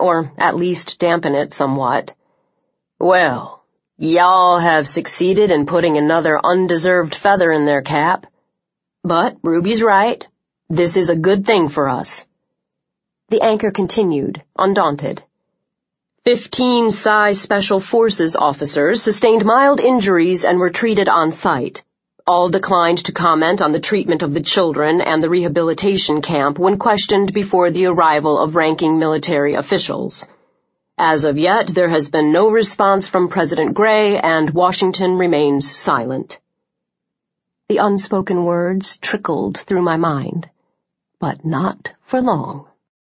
or at least dampen it somewhat. "Well, y'all have succeeded in putting another undeserved feather in their cap. But Ruby's right. This is a good thing for us." The anchor continued, undaunted. 15 PSI Special Forces officers sustained mild injuries and were treated on site. All declined to comment on the treatment of the children and the rehabilitation camp when questioned before the arrival of ranking military officials. As of yet, there has been no response from President Gray, and Washington remains silent. The unspoken words trickled through my mind, but not for long.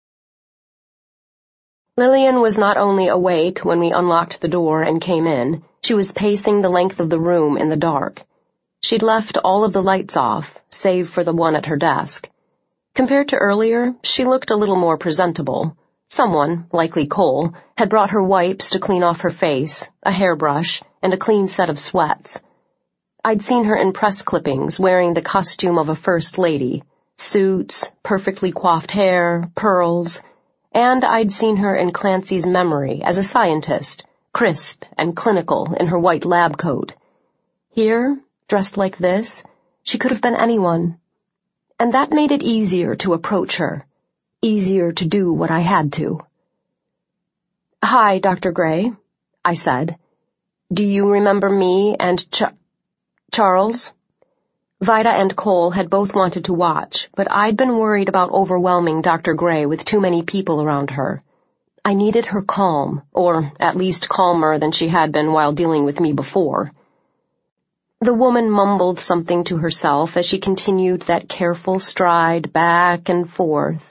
Lillian was not only awake when we unlocked the door and came in, she was pacing the length of the room in the dark. She'd left all of the lights off, save for the one at her desk. Compared to earlier, she looked a little more presentable. Someone, likely Cole, had brought her wipes to clean off her face, a hairbrush, and a clean set of sweats. I'd seen her in press clippings wearing the costume of a first lady, suits, perfectly coiffed hair, pearls, and I'd seen her in Clancy's memory as a scientist, crisp and clinical in her white lab coat. Here, dressed like this, she could have been anyone. And that made it easier to approach her, easier to do what I had to. "Hi, Dr. Gray," I said. "Do you remember me and Charles?" Vida and Cole had both wanted to watch, but I'd been worried about overwhelming Dr. Gray with too many people around her. I needed her calm, or at least calmer than she had been while dealing with me before. The woman mumbled something to herself as she continued that careful stride back and forth,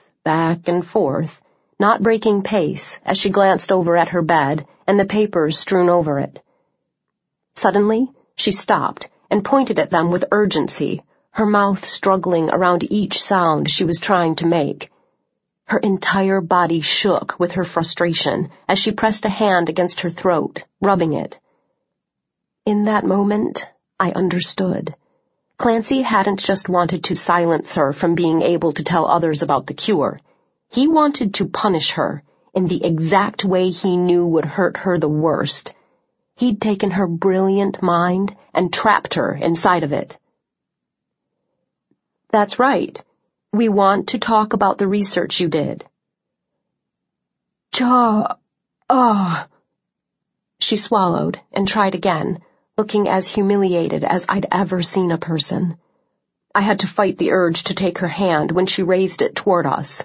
not breaking pace as she glanced over at her bed and the papers strewn over it. Suddenly, she stopped and pointed at them with urgency, her mouth struggling around each sound she was trying to make. Her entire body shook with her frustration as she pressed a hand against her throat, rubbing it. In that moment, I understood. Clancy hadn't just wanted to silence her from being able to tell others about the cure. He wanted to punish her in the exact way he knew would hurt her the worst. He'd taken her brilliant mind and trapped her inside of it. "That's right. We want to talk about the research you did." She swallowed and tried again, looking as humiliated as I'd ever seen a person. I had to fight the urge to take her hand when she raised it toward us.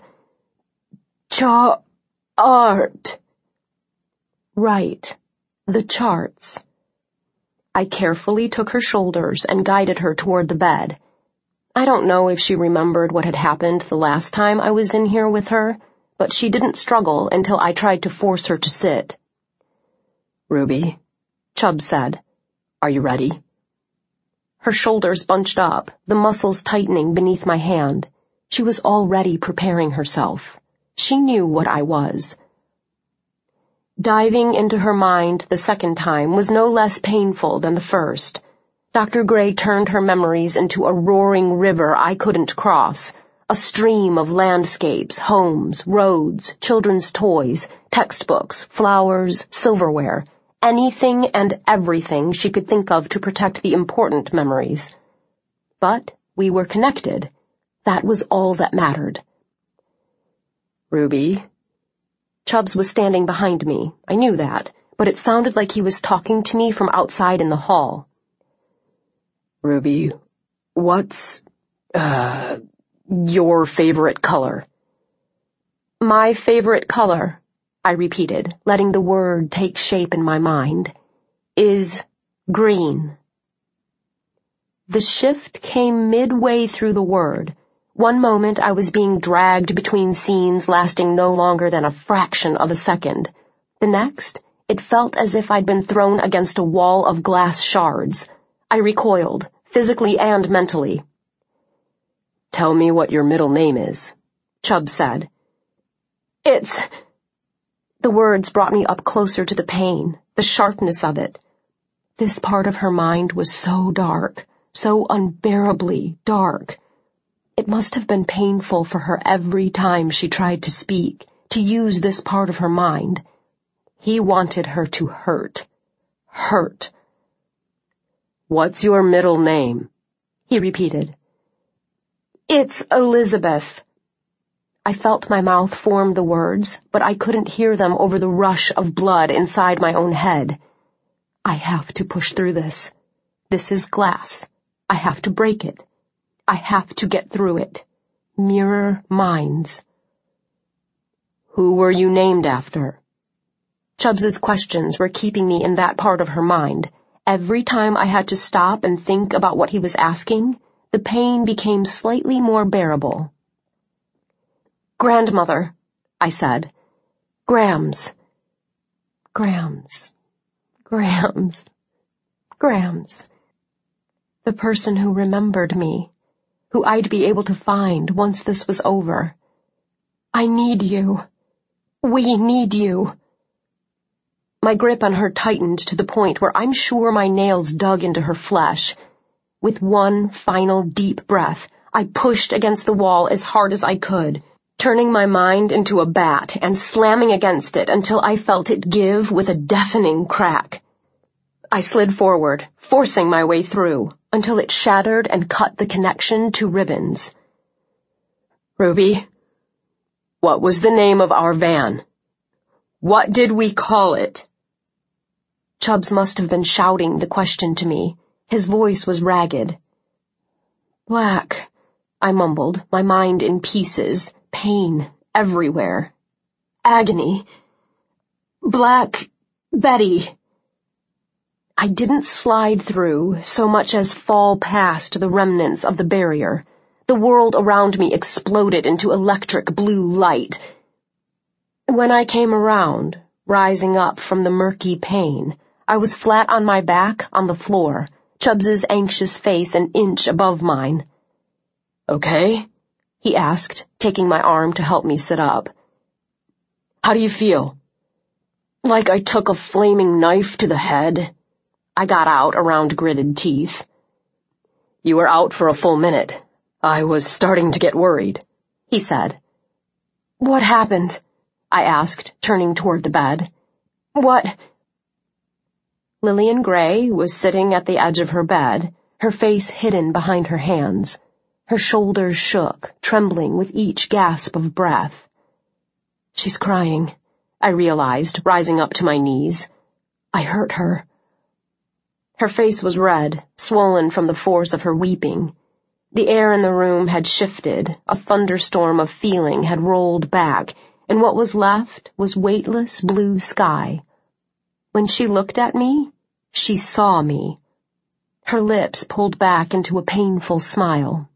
"Chart." Right. The charts. I carefully took her shoulders and guided her toward the bed. I don't know if she remembered what had happened the last time I was in here with her, but she didn't struggle until I tried to force her to sit. "Ruby," Chubb said, "are you ready?" Her shoulders bunched up, the muscles tightening beneath my hand. She was already preparing herself. She knew what I was. Diving into her mind the second time was no less painful than the first. Dr. Gray turned her memories into a roaring river I couldn't cross, a stream of landscapes, homes, roads, children's toys, textbooks, flowers, silverware, anything and everything she could think of to protect the important memories. But we were connected. That was all that mattered. "Ruby." Chubbs was standing behind me. I knew that, but it sounded like he was talking to me from outside in the hall. "Ruby, what's, your favorite color?" "My favorite color," I repeated, letting the word take shape in my mind, "is green." The shift came midway through the word. One moment I was being dragged between scenes lasting no longer than a fraction of a second. The next, it felt as if I'd been thrown against a wall of glass shards. I recoiled, physically and mentally. "Tell me what your middle name is," Chubb said. "It's—" The words brought me up closer to the pain, the sharpness of it. This part of her mind was so dark, so unbearably dark. It must have been painful for her every time she tried to speak, to use this part of her mind. He wanted her to hurt. Hurt. "What's your middle name?" he repeated. "It's Elizabeth." I felt my mouth form the words, but I couldn't hear them over the rush of blood inside my own head. I have to push through this. This is glass. I have to break it. I have to get through it. Mirror minds. "Who were you named after?" Chubbs's questions were keeping me in that part of her mind. Every time I had to stop and think about what he was asking, the pain became slightly more bearable. "Grandmother," I said. "Grams. Grams. Grams. Grams." The person who remembered me, who I'd be able to find once this was over. "I need you. We need you." My grip on her tightened to the point where I'm sure my nails dug into her flesh. With one final deep breath, I pushed against the wall as hard as I could, turning my mind into a bat and slamming against it until I felt it give with a deafening crack. I slid forward, forcing my way through, until it shattered and cut the connection to ribbons. "Ruby, what was the name of our van? What did we call it?" Chubbs must have been shouting the question to me. His voice was ragged. "Black," I mumbled, my mind in pieces, pain everywhere. Agony. "Black Betty." I didn't slide through so much as fall past the remnants of the barrier. The world around me exploded into electric blue light. When I came around, rising up from the murky pain, I was flat on my back on the floor, Chubbs's anxious face an inch above mine. "Okay?" he asked, taking my arm to help me sit up. "How do you feel?" "Like I took a flaming knife to the head," I got out around gritted teeth. "You were out for a full minute. I was starting to get worried," he said. "What happened?" I asked, turning toward the bed. "What?" Lillian Gray was sitting at the edge of her bed, her face hidden behind her hands. Her shoulders shook, trembling with each gasp of breath. "She's crying," I realized, rising up to my knees. I hurt her. Her face was red, swollen from the force of her weeping. The air in the room had shifted, a thunderstorm of feeling had rolled back, and what was left was weightless blue sky. When she looked at me, she saw me. Her lips pulled back into a painful smile.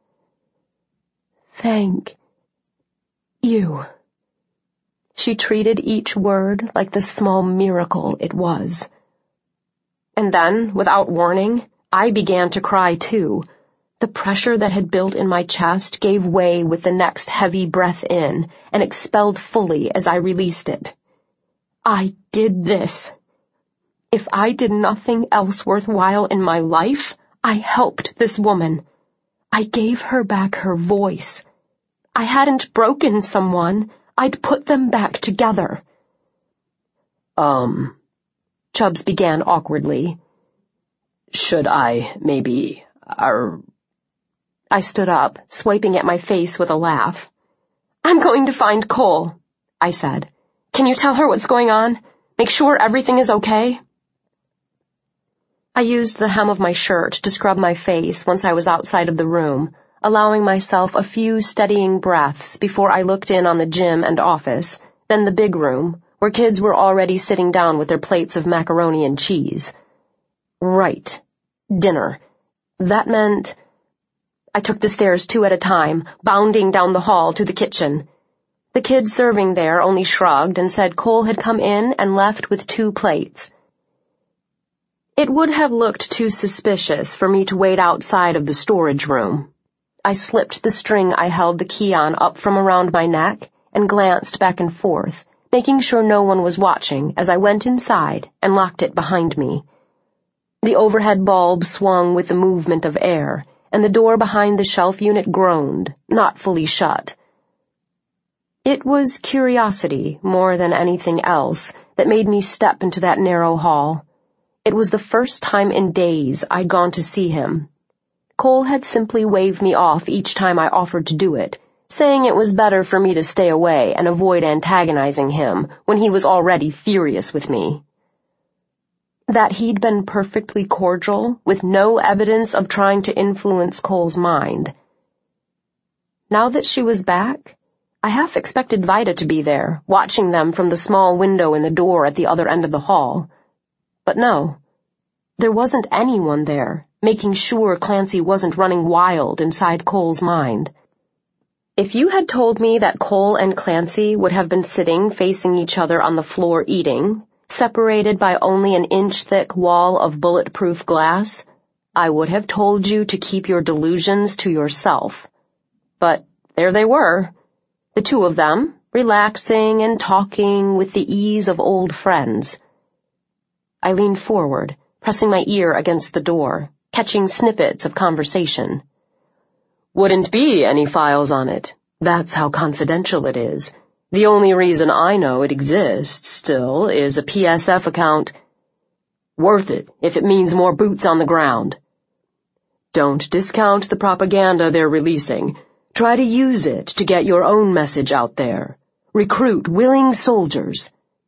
"Thank you." She treated each word like the small miracle it was. And then, without warning, I began to cry too. The pressure that had built in my chest gave way with the next heavy breath in and expelled fully as I released it. I did this. If I did nothing else worthwhile in my life, I helped this woman. I gave her back her voice. I hadn't broken someone. I'd put them back together. Chubbs began awkwardly. "Should I, maybe, I stood up, swiping at my face with a laugh. "I'm going to find Cole," I said. "Can you tell her what's going on? Make sure everything is okay?" I used the hem of my shirt to scrub my face once I was outside of the room, allowing myself a few steadying breaths before I looked in on the gym and office, then the big room, where kids were already sitting down with their plates of macaroni and cheese. Right. Dinner. That meant... I took the stairs 2 at a time, bounding down the hall to the kitchen. The kid serving there only shrugged and said Cole had come in and left with 2 plates. It would have looked too suspicious for me to wait outside of the storage room. I slipped the string I held the key on up from around my neck and glanced back and forth, making sure no one was watching as I went inside and locked it behind me. The overhead bulb swung with the movement of air, and the door behind the shelf unit groaned, not fully shut. It was curiosity, more than anything else, that made me step into that narrow hall. It was the first time in days I'd gone to see him. Cole had simply waved me off each time I offered to do it, saying it was better for me to stay away and avoid antagonizing him when he was already furious with me. That he'd been perfectly cordial, with no evidence of trying to influence Cole's mind. Now that she was back, I half expected Vida to be there, watching them from the small window in the door at the other end of the hall. But no, there wasn't anyone there, making sure Clancy wasn't running wild inside Cole's mind. If you had told me that Cole and Clancy would have been sitting facing each other on the floor eating, separated by only an inch-thick wall of bulletproof glass, I would have told you to keep your delusions to yourself. But there they were, the two of them, relaxing and talking with the ease of old friends. I leaned forward, pressing my ear against the door, catching snippets of conversation. Wouldn't be any files on it. That's how confidential it is. The only reason I know it exists still is a PSF account. Worth it if it means more boots on the ground. Don't discount the propaganda they're releasing. Try to use it to get your own message out there. Recruit willing soldiers.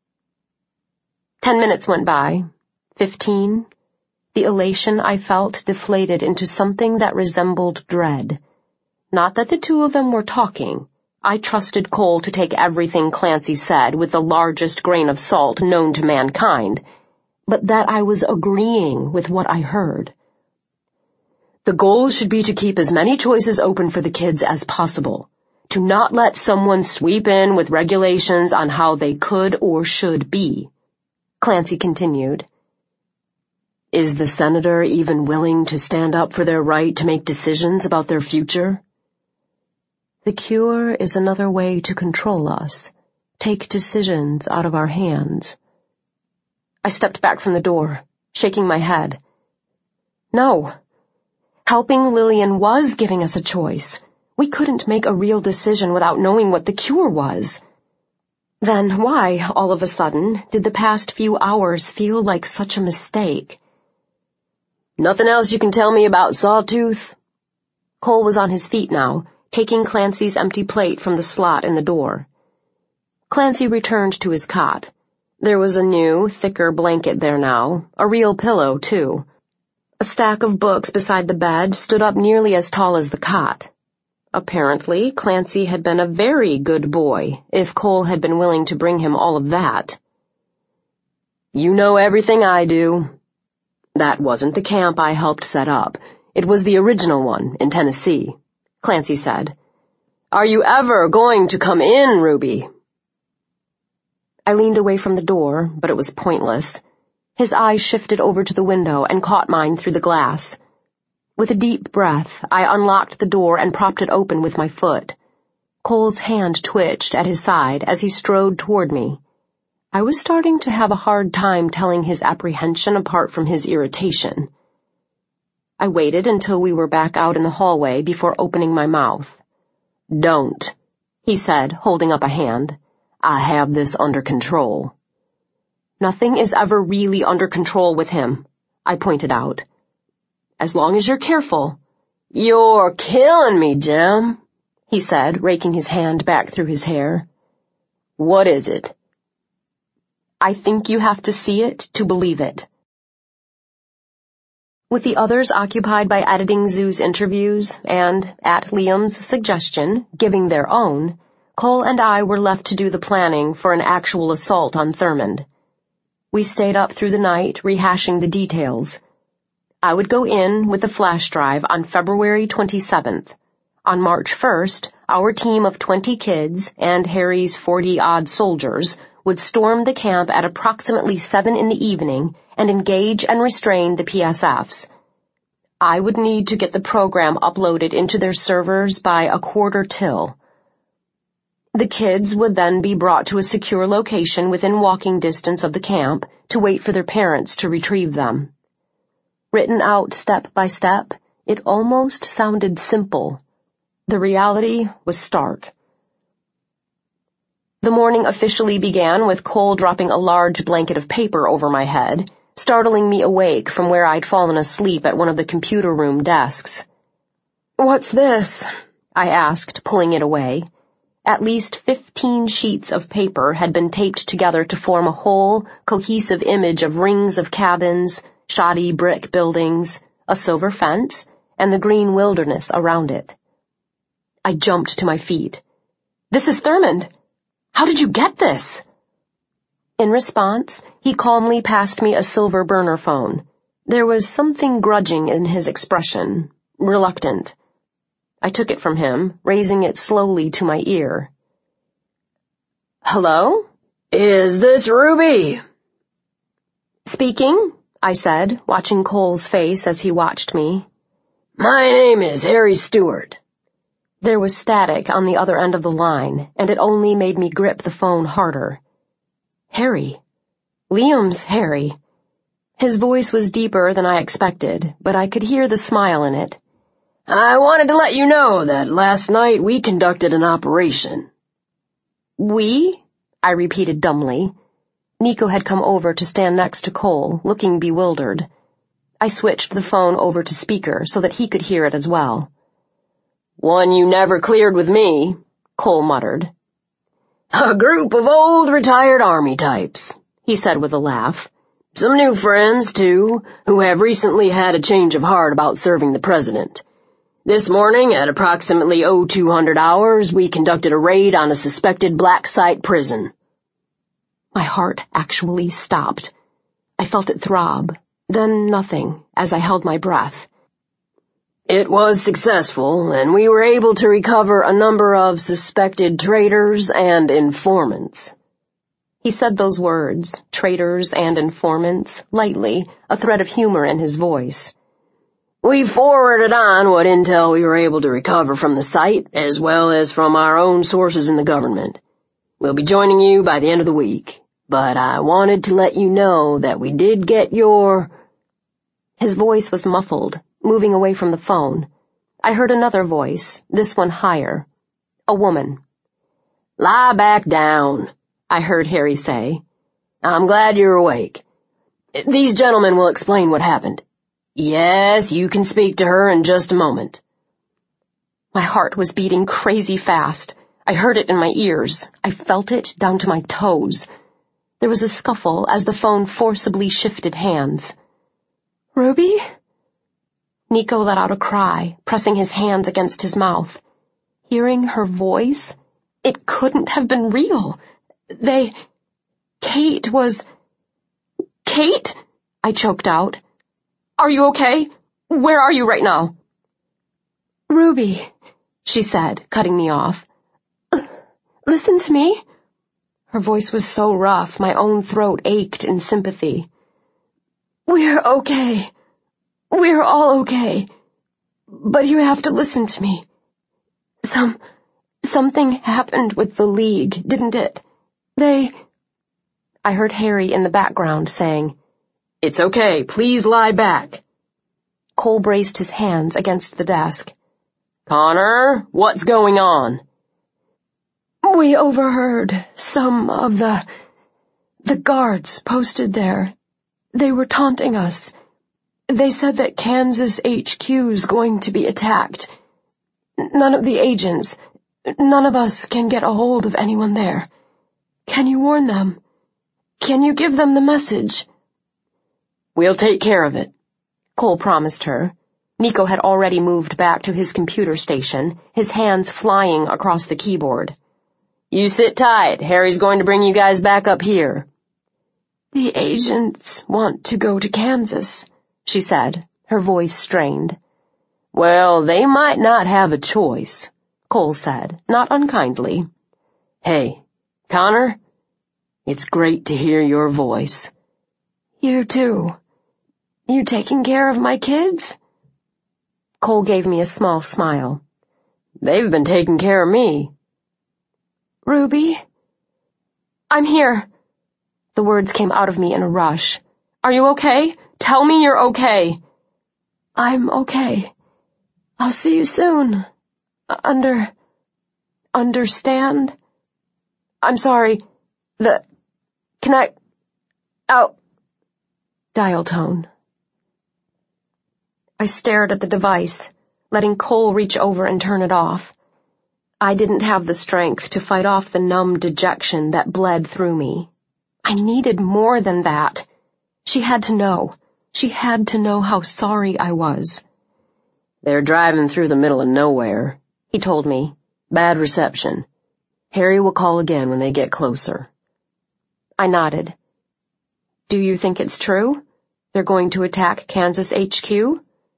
10 minutes went by. 15. The elation I felt deflated into something that resembled dread. Not that the two of them were talking. I trusted Cole to take everything Clancy said with the largest grain of salt known to mankind, but that I was agreeing with what I heard. The goal should be to keep as many choices open for the kids as possible, to not let someone sweep in with regulations on how they could or should be. Clancy continued. Is the senator even willing to stand up for their right to make decisions about their future? The cure is another way to control us, take decisions out of our hands. I stepped back from the door, shaking my head. No. Helping Lillian was giving us a choice. We couldn't make a real decision without knowing what the cure was. Then why, all of a sudden, did the past few hours feel like such a mistake? Nothing else you can tell me about Sawtooth? Cole was on his feet now, taking Clancy's empty plate from the slot in the door. Clancy returned to his cot. There was a new, thicker blanket there now, a real pillow, too. A stack of books beside the bed stood up nearly as tall as the cot. Apparently, Clancy had been a very good boy, if Cole had been willing to bring him all of that. You know everything I do. That wasn't the camp I helped set up. It was the original one, in Tennessee. Clancy said. Are you ever going to come in, Ruby? I leaned away from the door, but it was pointless. His eyes shifted over to the window and caught mine through the glass. With a deep breath, I unlocked the door and propped it open with my foot. Cole's hand twitched at his side as he strode toward me. I was starting to have a hard time telling his apprehension apart from his irritation. I waited until we were back out in the hallway before opening my mouth. Don't, he said, holding up a hand. I have this under control. Nothing is ever really under control with him, I pointed out. As long as you're careful. You're killing me, Jim, he said, raking his hand back through his hair. What is it? I think you have to see it to believe it. With the others occupied by editing Zoo's interviews and, at Liam's suggestion, giving their own, Cole and I were left to do the planning for an actual assault on Thurmond. We stayed up through the night, rehashing the details. I would go in with the flash drive on February 27th. On March 1st, our team of 20 kids and Harry's 40-odd soldiers would storm the camp at approximately 7 in the evening and engage and restrain the PSFs. I would need to get the program uploaded into their servers by 1:15. The kids would then be brought to a secure location within walking distance of the camp to wait for their parents to retrieve them. Written out step by step, it almost sounded simple. The reality was stark. The morning officially began with Cole dropping a large blanket of paper over my head, startling me awake from where I'd fallen asleep at one of the computer room desks. "What's this?" I asked, pulling it away. At least 15 sheets of paper had been taped together to form a whole, cohesive image of rings of cabins, shoddy brick buildings, a silver fence, and the green wilderness around it. I jumped to my feet. "This is Thurmond. How did you get this?" In response, he calmly passed me a silver burner phone. There was something grudging in his expression, reluctant. I took it from him, raising it slowly to my ear. "Hello? Is this Ruby?" "Speaking," I said, watching Cole's face as he watched me. "My name is Harry Stewart." There was static on the other end of the line, and it only made me grip the phone harder. Harry. Liam's Harry. His voice was deeper than I expected, but I could hear the smile in it. "I wanted to let you know that last night we conducted an operation." "We?" I repeated dumbly. Nico had come over to stand next to Cole, looking bewildered. I switched the phone over to speaker so that he could hear it as well. "One you never cleared with me," Cole muttered. "A group of old retired Army types," he said with a laugh. "Some new friends, too, who have recently had a change of heart about serving the president. This morning, at approximately 0200 hours, we conducted a raid on a suspected black site prison." My heart actually stopped. I felt it throb, then nothing, as I held my breath. "It was successful, and we were able to recover a number of suspected traitors and informants." He said those words, traitors and informants, lightly, a thread of humor in his voice. "We forwarded on what intel we were able to recover from the site, as well as from our own sources in the government. We'll be joining you by the end of the week, but I wanted to let you know that we did get your—" His voice was muffled, moving away from the phone. I heard another voice, this one higher. A woman. "Lie back down," I heard Harry say. "I'm glad you're awake. These gentlemen will explain what happened. Yes, you can speak to her in just a moment." My heart was beating crazy fast. I heard it in my ears. I felt it down to my toes. There was a scuffle as the phone forcibly shifted hands. "Ruby?" Nico let out a cry, pressing his hands against his mouth. Hearing her voice, it couldn't have been real. Kate was... "Kate?" I choked out. "Are you okay? Where are you right now?" "Ruby," she said, cutting me off. "Listen to me." Her voice was so rough, my own throat ached in sympathy. "We're okay. We're all okay. But you have to listen to me. Something happened with the League, didn't it? I heard Harry in the background saying, "It's okay, please lie back." Cole braced his hands against the desk. "Connor, what's going on?" "We overheard some of the guards posted there. They were taunting us. They said that Kansas HQ's going to be attacked. None of the agents, none of us can get a hold of anyone there. Can you warn them? Can you give them the message?" "We'll take care of it," Cole promised her. Nico had already moved back to his computer station, his hands flying across the keyboard. "You sit tight. Harry's going to bring you guys back up here." "The agents want to go to Kansas," she said, her voice strained. "Well, they might not have a choice," Cole said, not unkindly. "Hey, Connor, it's great to hear your voice." "You too. You taking care of my kids?" Cole gave me a small smile. "They've been taking care of me." "Ruby?" "I'm here." The words came out of me in a rush. "Are you okay? Tell me you're okay." "I'm okay. I'll see you soon. Understand?" I'm sorry. Connect... out... Dial tone. I stared at the device, letting Cole reach over and turn it off. I didn't have the strength to fight off the numb dejection that bled through me. I needed more than that. She had to know. She had to know how sorry I was. They're driving through the middle of nowhere, he told me. Bad reception. Harry will call again when they get closer. I nodded. Do you think it's true? They're going to attack Kansas HQ?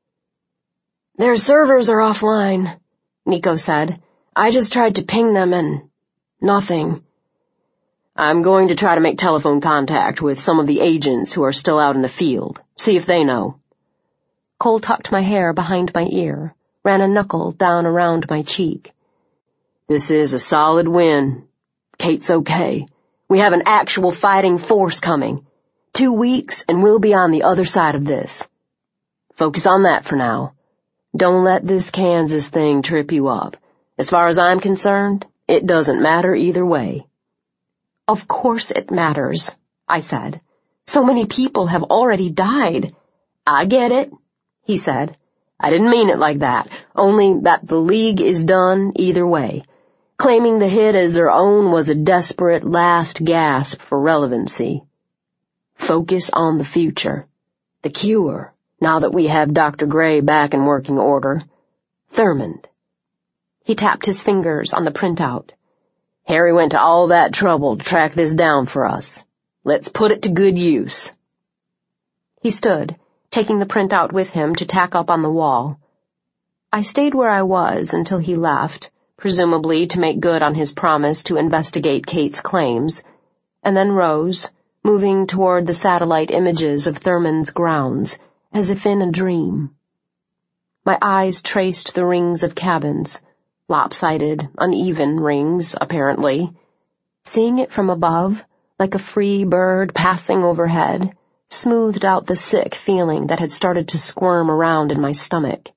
Their servers are offline, Nico said. I just tried to ping them and... nothing. I'm going to try to make telephone contact with some of the agents who are still out in the field. See if they know. Cole tucked my hair behind my ear, ran a knuckle down around my cheek. This is a solid win. Kate's okay. We have an actual fighting force coming. 2 weeks and we'll be on the other side of this. Focus on that for now. Don't let this Kansas thing trip you up. As far as I'm concerned, it doesn't matter either way. Of course it matters, I said. So many people have already died. I get it, he said. I didn't mean it like that, only that the League is done either way. Claiming the hit as their own was a desperate last gasp for relevancy. Focus on the future. The cure, now that we have Dr. Gray back in working order. Thurmond. He tapped his fingers on the printout. Harry went to all that trouble to track this down for us. Let's put it to good use. He stood, taking the printout with him to tack up on the wall. I stayed where I was until he left, presumably to make good on his promise to investigate Kate's claims, and then rose, moving toward the satellite images of Thurmond's grounds, as if in a dream. My eyes traced the rings of cabins, lopsided, uneven rings, apparently. Seeing it from above, like a free bird passing overhead, smoothed out the sick feeling that had started to squirm around in my stomach.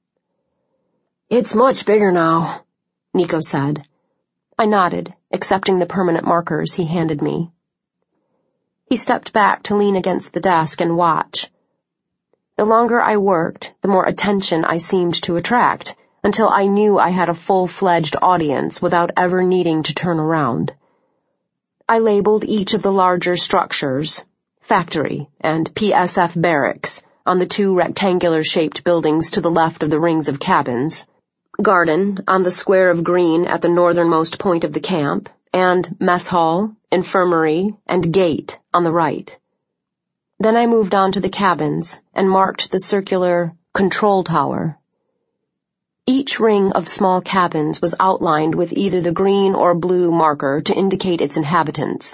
It's much bigger now, Nico said. I nodded, accepting the permanent markers he handed me. He stepped back to lean against the desk and watch. The longer I worked, the more attention I seemed to attract, until I knew I had a full-fledged audience without ever needing to turn around. I labeled each of the larger structures, factory and PSF barracks, on the 2 rectangular-shaped buildings to the left of the rings of cabins, garden on the square of green at the northernmost point of the camp, and mess hall, infirmary, and gate on the right. Then I moved on to the cabins and marked the circular control tower. Each ring of small cabins was outlined with either the green or blue marker to indicate its inhabitants.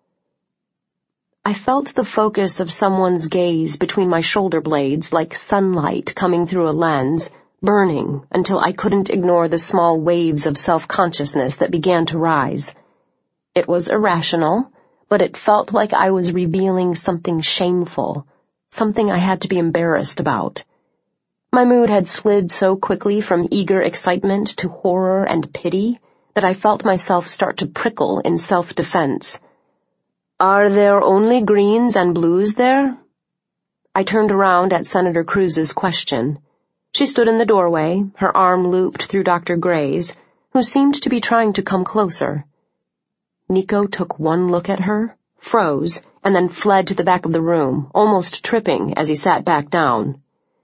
I felt the focus of someone's gaze between my shoulder blades like sunlight coming through a lens, burning until I couldn't ignore the small waves of self-consciousness that began to rise. It was irrational, but it felt like I was revealing something shameful, something I had to be embarrassed about. My mood had slid so quickly from eager excitement to horror and pity that I felt myself start to prickle in self-defense. Are there only greens and blues there? I turned around at Senator Cruz's question. She stood in the doorway, her arm looped through Dr. Gray's, who seemed to be trying to come closer. Nico took one look at her, froze, and then fled to the back of the room, almost tripping as he sat back down.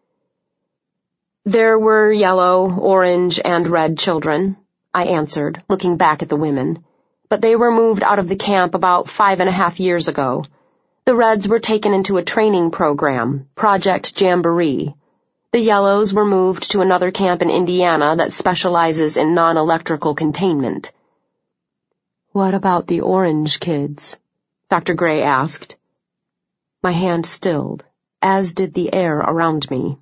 There were yellow, orange, and red children, I answered, looking back at the women, but they were moved out of the camp about 5.5 years ago. The reds were taken into a training program, Project Jamboree. The yellows were moved to another camp in Indiana that specializes in non-electrical containment. What about the orange kids? Dr. Gray asked. My hand stilled, as did the air around me.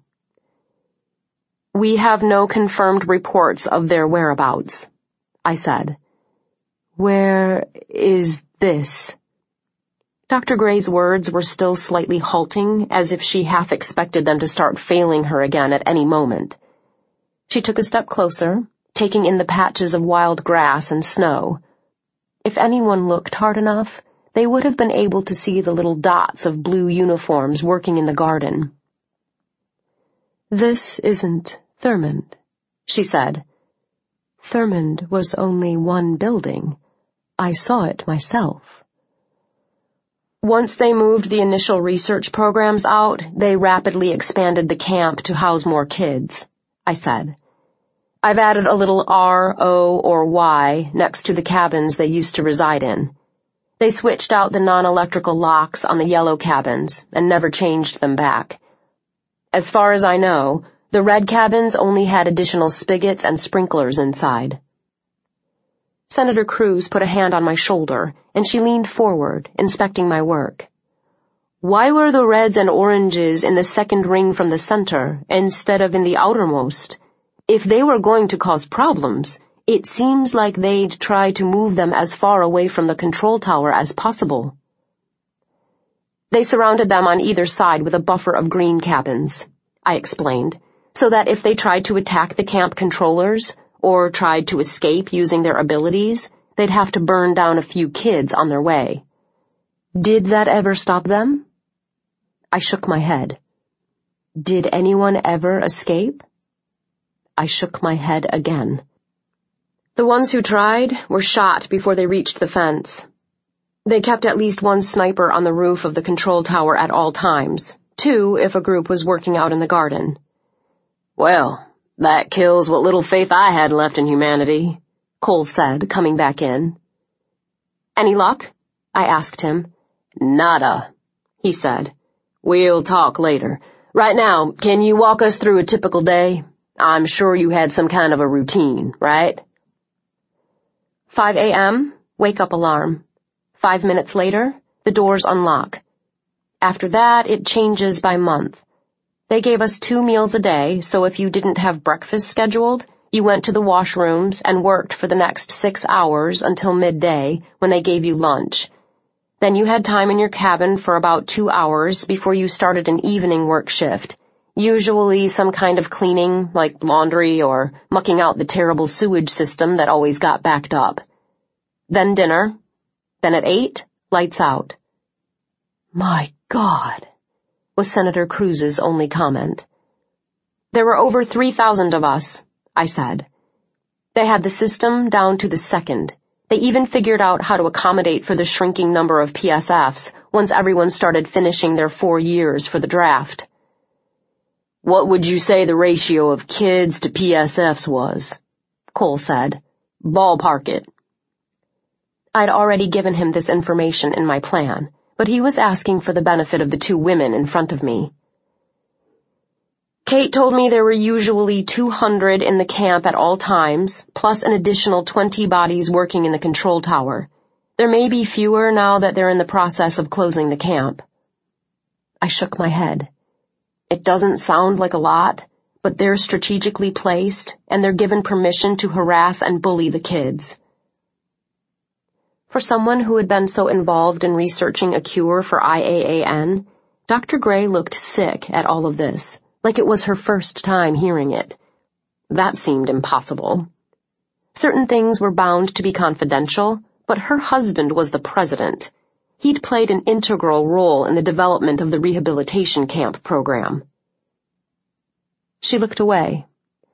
We have no confirmed reports of their whereabouts, I said. Where is this? Dr. Gray's words were still slightly halting, as if she half expected them to start failing her again at any moment. She took a step closer, taking in the patches of wild grass and snow. If anyone looked hard enough, they would have been able to see the little dots of blue uniforms working in the garden. "This isn't Thurmond," she said. "Thurmond was only one building. I saw it myself." Once they moved the initial research programs out, they rapidly expanded the camp to house more kids, I said. "I've added a little R, O, or Y next to the cabins they used to reside in. They switched out the non-electrical locks on the yellow cabins and never changed them back. As far as I know, the red cabins only had additional spigots and sprinklers inside." Senator Cruz put a hand on my shoulder, and she leaned forward, inspecting my work. "Why were the reds and oranges in the second ring from the center instead of in the outermost? If they were going to cause problems, it seems like they'd try to move them as far away from the control tower as possible." "They surrounded them on either side with a buffer of green cabins," I explained, "so that if they tried to attack the camp controllers, or tried to escape using their abilities, they'd have to burn down a few kids on their way." "Did that ever stop them?" I shook my head. "Did anyone ever escape?" I shook my head again. "The ones who tried were shot before they reached the fence. They kept at least one sniper on the roof of the control tower at all times, 2 if a group was working out in the garden." "Well, that kills what little faith I had left in humanity," Cole said, coming back in. "Any luck?" I asked him. "Nada," he said. "We'll talk later. Right now, can you walk us through a typical day? I'm sure you had some kind of a routine, right?" 5 a.m., wake-up alarm. 5 minutes later, the doors unlock. After that, it changes by month. They gave us 2 meals a day, so if you didn't have breakfast scheduled, you went to the washrooms and worked for the next 6 hours until midday, when they gave you lunch. Then you had time in your cabin for about 2 hours before you started an evening work shift, usually some kind of cleaning, like laundry or mucking out the terrible sewage system that always got backed up. Then dinner. Then at 8, lights out. "My God," was Senator Cruz's only comment. "There were over 3,000 of us," I said. "They had the system down to the second. They even figured out how to accommodate for the shrinking number of PSFs once everyone started finishing their 4 years for the draft." "What would you say the ratio of kids to PSFs was?" Cole said. "Ballpark it." I'd already given him this information in my plan, but he was asking for the benefit of the 2 women in front of me. "Kate told me there were usually 200 in the camp at all times, plus an additional 20 bodies working in the control tower. There may be fewer now that they're in the process of closing the camp." I shook my head. "It doesn't sound like a lot, but they're strategically placed, and they're given permission to harass and bully the kids." For someone who had been so involved in researching a cure for IAAN, Dr. Gray looked sick at all of this, like it was her first time hearing it. That seemed impossible. Certain things were bound to be confidential, but her husband was the president. He'd played an integral role in the development of the rehabilitation camp program. She looked away.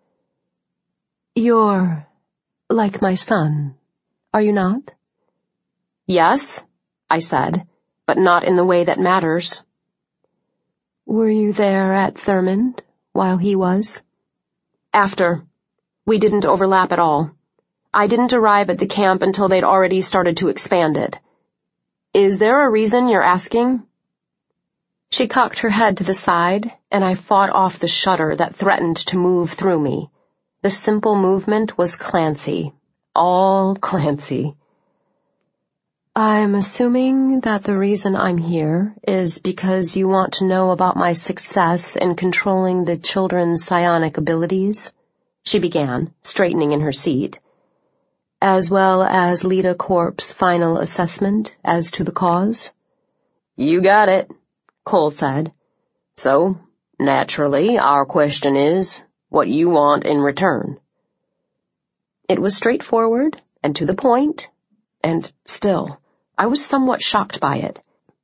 "You're like my son, are you not?" "Yes," I said, "but not in the way that matters." "Were you there at Thurmond while he was?" "After. We didn't overlap at all. I didn't arrive at the camp until they'd already started to expand it. Is there a reason you're asking?" She cocked her head to the side, and I fought off the shudder that threatened to move through me. The simple movement was Clancy. All Clancy. "I'm assuming that the reason I'm here is because you want to know about my success in controlling the children's psionic abilities," she began, straightening in her seat, "as well as Leda Corp's final assessment as to the cause." "You got it," Cole said. "So, naturally, our question is, what you want in return." It was straightforward and to the point, and still, I was somewhat shocked by it.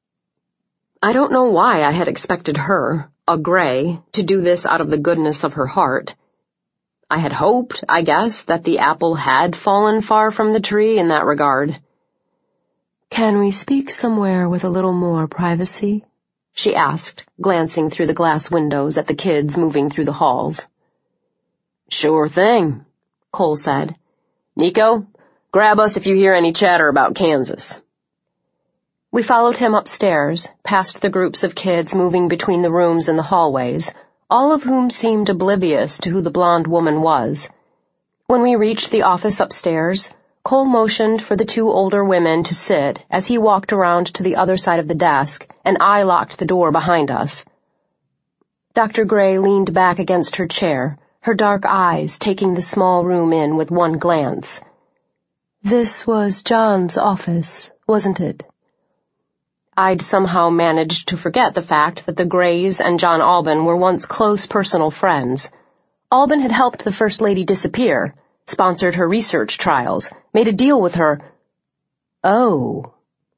I don't know why I had expected her, a Gray, to do this out of the goodness of her heart. I had hoped, I guess, that the apple had fallen far from the tree in that regard. "Can we speak somewhere with a little more privacy?" she asked, glancing through the glass windows at the kids moving through the halls. "Sure thing," Cole said. "Nico, grab us if you hear any chatter about Kansas." We followed him upstairs, past the groups of kids moving between the rooms and the hallways, all of whom seemed oblivious to who the blonde woman was. When we reached the office upstairs, Cole motioned for the two older women to sit as he walked around to the other side of the desk, and I locked the door behind us. Dr. Gray leaned back against her chair, her dark eyes taking the small room in with one glance. "This was John's office, wasn't it?" I'd somehow managed to forget the fact that the Grays and John Albin were once close personal friends. Albin had helped the First Lady disappear, sponsored her research trials, made a deal with her. "Oh."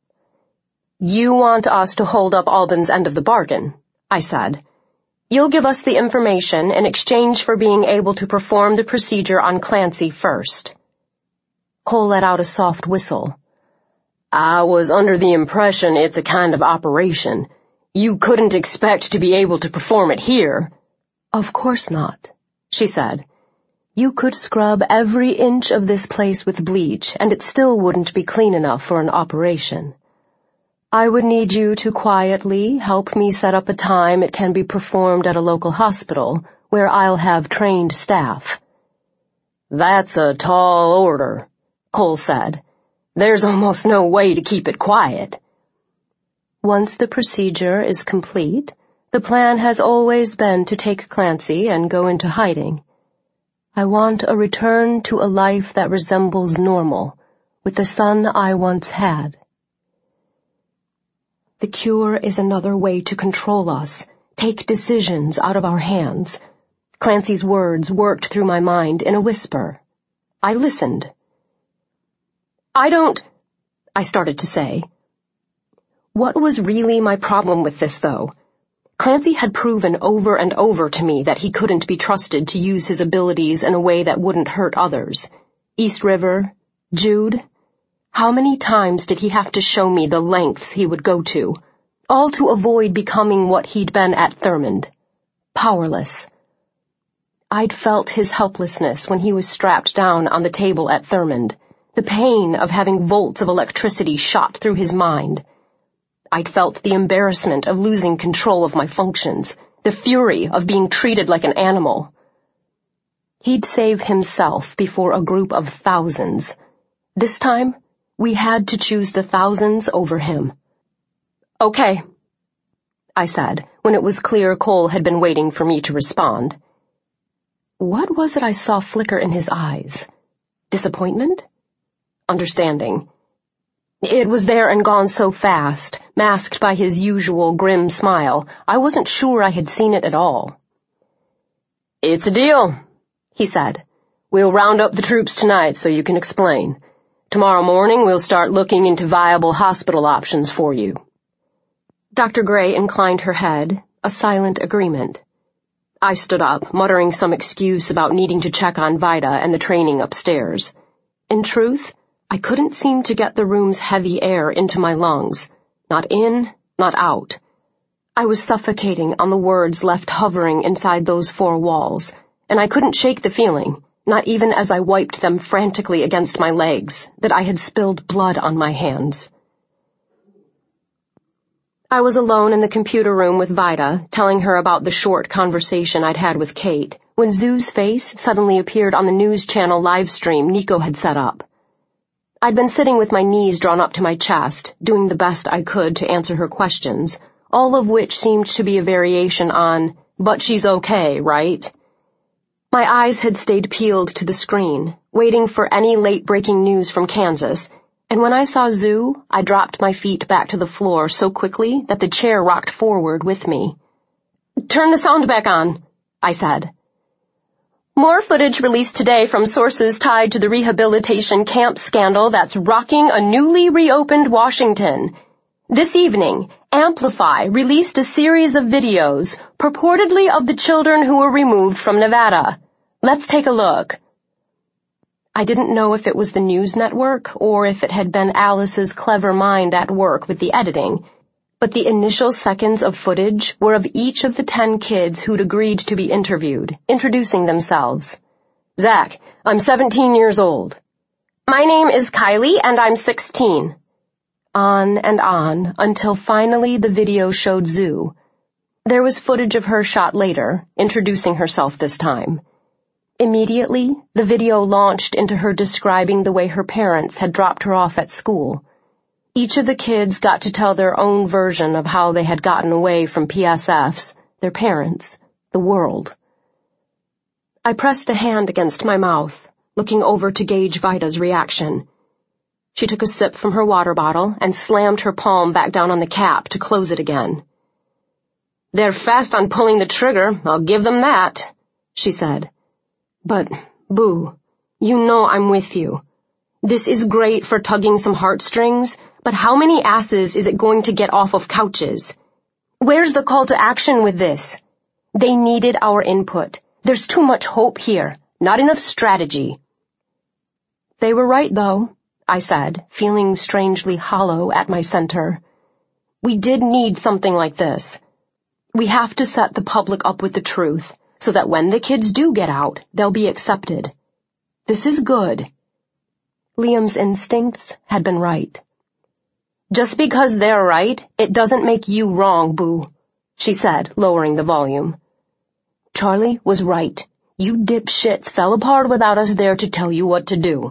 "You want us to hold up Albin's end of the bargain," I said. "You'll give us the information in exchange for being able to perform the procedure on Clancy first." Cole let out a soft whistle. "I was under the impression it's a kind of operation. You couldn't expect to be able to perform it here." "Of course not," she said. "You could scrub every inch of this place with bleach, and it still wouldn't be clean enough for an operation. I would need you to quietly help me set up a time it can be performed at a local hospital, where I'll have trained staff." "That's a tall order," Cole said. "There's almost no way to keep it quiet." "Once the procedure is complete, the plan has always been to take Clancy and go into hiding. I want a return to a life that resembles normal, with the son I once had." "The cure is another way to control us, take decisions out of our hands." Clancy's words worked through my mind in a whisper. I listened. I started to say. What was really my problem with this, though? Clancy had proven over and over to me that he couldn't be trusted to use his abilities in a way that wouldn't hurt others. East River, Jude. How many times did he have to show me the lengths he would go to, all to avoid becoming what he'd been at Thurmond? Powerless. I'd felt his helplessness when he was strapped down on the table at Thurmond, the pain of having volts of electricity shot through his mind. I'd felt the embarrassment of losing control of my functions, the fury of being treated like an animal. He'd save himself before a group of thousands. This time, we had to choose the thousands over him. "Okay," I said, when it was clear Cole had been waiting for me to respond. What was it I saw flicker in his eyes? Disappointment? Understanding. It was there and gone so fast, masked by his usual grim smile, I wasn't sure I had seen it at all. "It's a deal," he said. "We'll round up the troops tonight so you can explain. Tomorrow morning we'll start looking into viable hospital options for you." Dr. Gray inclined her head, a silent agreement. I stood up, muttering some excuse about needing to check on Vida and the training upstairs. In truth, I couldn't seem to get the room's heavy air into my lungs. Not in, not out. I was suffocating on the words left hovering inside those four walls, and I couldn't shake the feeling, not even as I wiped them frantically against my legs, that I had spilled blood on my hands. I was alone in the computer room with Vida, telling her about the short conversation I'd had with Kate, when Zoo's face suddenly appeared on the news channel live stream Nico had set up. I'd been sitting with my knees drawn up to my chest, doing the best I could to answer her questions, all of which seemed to be a variation on, "But she's okay, right?" My eyes had stayed peeled to the screen, waiting for any late-breaking news from Kansas, and when I saw Zoo, I dropped my feet back to the floor so quickly that the chair rocked forward with me. "Turn the sound back on," I said. More footage released today from sources tied to the rehabilitation camp scandal that's rocking a newly reopened Washington. This evening, Amplify released a series of videos purportedly of the children who were removed from Nevada. Let's take a look. I didn't know if it was the news network or if it had been Alice's clever mind at work with the editing, but the initial seconds of footage were of each of the 10 kids who'd agreed to be interviewed, introducing themselves. Zach, I'm 17 years old. My name is Kylie, and I'm 16. On and on, until finally the video showed Zoo. There was footage of her shot later, introducing herself this time. Immediately, the video launched into her describing the way her parents had dropped her off at school. Each of the kids got to tell their own version of how they had gotten away from PSFs, their parents, the world. I pressed a hand against my mouth, looking over to gauge Vida's reaction. She took a sip from her water bottle and slammed her palm back down on the cap to close it again. They're fast on pulling the trigger, I'll give them that, she said. But, Boo, you know I'm with you. This is great for tugging some heartstrings, but how many asses is it going to get off of couches? Where's the call to action with this? They needed our input. There's too much hope here, not enough strategy. They were right, though, I said, feeling strangely hollow at my center. We did need something like this. We have to set the public up with the truth, so that when the kids do get out, they'll be accepted. This is good. Liam's instincts had been right. Just because they're right, it doesn't make you wrong, Boo, she said, lowering the volume. Charlie was right. You dipshits fell apart without us there to tell you what to do.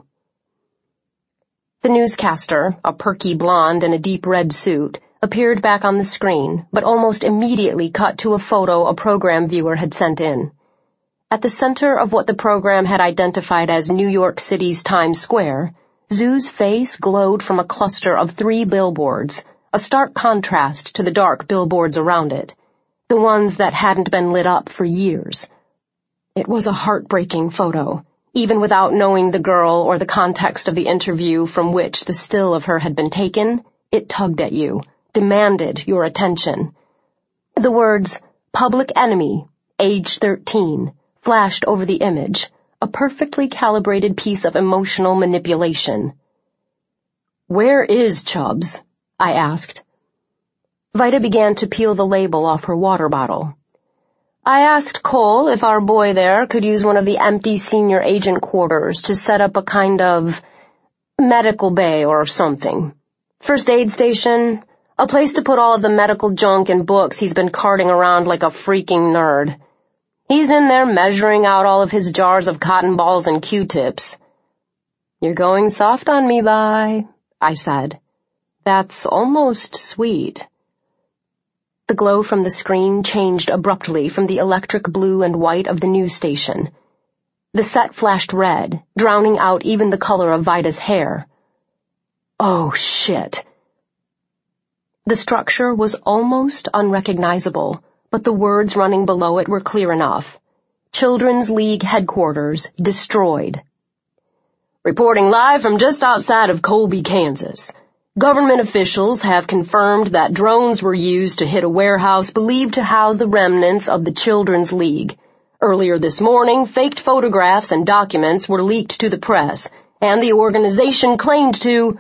The newscaster, a perky blonde in a deep red suit, appeared back on the screen, but almost immediately cut to a photo a program viewer had sent in. At the center of what the program had identified as New York City's Times Square, Zoo's face glowed from a cluster of 3 billboards, a stark contrast to the dark billboards around it, the ones that hadn't been lit up for years. It was a heartbreaking photo, even without knowing the girl or the context of the interview from which the still of her had been taken. It tugged at you, demanded your attention. The words, Public Enemy, age 13, flashed over the image, a perfectly calibrated piece of emotional manipulation. Where is Chubbs? I asked. Vida began to peel the label off her water bottle. I asked Cole if our boy there could use one of the empty senior agent quarters to set up a kind of medical bay or something. First aid station, a place to put all of the medical junk and books he's been carting around like a freaking nerd. He's in there measuring out all of his jars of cotton balls and Q-tips. You're going soft on me, Vi, I said. That's almost sweet. The glow from the screen changed abruptly from the electric blue and white of the news station. The set flashed red, drowning out even the color of Vida's hair. Oh, shit. The structure was almost unrecognizable, but the words running below it were clear enough. Children's League headquarters destroyed. Reporting live from just outside of Colby, Kansas. Government officials have confirmed that drones were used to hit a warehouse believed to house the remnants of the Children's League. Earlier this morning, faked photographs and documents were leaked to the press, and the organization claimed to...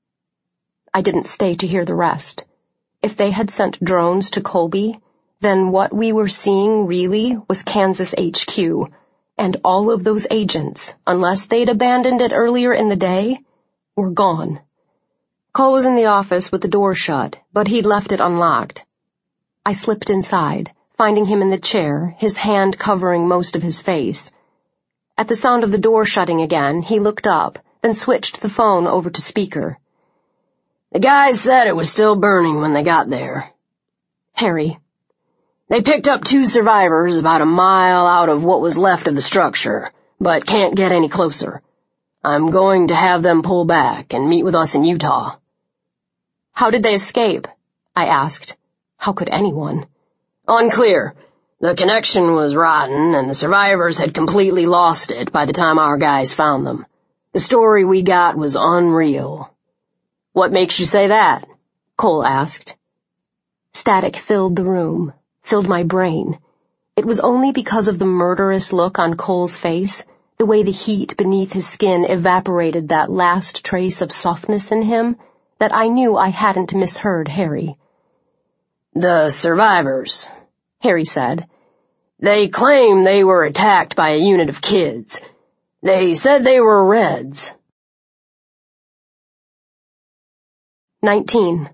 I didn't stay to hear the rest. If they had sent drones to Colby, then what we were seeing really was Kansas HQ, and all of those agents, unless they'd abandoned it earlier in the day, were gone. Cole was in the office with the door shut, but he'd left it unlocked. I slipped inside, finding him in the chair, his hand covering most of his face. At the sound of the door shutting again, he looked up, then switched the phone over to speaker. The guys said it was still burning when they got there. Harry. They picked up 2 survivors about a mile out of what was left of the structure, but can't get any closer. I'm going to have them pull back and meet with us in Utah. How did they escape? I asked. How could anyone? Unclear. The connection was rotten, and the survivors had completely lost it by the time our guys found them. The story we got was unreal. What makes you say that? Cole asked. Static filled the room, filled my brain. It was only because of the murderous look on Cole's face, the way the heat beneath his skin evaporated that last trace of softness in him, that I knew I hadn't misheard Harry. The survivors, Harry said. They claim they were attacked by a unit of kids. They said they were Reds. 19.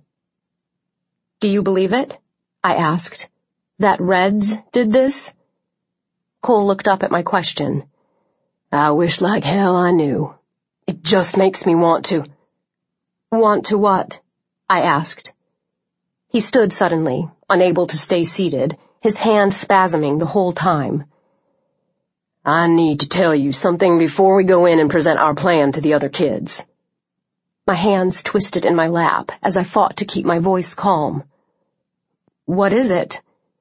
Do you believe it? I asked. That Reds did this? Cole looked up at my question. I wish like hell I knew. It just makes me want to. Want to what? I asked. He stood suddenly, unable to stay seated, his hand spasming the whole time. I need to tell you something before we go in and present our plan to the other kids. My hands twisted in my lap as I fought to keep my voice calm. What is it?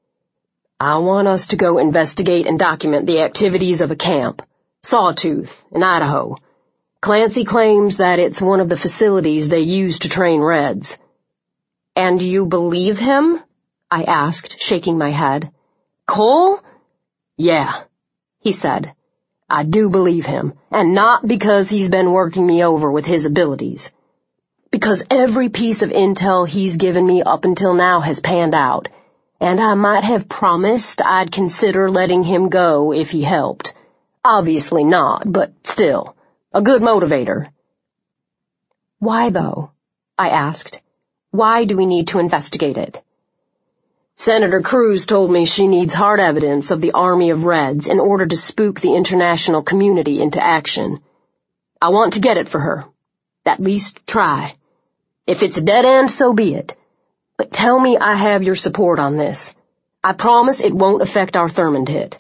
I want us to go investigate and document the activities of a camp, Sawtooth, in Idaho. Clancy claims that it's one of the facilities they use to train Reds. And you believe him? I asked, shaking my head. Cole? Yeah, he said. I do believe him, and not because he's been working me over with his abilities. Because every piece of intel he's given me up until now has panned out, and I might have promised I'd consider letting him go if he helped. Obviously not, but still, a good motivator. Why, though? I asked. Why do we need to investigate it? Senator Cruz told me she needs hard evidence of the army of Reds in order to spook the international community into action. I want to get it for her. At least try. If it's a dead end, so be it. But tell me I have your support on this. I promise it won't affect our Thurmond hit.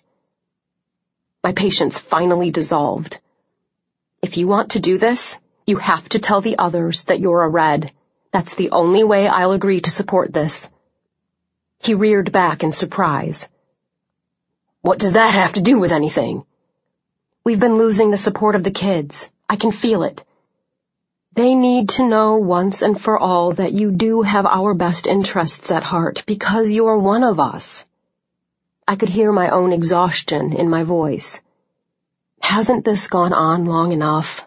My patience finally dissolved. If you want to do this, you have to tell the others that you're a Red. That's the only way I'll agree to support this. He reared back in surprise. What does that have to do with anything? We've been losing the support of the kids. I can feel it. They need to know once and for all that you do have our best interests at heart because you're one of us. I could hear my own exhaustion in my voice. Hasn't this gone on long enough?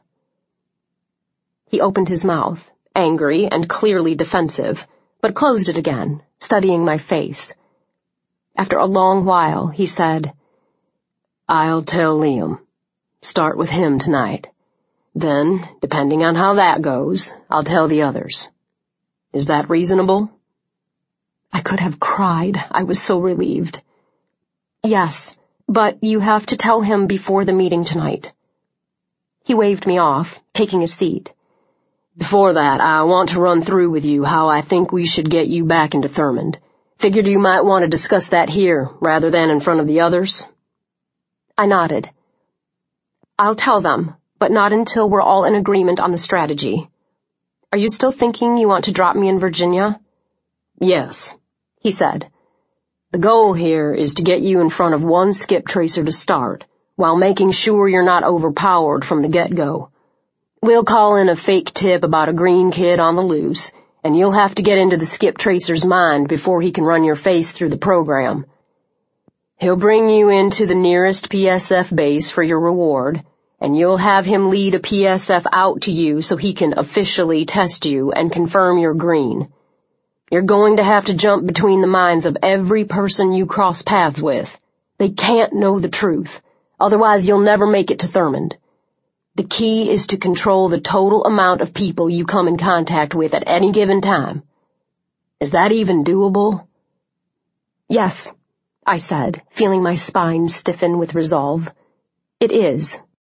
He opened his mouth, angry and clearly defensive, but closed it again, studying my face. After a long while, he said, I'll tell Liam. Start with him tonight. Then, depending on how that goes, I'll tell the others. Is that reasonable? I could have cried. I was so relieved. Yes, but you have to tell him before the meeting tonight. He waved me off, taking a seat. Before that, I want to run through with you how I think we should get you back into Thurmond. Figured you might want to discuss that here, rather than in front of the others. I nodded. I'll tell them, but not until we're all in agreement on the strategy. Are you still thinking you want to drop me in Virginia? Yes, he said. The goal here is to get you in front of one skip tracer to start, while making sure you're not overpowered from the get-go. We'll call in a fake tip about a green kid on the loose, and you'll have to get into the skip tracer's mind before he can run your face through the program. He'll bring you into the nearest PSF base for your reward, and you'll have him lead a PSF out to you so he can officially test you and confirm you're green. You're going to have to jump between the minds of every person you cross paths with. They can't know the truth, otherwise you'll never make it to Thurmond. The key is to control the total amount of people you come in contact with at any given time. Is that even doable? Yes, I said, feeling my spine stiffen with resolve. It is.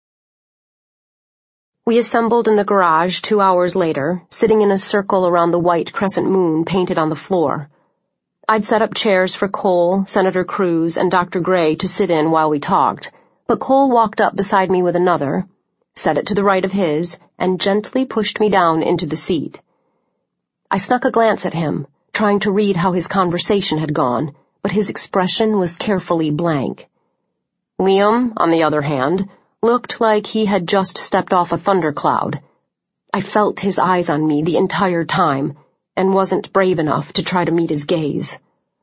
We assembled in the garage 2 hours later, sitting in a circle around the white crescent moon painted on the floor. I'd set up chairs for Cole, Senator Cruz, and Dr. Gray to sit in while we talked, but Cole walked up beside me with another, set it to the right of his, and gently pushed me down into the seat. I snuck a glance at him, trying to read how his conversation had gone, but his expression was carefully blank. Liam, on the other hand, looked like he had just stepped off a thundercloud. I felt his eyes on me the entire time, and wasn't brave enough to try to meet his gaze.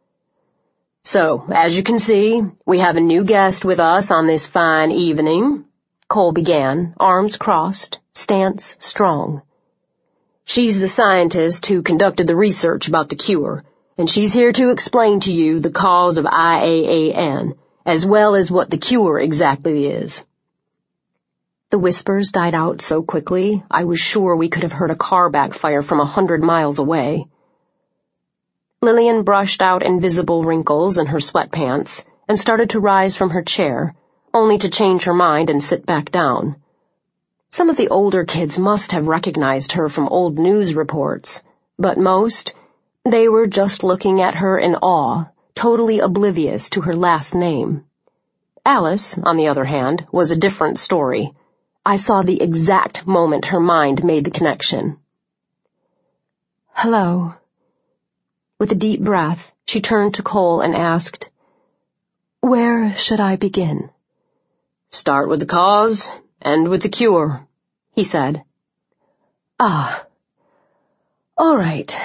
"So, as you can see, we have a new guest with us on this fine evening," Cole began, arms crossed, stance strong. "She's the scientist who conducted the research about the cure, and she's here to explain to you the cause of IAAN, as well as what the cure exactly is." The whispers died out so quickly, I was sure we could have heard a car backfire from 100 miles away. Lillian brushed out invisible wrinkles in her sweatpants and started to rise from her chair, only to change her mind and sit back down. Some of the older kids must have recognized her from old news reports, but most, they were just looking at her in awe, totally oblivious to her last name. Alice, on the other hand, was a different story. I saw the exact moment her mind made the connection. "Hello." With a deep breath, she turned to Cole and asked, "Where should I begin?" "Start with the cause, end with the cure," he said. "Ah. All right.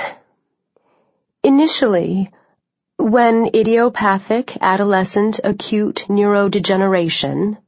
Initially, when idiopathic adolescent acute neurodegeneration,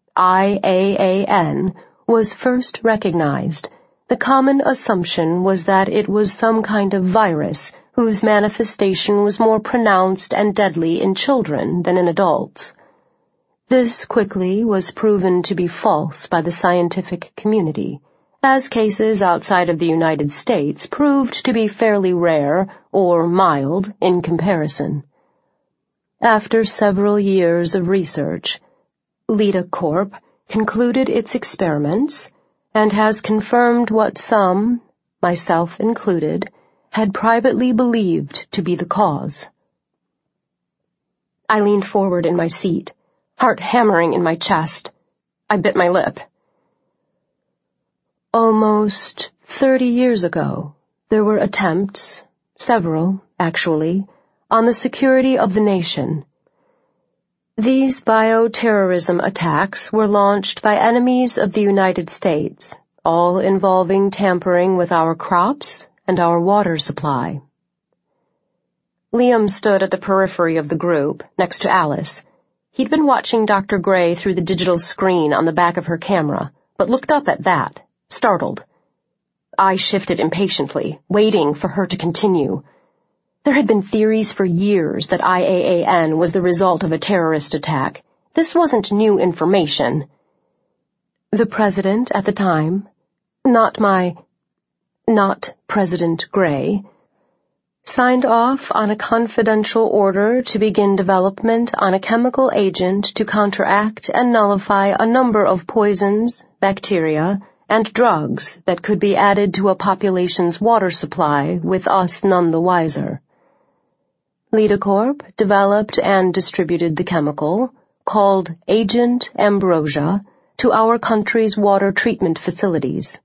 IAAN, was first recognized, the common assumption was that it was some kind of virus whose manifestation was more pronounced and deadly in children than in adults. This quickly was proven to be false by the scientific community, as cases outside of the United States proved to be fairly rare or mild in comparison. After several years of research, Lita Corp concluded its experiments and has confirmed what some, myself included, had privately believed to be the cause. I leaned forward in my seat, heart hammering in my chest. I bit my lip. Almost 30 years ago, there were attempts, several, actually, on the security of the nation. These bioterrorism attacks were launched by enemies of the United States, all involving tampering with our crops and our water supply. Liam stood at the periphery of the group, next to Alice. He'd been watching Dr. Gray through the digital screen on the back of her camera, but looked up at that, startled. I shifted impatiently, waiting for her to continue. There had been theories for years that IAAN was the result of a terrorist attack. This wasn't new information. The president at the time, not President Gray, signed off on a confidential order to begin development on a chemical agent to counteract and nullify a number of poisons, bacteria, and drugs that could be added to a population's water supply with us none the wiser. Lita Corp developed and distributed the chemical, called Agent Ambrosia, to our country's water treatment facilities.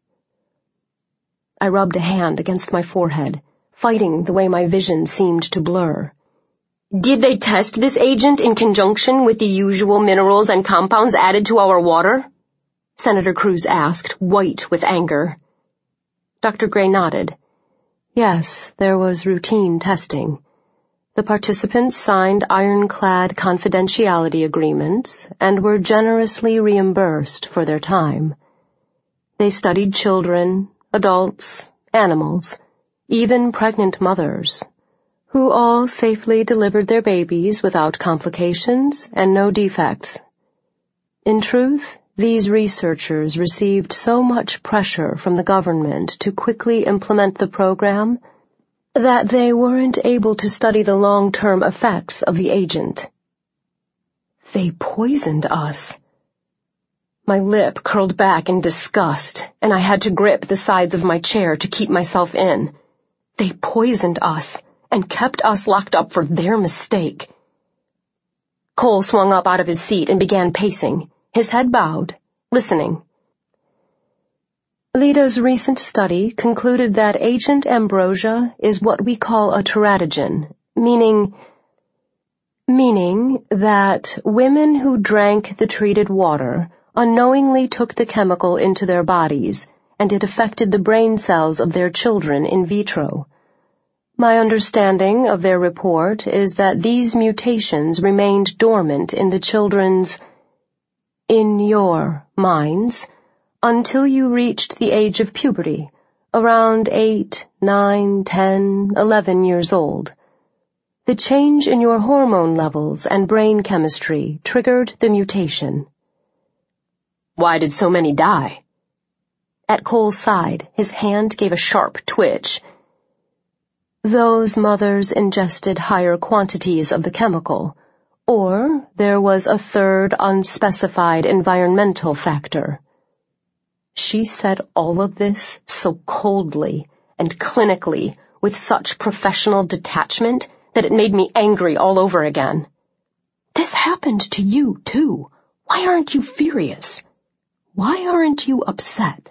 I rubbed a hand against my forehead, fighting the way my vision seemed to blur. "Did they test this agent in conjunction with the usual minerals and compounds added to our water?" Senator Cruz asked, white with anger. Dr. Gray nodded. Yes, there was routine testing. The participants signed ironclad confidentiality agreements and were generously reimbursed for their time. They studied children, adults, animals, even pregnant mothers, who all safely delivered their babies without complications and no defects. In truth, these researchers received so much pressure from the government to quickly implement the program that they weren't able to study the long-term effects of the agent. They poisoned us. My lip curled back in disgust, and I had to grip the sides of my chair to keep myself in. They poisoned us and kept us locked up for their mistake. Cole swung up out of his seat and began pacing, his head bowed, listening. Lita's recent study concluded that Agent Ambrosia is what we call a teratogen, meaning Meaning that women who drank the treated water unknowingly took the chemical into their bodies, and it affected the brain cells of their children in vitro. My understanding of their report is that these mutations remained dormant in the children's, in your minds, until you reached the age of puberty, around 8, 9, 10, 11 years old. The change in your hormone levels and brain chemistry triggered the mutation. Why did so many die? At Cole's side, his hand gave a sharp twitch. Those mothers ingested higher quantities of the chemical, or there was a third unspecified environmental factor. She said all of this so coldly and clinically, with such professional detachment, that it made me angry all over again. This happened to you, too. Why aren't you furious? Why aren't you upset?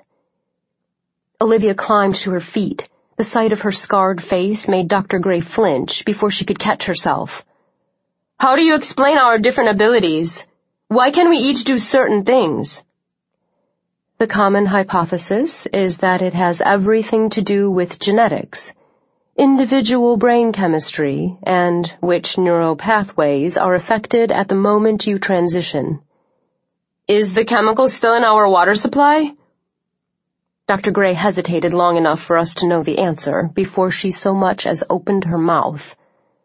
Olivia climbed to her feet. The sight of her scarred face made Dr. Gray flinch before she could catch herself. How do you explain our different abilities? Why can we each do certain things? The common hypothesis is that it has everything to do with genetics, individual brain chemistry, and which neural pathways are affected at the moment you transition. Is the chemical still in our water supply? Dr. Gray hesitated long enough for us to know the answer before she so much as opened her mouth.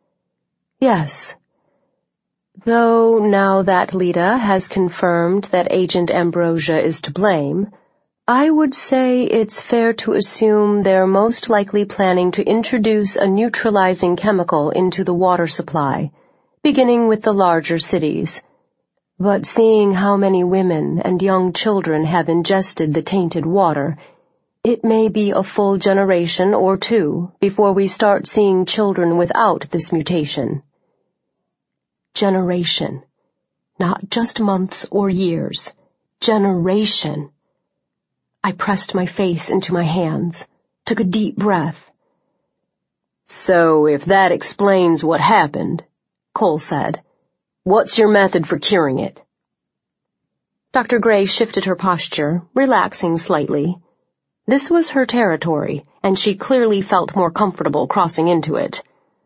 Yes. Though now that Lita has confirmed that Agent Ambrosia is to blame, I would say it's fair to assume they're most likely planning to introduce a neutralizing chemical into the water supply, beginning with the larger cities. But seeing how many women and young children have ingested the tainted water, it may be a full generation or two before we start seeing children without this mutation. Generation. Not just months or years. Generation. I pressed my face into my hands, took a deep breath. So if that explains what happened, Cole said, what's your method for curing it? Dr. Gray shifted her posture, relaxing slightly. This was her territory, and she clearly felt more comfortable crossing into it.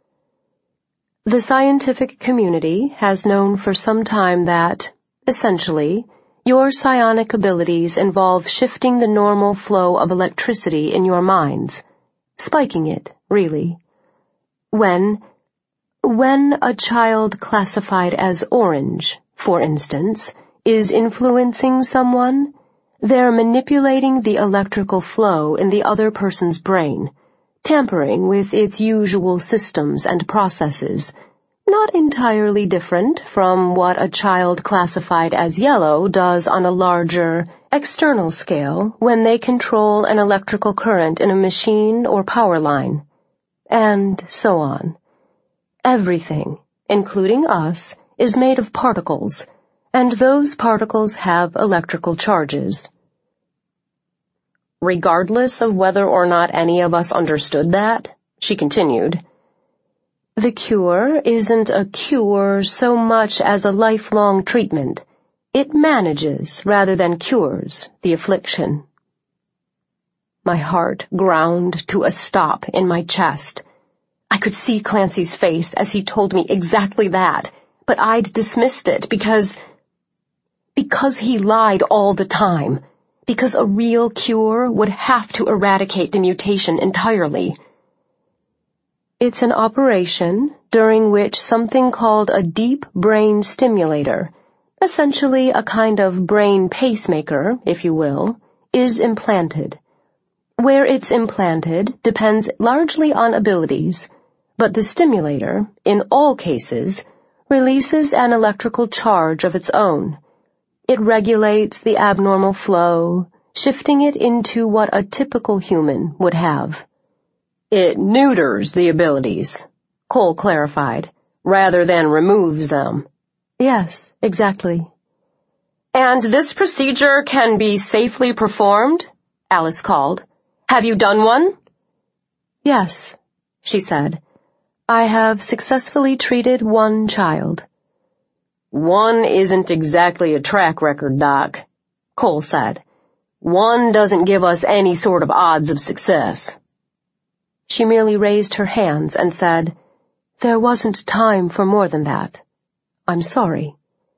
The scientific community has known for some time that, essentially, your psionic abilities involve shifting the normal flow of electricity in your minds, spiking it, really. When a child classified as orange, for instance, is influencing someone, they're manipulating the electrical flow in the other person's brain, tampering with its usual systems and processes, not entirely different from what a child classified as yellow does on a larger, external scale when they control an electrical current in a machine or power line. And so on. Everything, including us, is made of particles, and those particles have electrical charges. Regardless of whether or not any of us understood that, she continued, the cure isn't a cure so much as a lifelong treatment. It manages, rather than cures, the affliction. My heart ground to a stop in my chest. I could see Clancy's face as he told me exactly that, but I'd dismissed it because he lied all the time, because a real cure would have to eradicate the mutation entirely. It's an operation during which something called a deep brain stimulator, essentially a kind of brain pacemaker, if you will, is implanted. Where it's implanted depends largely on abilities, but the stimulator, in all cases, releases an electrical charge of its own. It regulates the abnormal flow, shifting it into what a typical human would have. It neuters the abilities, Cole clarified, rather than removes them. Yes, exactly. And this procedure can be safely performed? Alice called. Have you done one? Yes, she said. I have successfully treated 1 child. 1 isn't exactly a track record, Doc, Cole said. 1 doesn't give us any sort of odds of success. She merely raised her hands and said, "There wasn't time for more than that. I'm sorry."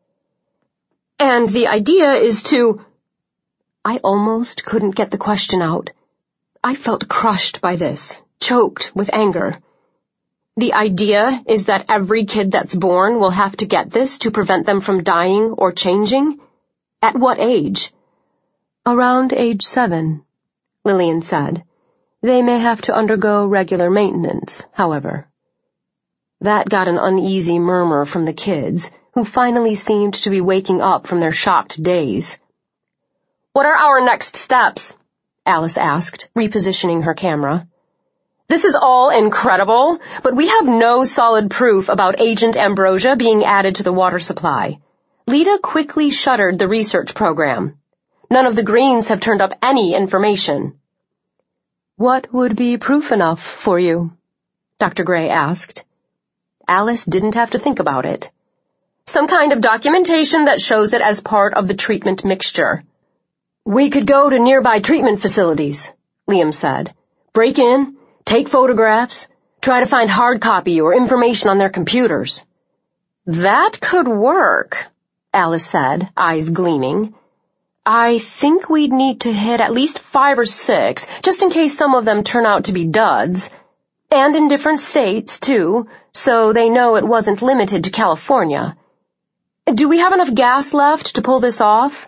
"And the idea is to—" I almost couldn't get the question out. I felt crushed by this, choked with anger. "The idea is that every kid that's born will have to get this to prevent them from dying or changing? At what age?" "Around age 7, Lillian said. "They may have to undergo regular maintenance, however." That got an uneasy murmur from the kids, who finally seemed to be waking up from their shocked daze. "What are our next steps?" Alice asked, repositioning her camera. "This is all incredible, but we have no solid proof about Agent Ambrosia being added to the water supply." Lita quickly shuttered the research program. "None of the Greens have turned up any information." "What would be proof enough for you?" Dr. Gray asked. Alice didn't have to think about it. "Some kind of documentation that shows it as part of the treatment mixture." "We could go to nearby treatment facilities," Liam said. "Break in, take photographs, try to find hard copy or information on their computers." "That could work," Alice said, eyes gleaming. "I think we'd need to hit at least 5 or 6, just in case some of them turn out to be duds. And in different states, too, so they know it wasn't limited to California. Do we have enough gas left to pull this off?"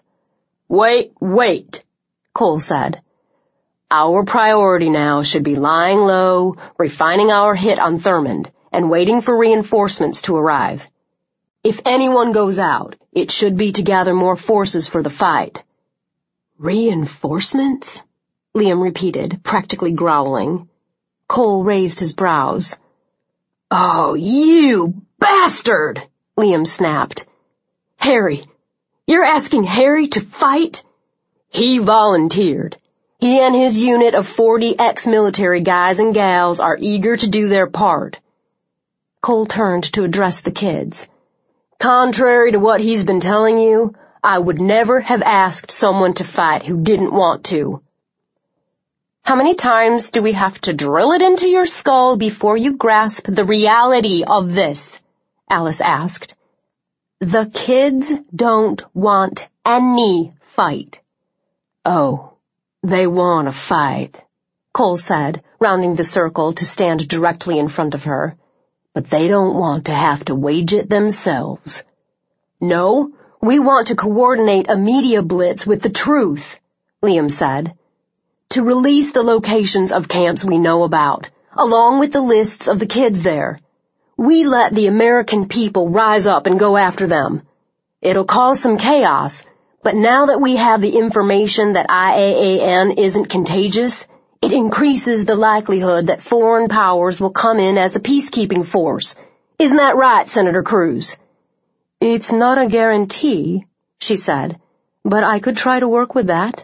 Wait, Cole said. "Our priority now should be lying low, refining our hit on Thurmond, and waiting for reinforcements to arrive. If anyone goes out, it should be to gather more forces for the fight." "Reinforcements?" Liam repeated, practically growling. Cole raised his brows. "Oh, you bastard!" Liam snapped. "Harry, you're asking Harry to fight?" "He volunteered. He and his unit of 40 ex-military guys and gals are eager to do their part." Cole turned to address the kids. "Contrary to what he's been telling you, I would never have asked someone to fight who didn't want to." "How many times do we have to drill it into your skull before you grasp the reality of this?" Alice asked. "The kids don't want any fight." "Oh, they want to fight," Cole said, rounding the circle to stand directly in front of her. "But they don't want to have to wage it themselves." "No, we want to coordinate a media blitz with the truth," Liam said. "To release the locations of camps we know about, along with the lists of the kids there. We let the American people rise up and go after them. It'll cause some chaos, but now that we have the information that IAAN isn't contagious, it increases the likelihood that foreign powers will come in as a peacekeeping force. Isn't that right, Senator Cruz?" "It's not a guarantee," she said, "but I could try to work with that."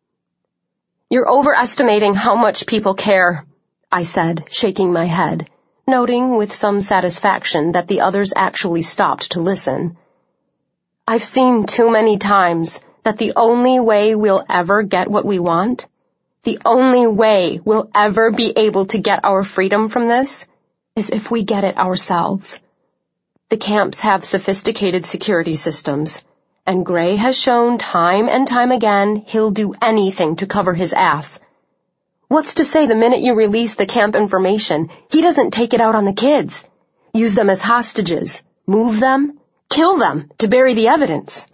"You're overestimating how much people care," I said, shaking my head, noting with some satisfaction that the others actually stopped to listen. "I've seen too many times that the only way we'll ever get what we want, the only way we'll ever be able to get our freedom from this, is if we get it ourselves. The camps have sophisticated security systems, and Gray has shown time and time again he'll do anything to cover his ass. What's to say the minute you release the camp information, he doesn't take it out on the kids, use them as hostages, move them, kill them to bury the evidence?"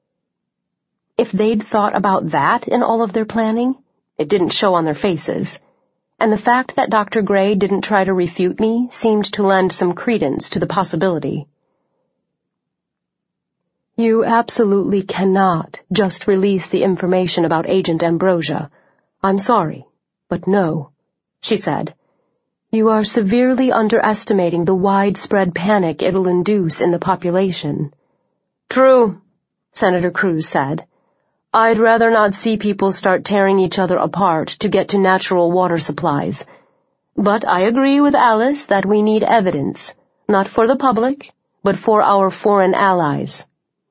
If they'd thought about that in all of their planning, it didn't show on their faces, and the fact that Dr. Gray didn't try to refute me seemed to lend some credence to the possibility. "You absolutely cannot just release the information about Agent Ambrosia. I'm sorry, but no," she said. "You are severely underestimating the widespread panic it'll induce in the population." "True," Senator Cruz said. "I'd rather not see people start tearing each other apart to get to natural water supplies. But I agree with Alice that we need evidence, not for the public, but for our foreign allies.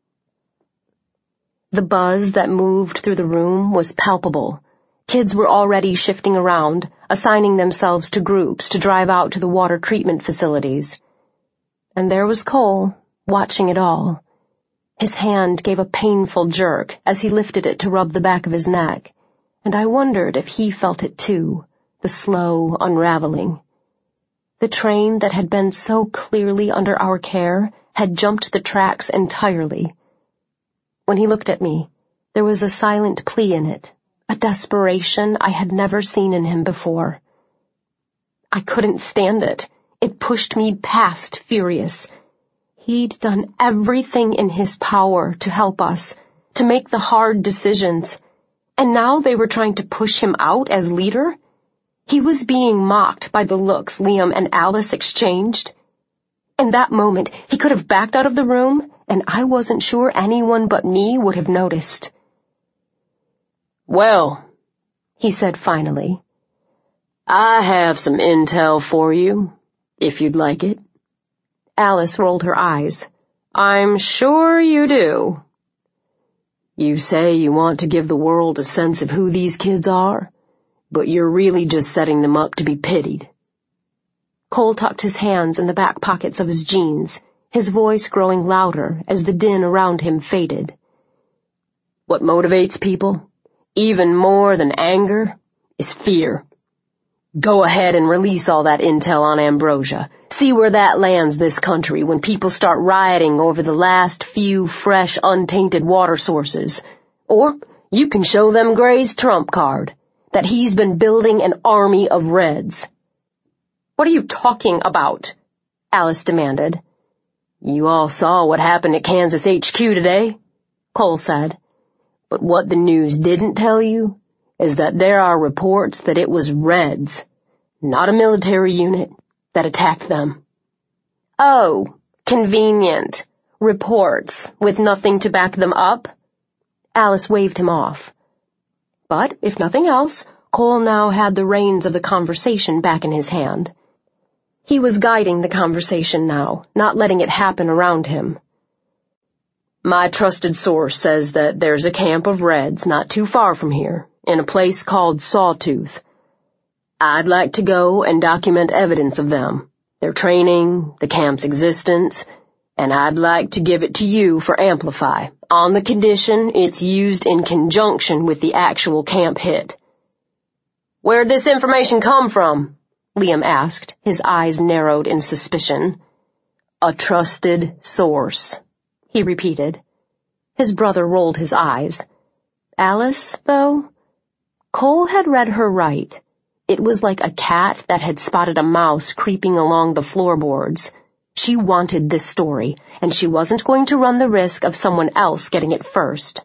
The buzz that moved through the room was palpable. Kids were already shifting around, assigning themselves to groups to drive out to the water treatment facilities. And there was Cole, watching it all. His hand gave a painful jerk as he lifted it to rub the back of his neck, and I wondered if he felt it too, the slow unraveling. The train that had been so clearly under our care had jumped the tracks entirely. When he looked at me, there was a silent plea in it, a desperation I had never seen in him before. I couldn't stand it. It pushed me past furious. He'd done everything in his power to help us, to make the hard decisions, and now they were trying to push him out as leader? He was being mocked by the looks Liam and Alice exchanged. In that moment, he could have backed out of the room, and I wasn't sure anyone but me would have noticed. "Well," he said finally, "I have some intel for you, if you'd like it." Alice rolled her eyes. "I'm sure you do." "You say you want to give the world a sense of who these kids are, but you're really just setting them up to be pitied." Cole tucked his hands in the back pockets of his jeans, his voice growing louder as the din around him faded. "What motivates people, even more than anger, is fear. Go ahead and release all that intel on Ambrosia. See where that lands this country when people start rioting over the last few fresh, untainted water sources. Or you can show them Gray's trump card, that he's been building an army of Reds." "What are you talking about?" Alice demanded. "You all saw what happened at Kansas HQ today," Cole said. "But what the news didn't tell you is that there are reports that it was Reds, not a military unit, that attacked them." "Oh, convenient. Reports, with nothing to back them up?" Alice waved him off. But, if nothing else, Cole now had the reins of the conversation back in his hand. He was guiding the conversation now, not letting it happen around him. "My trusted source says that there's a camp of Reds not too far from here, in a place called Sawtooth. I'd like to go and document evidence of them, their training, the camp's existence, and I'd like to give it to you for Amplify, on the condition it's used in conjunction with the actual camp hit." "Where'd this information come from?" Liam asked, his eyes narrowed in suspicion. "A trusted source," he repeated. His brother rolled his eyes. Alice, though? Cole had read her right. It was like a cat that had spotted a mouse creeping along the floorboards. She wanted this story, and she wasn't going to run the risk of someone else getting it first.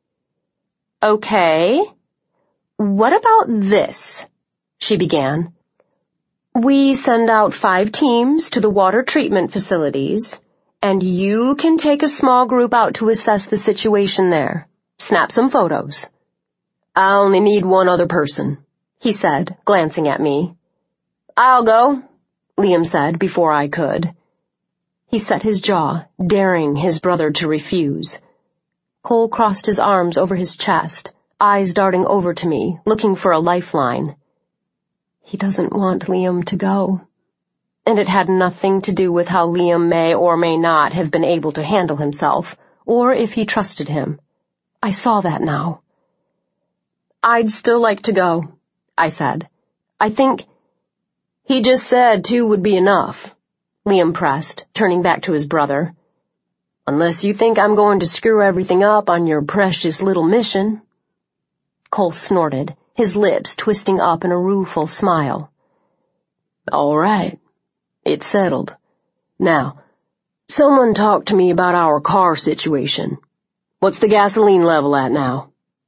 "Okay. What about this?" she began. "We send out 5 teams to the water treatment facilities, and you can take a small group out to assess the situation there. Snap some photos." "I only need one other person," he said, glancing at me. "I'll go," Liam said before I could. He set his jaw, daring his brother to refuse. Cole crossed his arms over his chest, eyes darting over to me, looking for a lifeline. He doesn't want Liam to go. And it had nothing to do with how Liam may or may not have been able to handle himself, or if he trusted him. I saw that now. "I'd still like to go," I said. "I think—" "He just said 2 would be enough," Liam pressed, turning back to his brother. "Unless you think I'm going to screw everything up on your precious little mission." Cole snorted, his lips twisting up in a rueful smile. "All right. It's settled. Now, someone talk to me about our car situation. What's the gasoline level at now?"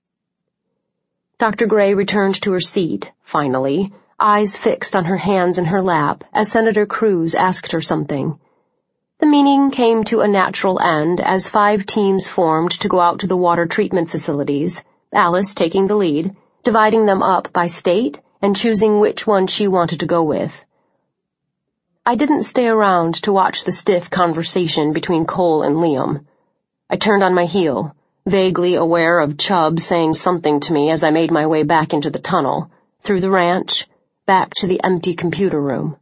Dr. Gray returned to her seat, finally, eyes fixed on her hands in her lap as Senator Cruz asked her something. The meeting came to a natural end as 5 teams formed to go out to the water treatment facilities, Alice taking the lead, dividing them up by state and choosing which one she wanted to go with. I didn't stay around to watch the stiff conversation between Cole and Liam. I turned on my heel, vaguely aware of Chubb saying something to me as I made my way back into the tunnel, through the ranch, back to the empty computer room.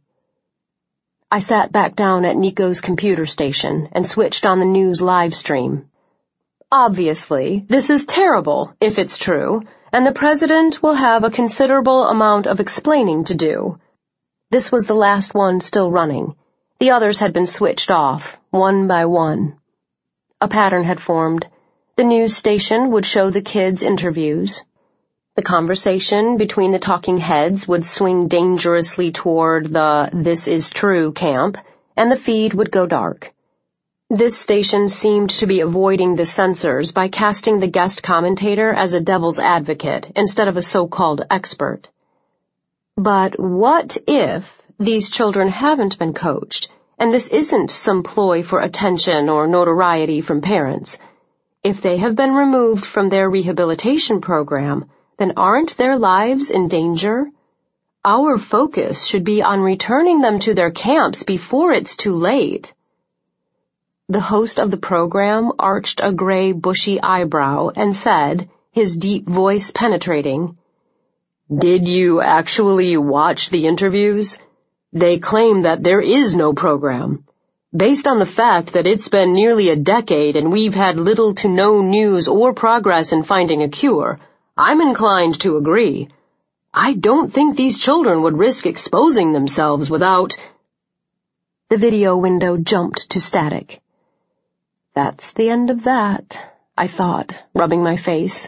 I sat back down at Nico's computer station and switched on the news live stream. Obviously, this is terrible, if it's true, and the president will have a considerable amount of explaining to do. This was the last one still running. The others had been switched off, one by one. A pattern had formed. The news station would show the kids' interviews. The conversation between the talking heads would swing dangerously toward the "this is true" camp, and the feed would go dark. This station seemed to be avoiding the censors by casting the guest commentator as a devil's advocate instead of a so-called expert. But what if these children haven't been coached, and this isn't some ploy for attention or notoriety from parents? If they have been removed from their rehabilitation program, then aren't their lives in danger? Our focus should be on returning them to their camps before it's too late. The host of the program arched a gray, bushy eyebrow and said, his deep voice penetrating, "Did you actually watch the interviews? They claim that there is no program. Based on the fact that it's been nearly a decade and we've had little to no news or progress in finding a cure, I'm inclined to agree. I don't think these children would risk exposing themselves without—" The video window jumped to static. That's the end of that, I thought, rubbing my face.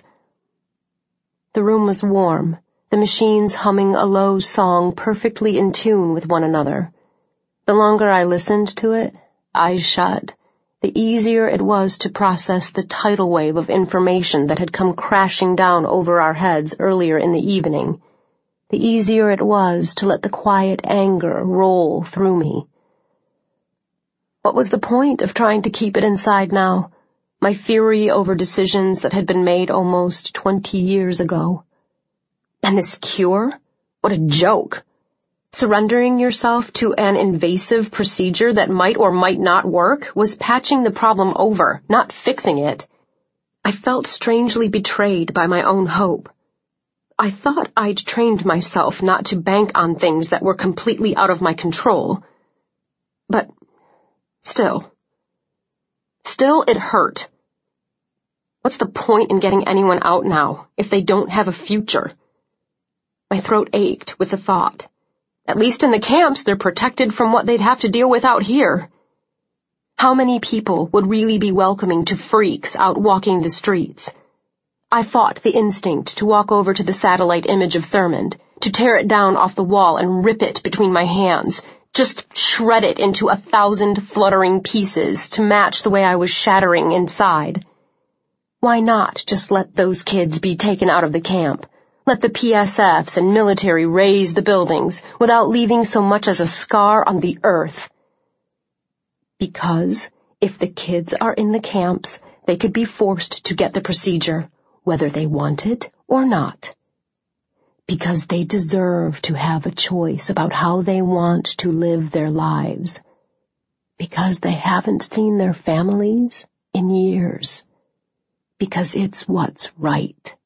The room was warm, the machines humming a low song perfectly in tune with one another. The longer I listened to it, eyes shut, the easier it was to process the tidal wave of information that had come crashing down over our heads earlier in the evening. The easier it was to let the quiet anger roll through me. What was the point of trying to keep it inside now? My fury over decisions that had been made almost 20 years ago. And this cure? What a joke. Surrendering yourself to an invasive procedure that might or might not work was patching the problem over, not fixing it. I felt strangely betrayed by my own hope. I thought I'd trained myself not to bank on things that were completely out of my control. But Still, it hurt. What's the point in getting anyone out now if they don't have a future? My throat ached with the thought. At least in the camps, they're protected from what they'd have to deal with out here. How many people would really be welcoming to freaks out walking the streets? I fought the instinct to walk over to the satellite image of Thurmond, to tear it down off the wall and rip it between my hands, just shred it into 1,000 fluttering pieces to match the way I was shattering inside. Why not just let those kids be taken out of the camp? Let the PSFs and military raze the buildings without leaving so much as a scar on the earth. Because if the kids are in the camps, they could be forced to get the procedure, whether they want it or not. Because they deserve to have a choice about how they want to live their lives. Because they haven't seen their families in years. Because it's what's right.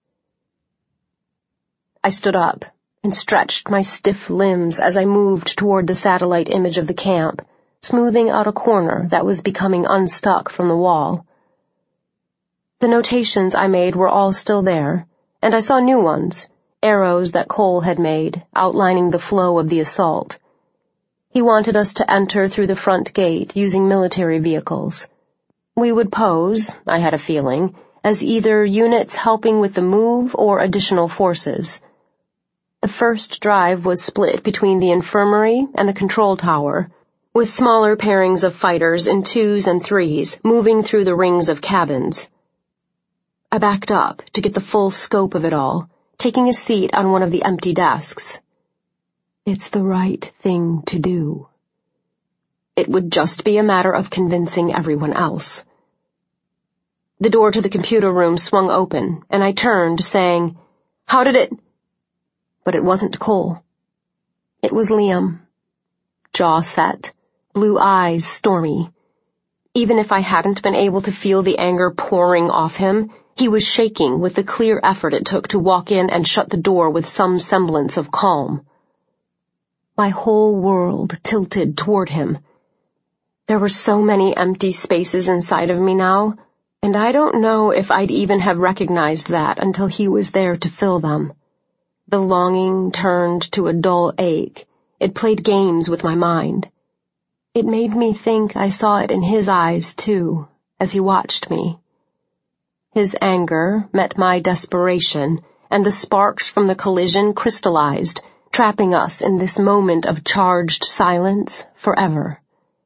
I stood up and stretched my stiff limbs as I moved toward the satellite image of the camp, smoothing out a corner that was becoming unstuck from the wall. The notations I made were all still there, and I saw new ones. Arrows that Cole had made, outlining the flow of the assault. He wanted us to enter through the front gate using military vehicles. We would pose, I had a feeling, as either units helping with the move or additional forces. The first drive was split between the infirmary and the control tower, with smaller pairings of fighters in 2s and 3s moving through the rings of cabins. I backed up to get the full scope of it all, taking a seat on one of the empty desks. It's the right thing to do. It would just be a matter of convincing everyone else. The door to the computer room swung open, and I turned, saying, "How did it—" But it wasn't Cole. It was Liam. Jaw set, blue eyes stormy. Even if I hadn't been able to feel the anger pouring off him, he was shaking with the clear effort it took to walk in and shut the door with some semblance of calm. My whole world tilted toward him. There were so many empty spaces inside of me now, and I don't know if I'd even have recognized that until he was there to fill them. The longing turned to a dull ache. It played games with my mind. It made me think I saw it in his eyes, too, as he watched me. His anger met my desperation, and the sparks from the collision crystallized, trapping us in this moment of charged silence forever.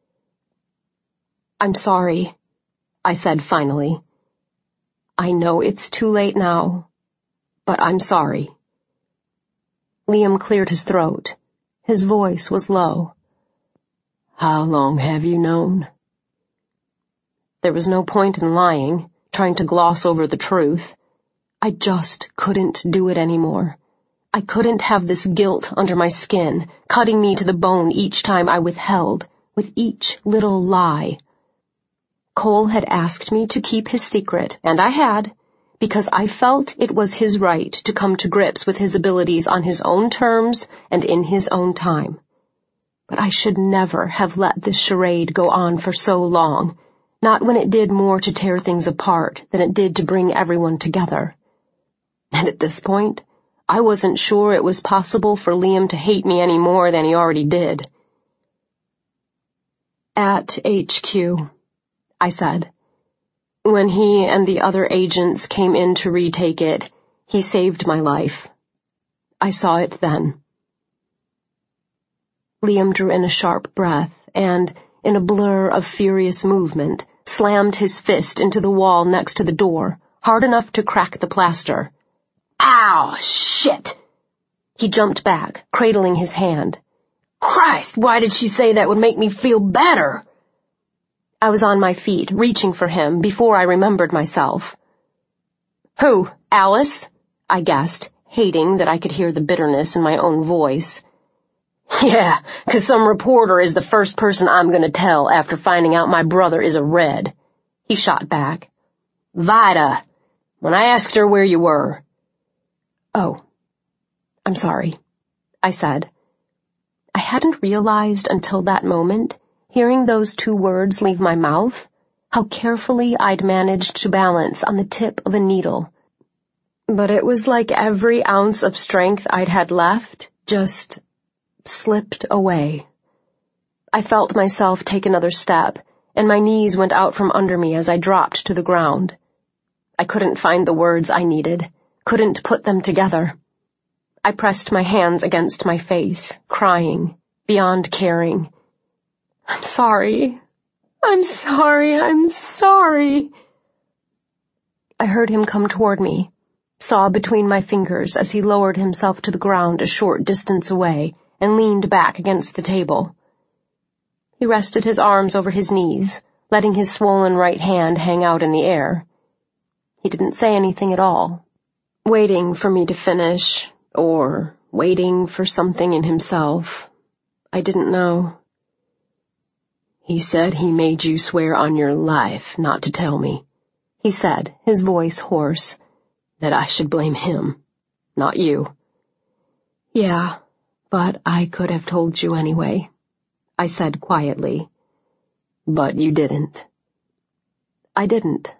"I'm sorry," I said finally. "I know it's too late now, but I'm sorry." Liam cleared his throat. His voice was low. "How long have you known?" There was no point in lying, trying to gloss over the truth. I just couldn't do it anymore. I couldn't have this guilt under my skin, cutting me to the bone each time I withheld, with each little lie. Cole had asked me to keep his secret, and I had, because I felt it was his right to come to grips with his abilities on his own terms and in his own time. But I should never have let this charade go on for so long, not when it did more to tear things apart than it did to bring everyone together. And at this point, I wasn't sure it was possible for Liam to hate me any more than he already did. "At HQ," I said. "When he and the other agents came in to retake it, he saved my life. I saw it then." Liam drew in a sharp breath and, in a blur of furious movement, slammed his fist into the wall next to the door, hard enough to crack the plaster. "Ow, shit!" He jumped back, cradling his hand. "Christ, why did she say that would make me feel better?" I was on my feet, reaching for him, before I remembered myself. "Who, Alice?" I guessed, hating that I could hear the bitterness in my own voice. "Yeah, 'cause some reporter is the first person I'm gonna tell after finding out my brother is a Red," he shot back. "Vida, when I asked her where you were." "Oh, I'm sorry," I said. I hadn't realized until that moment, hearing those two words leave my mouth, how carefully I'd managed to balance on the tip of a needle. But it was like every ounce of strength I'd had left just slipped away. I felt myself take another step, and my knees went out from under me as I dropped to the ground. I couldn't find the words I needed, couldn't put them together. I pressed my hands against my face, crying, beyond caring. "I'm sorry. I'm sorry. I'm sorry." I heard him come toward me, saw between my fingers as he lowered himself to the ground a short distance away and leaned back against the table. He rested his arms over his knees, letting his swollen right hand hang out in the air. He didn't say anything at all, waiting for me to finish, or waiting for something in himself. I didn't know. "He said he made you swear on your life not to tell me," he said, his voice hoarse, "that I should blame him, not you." "Yeah, but I could have told you anyway," I said quietly. "But you didn't." "I didn't."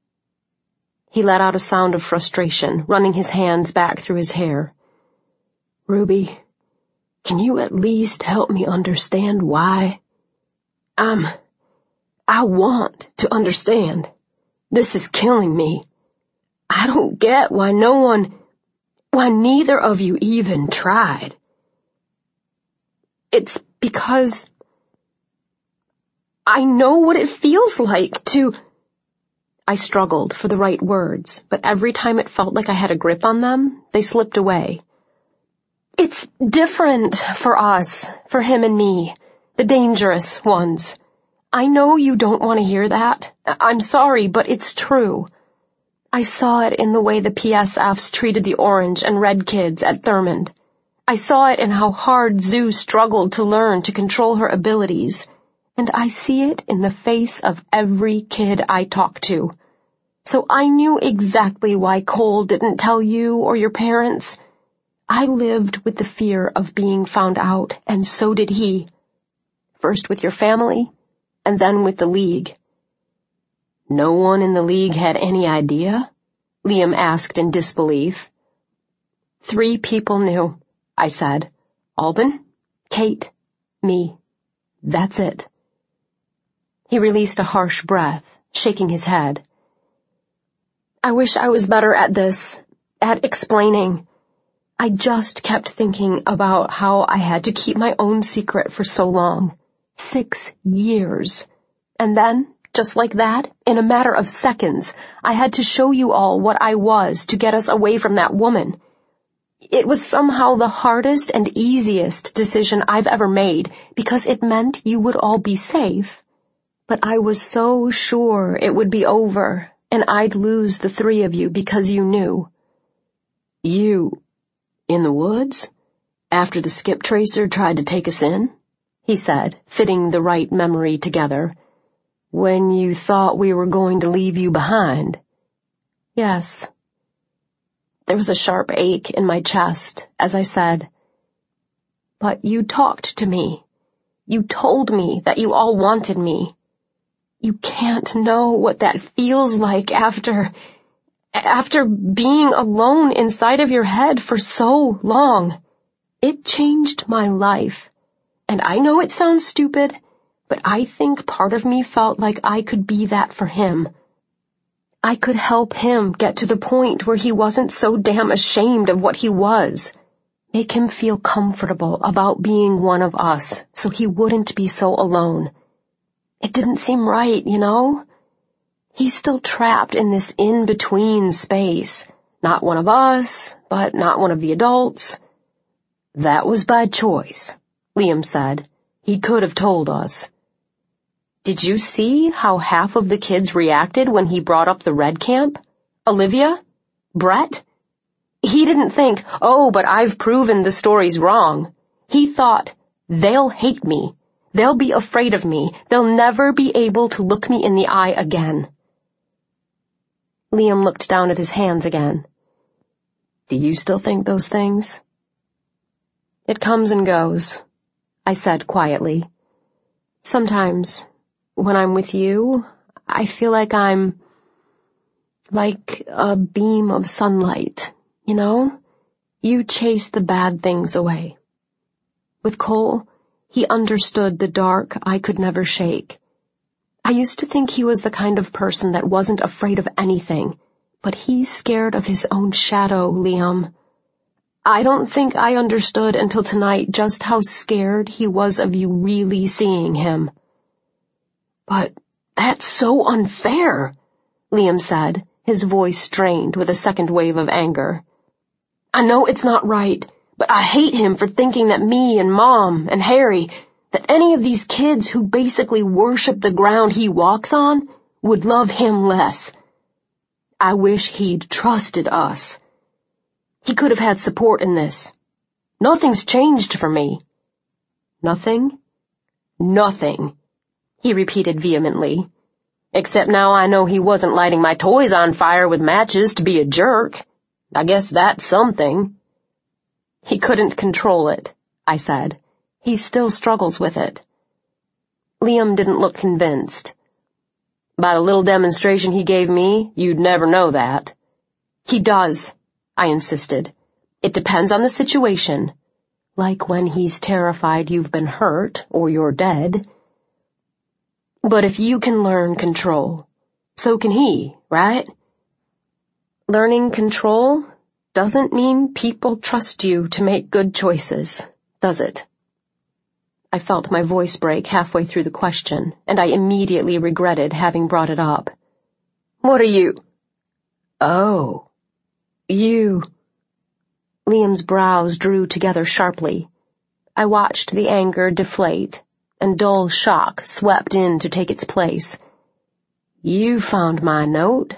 He let out a sound of frustration, running his hands back through his hair. "Ruby, can you at least help me understand why? I want to understand. This is killing me. I don't get why neither of you even tried. It's because I know what it feels like to—" I struggled for the right words, but every time it felt like I had a grip on them, they slipped away. "It's different for us, for him and me, the dangerous ones. I know you don't want to hear that. I'm sorry, but it's true. I saw it in the way the PSFs treated the orange and red kids at Thurmond. I saw it in how hard Zoo struggled to learn to control her abilities, and I see it in the face of every kid I talk to. So I knew exactly why Cole didn't tell you or your parents. I lived with the fear of being found out, and so did he. First with your family, and then with the League. No one in the League had any idea? Liam asked in disbelief. 3 people knew, I said. Alban, Kate, me. That's it. He released a harsh breath, shaking his head. I wish I was better at this, at explaining. I just kept thinking about how I had to keep my own secret for so long. 6 years. And then, just like that, in a matter of seconds, I had to show you all what I was to get us away from that woman. It was somehow the hardest and easiest decision I've ever made because it meant you would all be safe. But I was so sure it would be over and I'd lose the 3 of you because you knew. You, in the woods? After the skip tracer tried to take us in? He said, fitting the right memory together. When you thought we were going to leave you behind? Yes. There was a sharp ache in my chest as I said, but you talked to me. You told me that you all wanted me. You can't know what that feels like after being alone inside of your head for so long. It changed my life. And I know it sounds stupid, but I think part of me felt like I could be that for him. I could help him get to the point where he wasn't so damn ashamed of what he was. Make him feel comfortable about being one of us so he wouldn't be so alone. It didn't seem right, you know? He's still trapped in this in-between space. Not one of us, but not one of the adults. That was by choice, Liam said. He could have told us. Did you see how half of the kids reacted when he brought up the Red Camp? Olivia? Brett? He didn't think, oh, but I've proven the story's wrong. He thought, they'll hate me. They'll be afraid of me. They'll never be able to look me in the eye again. Liam looked down at his hands again. Do you still think those things? It comes and goes, I said quietly. Sometimes, when I'm with you, I feel like I'm like a beam of sunlight, you know? You chase the bad things away. With Cole, he understood the dark I could never shake. I used to think he was the kind of person that wasn't afraid of anything, but he's scared of his own shadow, Liam. I don't think I understood until tonight just how scared he was of you really seeing him. But that's so unfair, Liam said, his voice strained with a second wave of anger. I know it's not right, but I hate him for thinking that me and Mom and Harry, that any of these kids who basically worship the ground he walks on, would love him less. I wish he'd trusted us. He could have had support in this. Nothing's changed for me. Nothing? Nothing, he repeated vehemently. Except now I know he wasn't lighting my toys on fire with matches to be a jerk. I guess that's something. He couldn't control it, I said. He still struggles with it. Liam didn't look convinced. By the little demonstration he gave me, you'd never know that. He does, I insisted. It depends on the situation. Like when he's terrified you've been hurt or you're dead. But if you can learn control, so can he, right? Learning control doesn't mean people trust you to make good choices, does it? I felt my voice break halfway through the question, and I immediately regretted having brought it up. What are you? Oh. You. Liam's brows drew together sharply. I watched the anger deflate, and dull shock swept in to take its place. You found my note?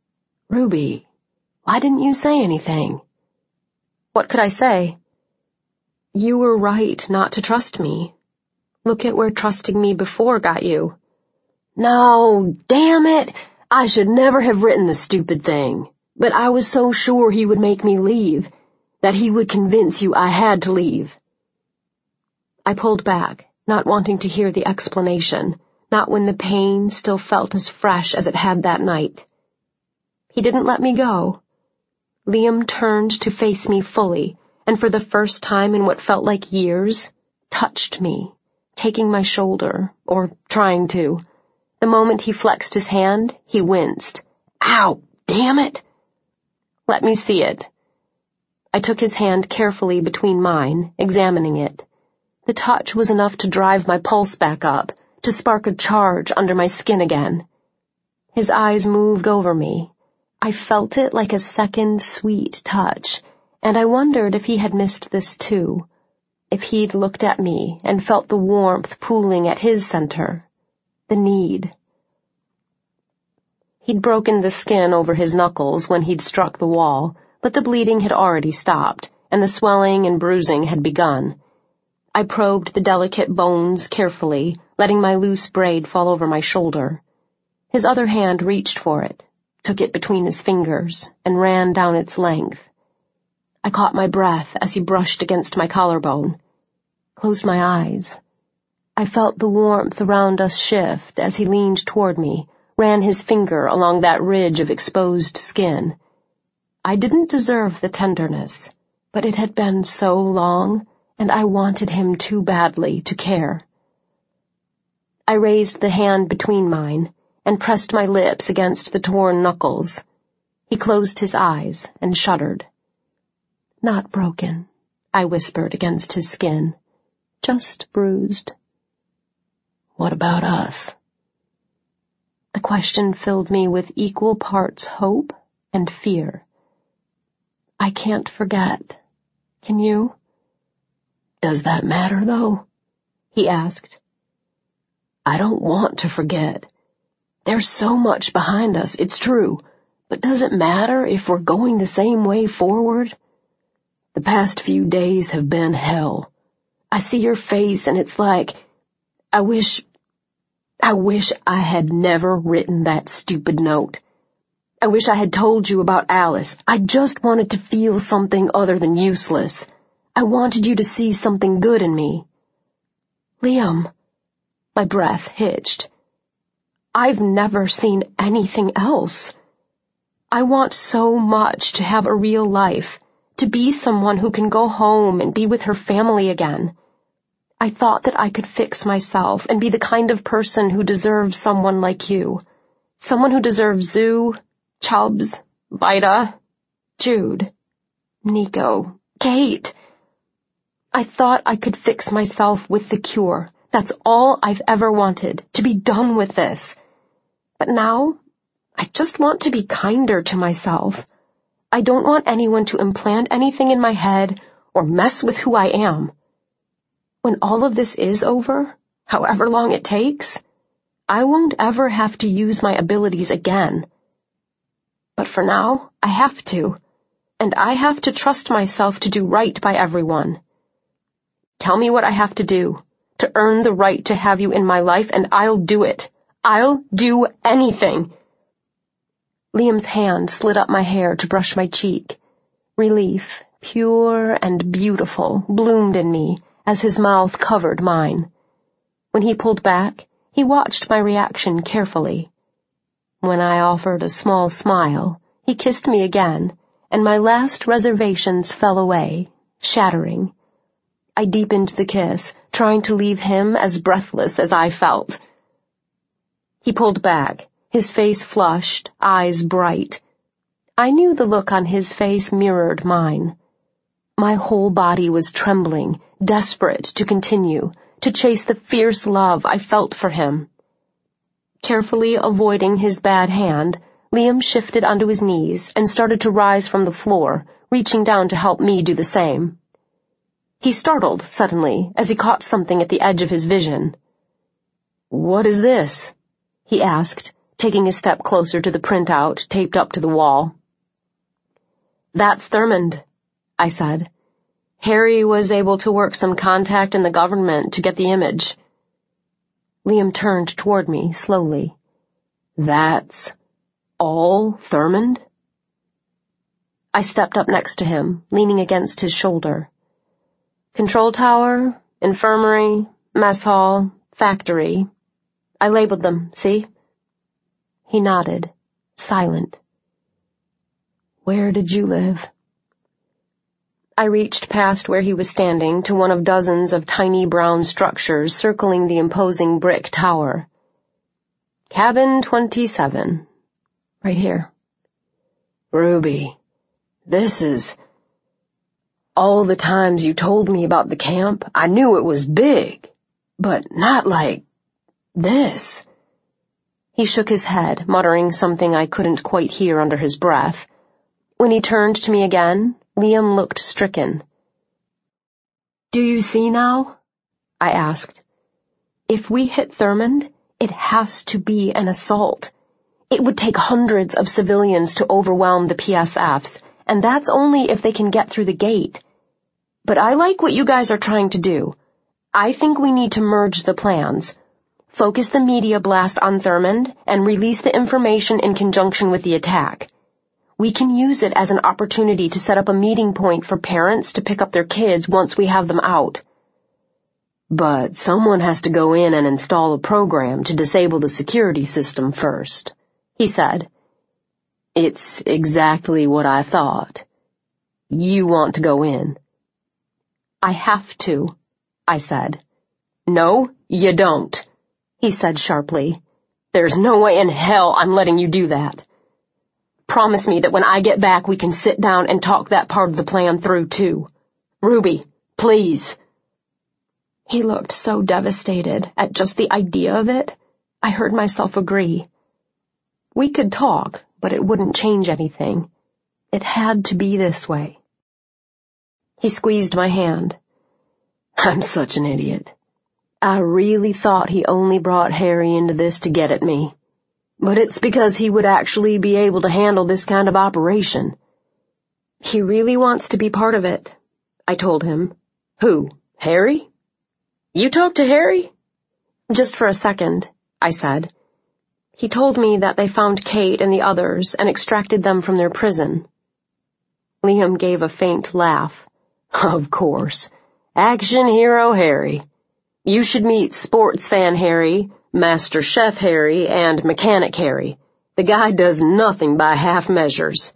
Ruby, why didn't you say anything? What could I say? You were right not to trust me. Look at where trusting me before got you. No, damn it! I should never have written the stupid thing. But I was so sure he would make me leave, that he would convince you I had to leave. I pulled back, not wanting to hear the explanation, not when the pain still felt as fresh as it had that night. He didn't let me go. Liam turned to face me fully, and for the first time in what felt like years, touched me, taking my shoulder, or trying to. The moment he flexed his hand, he winced. Ow, damn it! Let me see it. I took his hand carefully between mine, examining it. The touch was enough to drive my pulse back up, to spark a charge under my skin again. His eyes moved over me. I felt it like a second sweet touch, and I wondered if he had missed this too, if he'd looked at me and felt the warmth pooling at his center, the need. He'd broken the skin over his knuckles when he'd struck the wall, but the bleeding had already stopped, and the swelling and bruising had begun. I probed the delicate bones carefully, letting my loose braid fall over my shoulder. His other hand reached for it, took it between his fingers, and ran down its length. I caught my breath as he brushed against my collarbone. Closed my eyes. I felt the warmth around us shift as he leaned toward me, ran his finger along that ridge of exposed skin. I didn't deserve the tenderness, but it had been so long, and I wanted him too badly to care. I raised the hand between mine and pressed my lips against the torn knuckles. He closed his eyes and shuddered. Not broken, I whispered against his skin. Just bruised. What about us? The question filled me with equal parts hope and fear. I can't forget. Can you? Does that matter, though? He asked. I don't want to forget. There's so much behind us, it's true, but does it matter if we're going the same way forward? The past few days have been hell. I see your face and it's like, I wish I had never written that stupid note. I wish I had told you about Alice. I just wanted to feel something other than useless. I wanted you to see something good in me. Liam, my breath hitched. I've never seen anything else. I want so much to have a real life, to be someone who can go home and be with her family again. I thought that I could fix myself and be the kind of person who deserves someone like you. Someone who deserves Zoo, Chubbs, Vida, Jude, Nico, Kate. I thought I could fix myself with the cure. That's all I've ever wanted, to be done with this. But now, I just want to be kinder to myself. I don't want anyone to implant anything in my head or mess with who I am. When all of this is over, however long it takes, I won't ever have to use my abilities again. But for now, I have to, and I have to trust myself to do right by everyone. Tell me what I have to do to earn the right to have you in my life, and I'll do it. I'll do anything. Liam's hand slid up my hair to brush my cheek. Relief, pure and beautiful, bloomed in me as his mouth covered mine. When he pulled back, he watched my reaction carefully. When I offered a small smile, he kissed me again, and my last reservations fell away, shattering. I deepened the kiss, trying to leave him as breathless as I felt. He pulled back, his face flushed, eyes bright. I knew the look on his face mirrored mine. My whole body was trembling, desperate to continue, to chase the fierce love I felt for him. Carefully avoiding his bad hand, Liam shifted onto his knees and started to rise from the floor, reaching down to help me do the same. He startled suddenly as he caught something at the edge of his vision. "What is this?" he asked, taking a step closer to the printout taped up to the wall. "That's Thurmond," I said. Harry was able to work some contact in the government to get the image. Liam turned toward me slowly. That's all Thurmond? I stepped up next to him, leaning against his shoulder. Control tower, infirmary, mess hall, factory. I labeled them, see? He nodded, silent. Where did you live? I reached past where he was standing to one of dozens of tiny brown structures circling the imposing brick tower. Cabin 27. Right here. Ruby, this is... All the times you told me about the camp, I knew it was big, but not like this. He shook his head, muttering something I couldn't quite hear under his breath. When he turned to me again, Liam looked stricken. Do you see now? I asked. If we hit Thurmond, it has to be an assault. It would take hundreds of civilians to overwhelm the PSFs, and that's only if they can get through the gate. But I like what you guys are trying to do. I think we need to merge the plans. Focus the media blast on Thurmond and release the information in conjunction with the attack. We can use it as an opportunity to set up a meeting point for parents to pick up their kids once we have them out. But someone has to go in and install a program to disable the security system first, he said. It's exactly what I thought. You want to go in. I have to, I said. No, you don't, he said sharply. There's no way in hell I'm letting you do that. Promise me that when I get back we can sit down and talk that part of the plan through too. Ruby, please. He looked so devastated at just the idea of it, I heard myself agree. We could talk, but it wouldn't change anything. It had to be this way. He squeezed my hand. I'm such an idiot. I really thought he only brought Harry into this to get at me. But it's because he would actually be able to handle this kind of operation. He really wants to be part of it, I told him. Who, Harry? You talked to Harry? Just for a second, I said. He told me that they found Kate and the others and extracted them from their prison. Liam gave a faint laugh. Of course. Action hero Harry. You should meet sports fan Harry, master chef Harry, and mechanic Harry. The guy does nothing by half measures.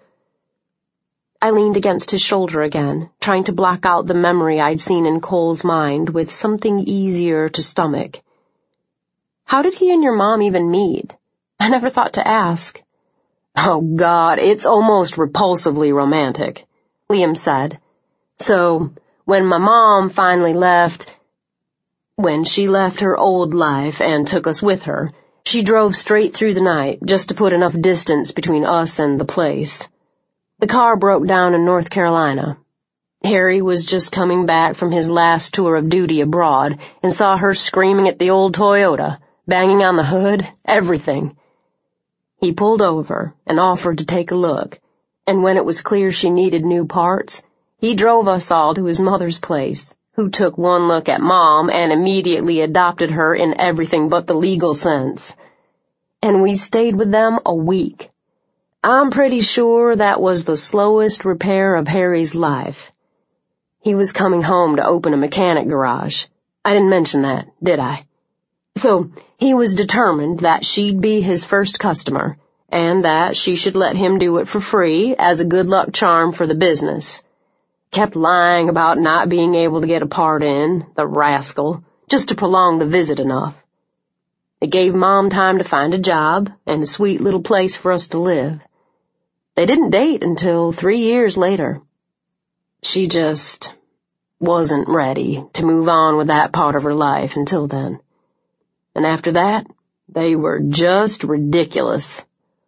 I leaned against his shoulder again, trying to block out the memory I'd seen in Cole's mind with something easier to stomach. How did he and your mom even meet? I never thought to ask. Oh, God, it's almost repulsively romantic, Liam said. So, when my mom finally left, when she left her old life and took us with her, she drove straight through the night just to put enough distance between us and the place. The car broke down in North Carolina. Harry was just coming back from his last tour of duty abroad and saw her screaming at the old Toyota, banging on the hood, everything. He pulled over and offered to take a look, and when it was clear she needed new parts, he drove us all to his mother's place, who took one look at Mom and immediately adopted her in everything but the legal sense. And we stayed with them a week. I'm pretty sure that was the slowest repair of Harry's life. He was coming home to open a mechanic garage. I didn't mention that, did I? So he was determined that she'd be his first customer, and that she should let him do it for free as a good luck charm for the business. Kept lying about not being able to get a part in, the rascal, just to prolong the visit enough. It gave Mom time to find a job and a sweet little place for us to live. They didn't date until 3 years later. She just wasn't ready to move on with that part of her life until then. And after that, they were just ridiculous.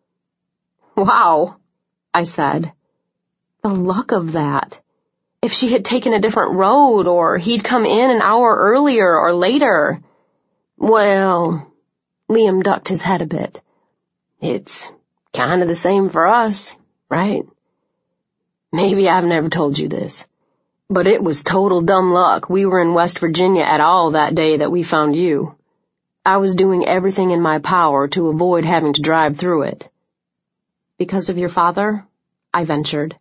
Wow, I said. The luck of that. If she had taken a different road, or he'd come in an hour earlier or later. Well, Liam ducked his head a bit. It's kind of the same for us, right? Maybe I've never told you this. But it was total dumb luck we were in West Virginia at all that day that we found you. I was doing everything in my power to avoid having to drive through it. Because of your father? I ventured.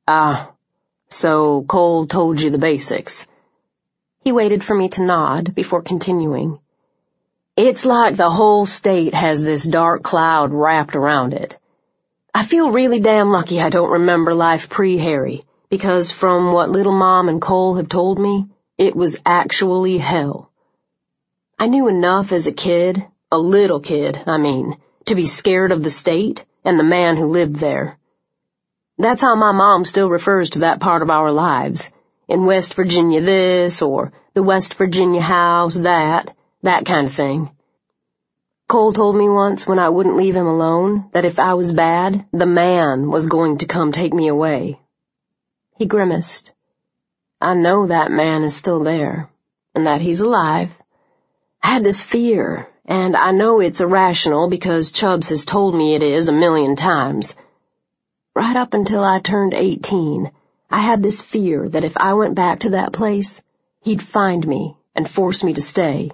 So Cole told you the basics. He waited for me to nod before continuing. It's like the whole state has this dark cloud wrapped around it. I feel really damn lucky I don't remember life pre-Harry, because from what Little Mom and Cole have told me, it was actually hell. I knew enough as a kid, a little kid, I mean, to be scared of the state and the man who lived there. That's how my mom still refers to that part of our lives. In West Virginia this, or the West Virginia house that kind of thing. Cole told me once when I wouldn't leave him alone that if I was bad, the man was going to come take me away. He grimaced. I know that man is still there, and that he's alive. I had this fear, and I know it's irrational because Chubbs has told me it is 1,000,000 times. Right up until I turned 18, I had this fear that if I went back to that place, he'd find me and force me to stay.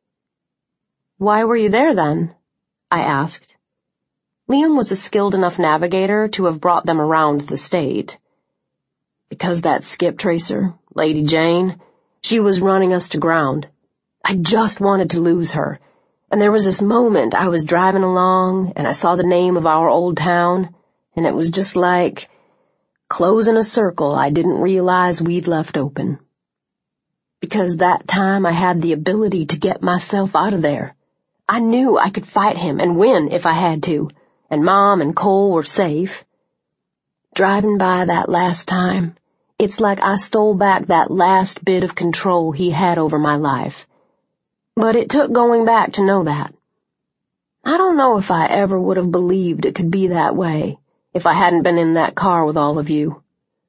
Why were you there then? I asked. Liam was a skilled enough navigator to have brought them around the state. Because that skip tracer, Lady Jane, she was running us to ground. I just wanted to lose her, and there was this moment I was driving along and I saw the name of our old town, and it was just like closing a circle I didn't realize we'd left open. Because that time I had the ability to get myself out of there. I knew I could fight him and win if I had to, and Mom and Cole were safe. Driving by that last time, it's like I stole back that last bit of control he had over my life. But it took going back to know that. I don't know if I ever would have believed it could be that way if I hadn't been in that car with all of you.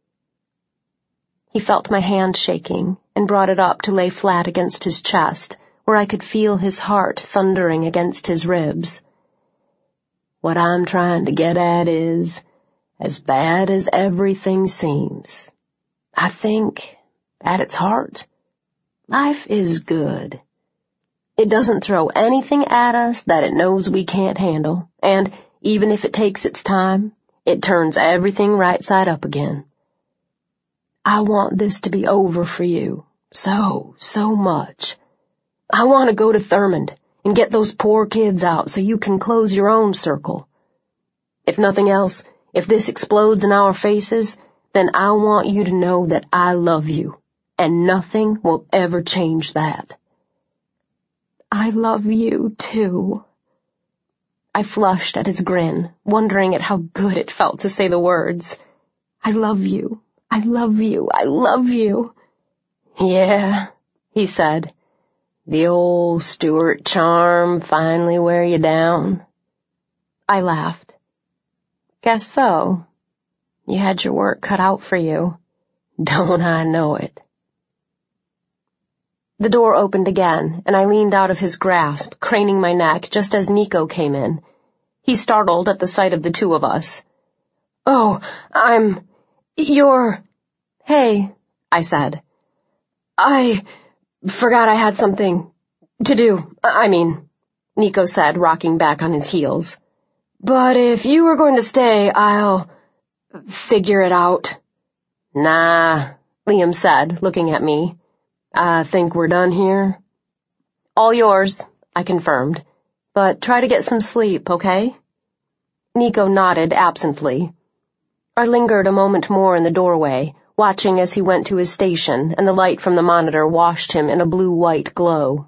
He felt my hand shaking and brought it up to lay flat against his chest, where I could feel his heart thundering against his ribs. What I'm trying to get at is, as bad as everything seems, I think, at its heart, life is good. It doesn't throw anything at us that it knows we can't handle, and even if it takes its time, it turns everything right side up again. I want this to be over for you, so much. I want to go to Thurmond and get those poor kids out so you can close your own circle. If nothing else, if this explodes in our faces, then I want you to know that I love you, and nothing will ever change that. I love you, too. I flushed at his grin, wondering at how good it felt to say the words. I love you. I love you. I love you. Yeah, he said. The old Stuart charm finally wear you down? I laughed. Guess so. You had your work cut out for you. Don't I know it? The door opened again, and I leaned out of his grasp, craning my neck just as Nico came in. He startled at the sight of the two of us. Oh, you're... Hey, I said. I forgot I had something to do, Nico said, rocking back on his heels. But if you were going to stay, I'll figure it out. Nah, Liam said, looking at me. I think we're done here. All yours, I confirmed. But try to get some sleep, okay? Nico nodded absently. I lingered a moment more in the doorway, watching as he went to his station, and the light from the monitor washed him in a blue-white glow.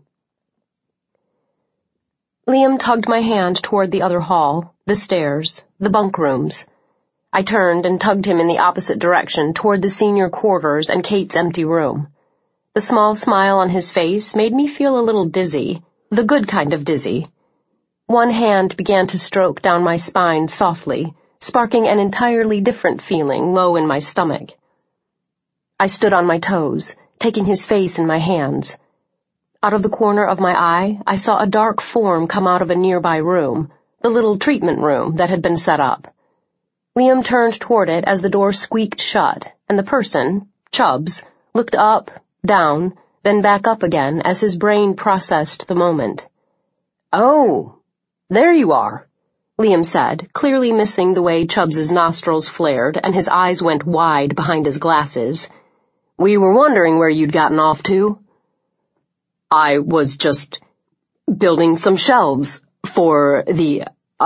Liam tugged my hand toward the other hall, the stairs, the bunk rooms. I turned and tugged him in the opposite direction toward the senior quarters and Kate's empty room. The small smile on his face made me feel a little dizzy, the good kind of dizzy. One hand began to stroke down my spine softly, sparking an entirely different feeling low in my stomach. I stood on my toes, taking his face in my hands. Out of the corner of my eye, I saw a dark form come out of a nearby room, the little treatment room that had been set up. Liam turned toward it as the door squeaked shut, and the person, Chubbs, looked up, down, then back up again as his brain processed the moment. "Oh, there you are," Liam said, clearly missing the way Chubbs's nostrils flared and his eyes went wide behind his glasses. "We were wondering where you'd gotten off to." "I was just building some shelves for the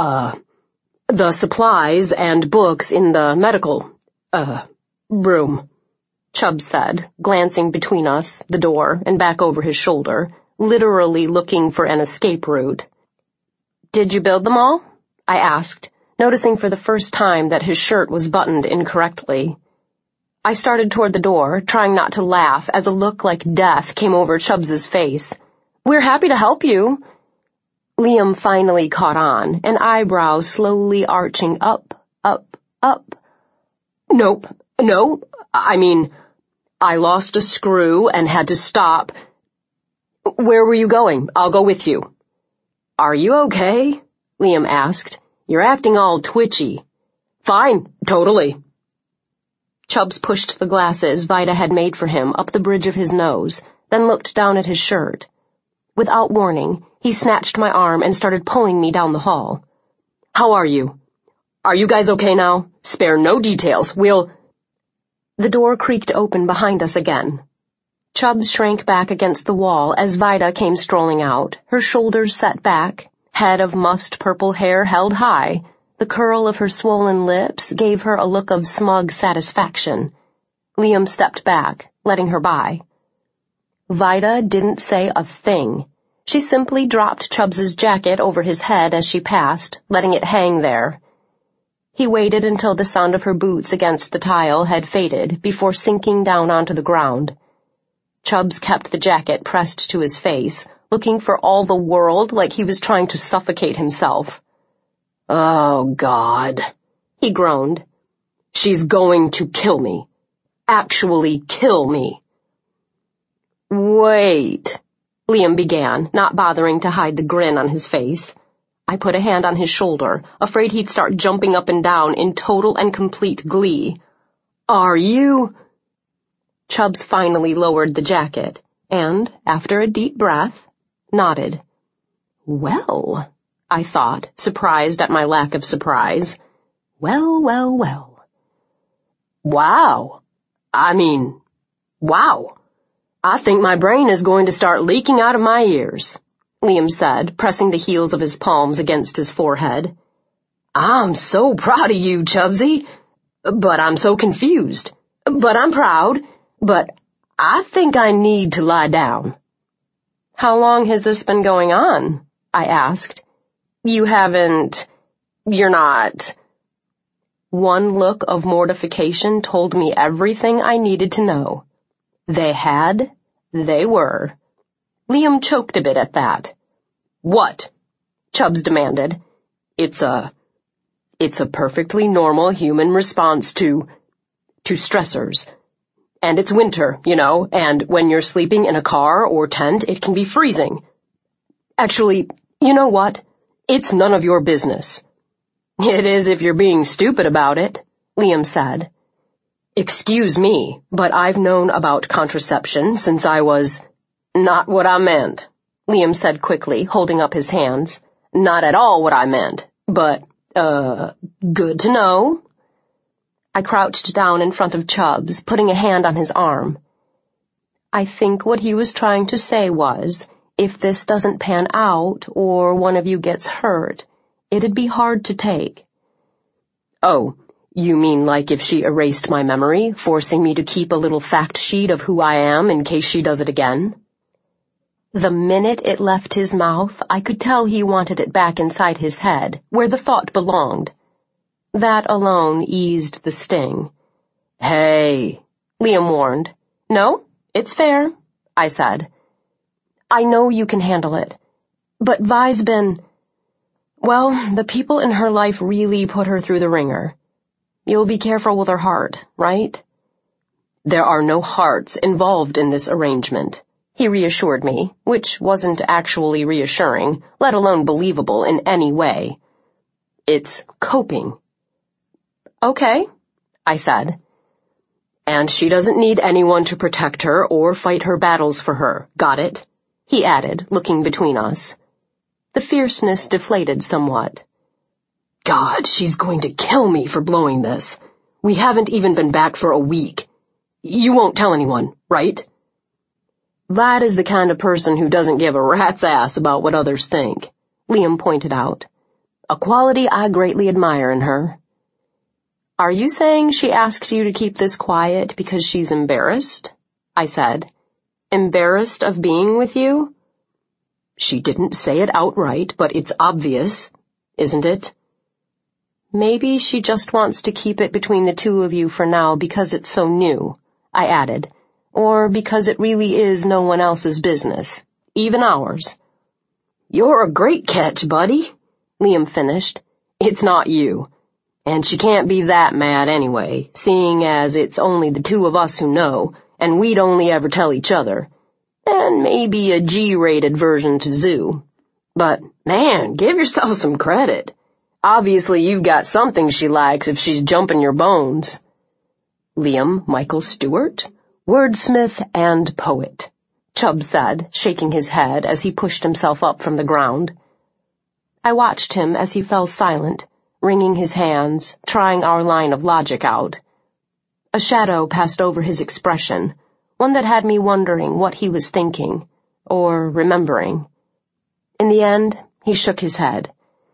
supplies and books in the medical, room," Chubbs said, glancing between us, the door, and back over his shoulder, literally looking for an escape route. "Did you build them all?" I asked, noticing for the first time that his shirt was buttoned incorrectly. I started toward the door, trying not to laugh as a look like death came over Chubbs's face. "We're happy to help you." Liam finally caught on, an eyebrow slowly arching up. "Nope, no, I mean, I lost a screw and had to stop." "Where were you going? I'll go with you." "Are you okay?" Liam asked. "You're acting all twitchy." "Fine, totally." Chubbs pushed the glasses Vida had made for him up the bridge of his nose, then looked down at his shirt. Without warning, he snatched my arm and started pulling me down the hall. "How are you? Are you guys okay now? Spare no details. We'll—" The door creaked open behind us again. Chubbs shrank back against the wall as Vida came strolling out, her shoulders set back, head of mussed-purple hair held high. The curl of her swollen lips gave her a look of smug satisfaction. Liam stepped back, letting her by. Vida didn't say a thing. She simply dropped Chubbs's jacket over his head as she passed, letting it hang there. He waited until the sound of her boots against the tile had faded before sinking down onto the ground. Chubbs kept the jacket pressed to his face, looking for all the world like he was trying to suffocate himself. "Oh, God," he groaned. "She's going to kill me. Actually kill me." "Wait," Liam began, not bothering to hide the grin on his face. I put a hand on his shoulder, afraid he'd start jumping up and down in total and complete glee. "Are you—" Chubbs finally lowered the jacket, and, after a deep breath, nodded. Well, I thought, surprised at my lack of surprise. Well. Wow. Wow. I think my brain is going to start leaking out of my ears," Liam said, pressing the heels of his palms against his forehead. "I'm so proud of you, Chubbsy, but I'm so confused. But I'm proud, but I think I need to lie down." "How long has this been going on?" I asked. You're not... One look of mortification told me everything I needed to know. They were. Liam choked a bit at that. "What?" Chubbs demanded. It's a perfectly normal human response to stressors. And it's winter, and when you're sleeping in a car or tent, it can be freezing. Actually, you know what? It's none of your business." "It is if you're being stupid about it," Liam said. "Excuse me, but I've known about contraception since I was—" "Not what I meant," Liam said quickly, holding up his hands. "Not at all what I meant, but, good to know." I crouched down in front of Chubbs, putting a hand on his arm. I think what he was trying to say was, if this doesn't pan out, or one of you gets hurt, it'd be hard to take. "Oh, you mean like if she erased my memory, forcing me to keep a little fact sheet of who I am in case she does it again?" The minute it left his mouth, I could tell he wanted it back inside his head, where the thought belonged. That alone eased the sting. "Hey," Liam warned. "No, it's fair," I said. "I know you can handle it. But Vi's been... Well, the people in her life really put her through the ringer. You'll be careful with her heart, right?" "There are no hearts involved in this arrangement," he reassured me, which wasn't actually reassuring, let alone believable in any way. "It's coping." "Okay," I said. And she doesn't need anyone to protect her or fight her battles for her. Got it? He added, looking between us. The fierceness deflated somewhat. God, she's going to kill me for blowing this. We haven't even been back for a week. You won't tell anyone, right? Vlad is the kind of person who doesn't give a rat's ass about what others think, Liam pointed out. A quality I greatly admire in her. Are you saying she asked you to keep this quiet because she's embarrassed? I said. Embarrassed of being with you? She didn't say it outright, but it's obvious, isn't it? Maybe she just wants to keep it between the two of you for now because it's so new, I added, or because it really is no one else's business, even ours. You're a great catch, buddy, Liam finished. It's not you. And she can't be that mad anyway, seeing as it's only the two of us who know, and we'd only ever tell each other. And maybe a G-rated version to Zoo. But, man, give yourself some credit. Obviously you've got something she likes if she's jumping your bones. Liam Michael Stewart, wordsmith and poet, Chubb said, shaking his head as he pushed himself up from the ground. I watched him as he fell silent, wringing his hands, trying our line of logic out. A shadow passed over his expression, one that had me wondering what he was thinking, or remembering. In the end, he shook his head.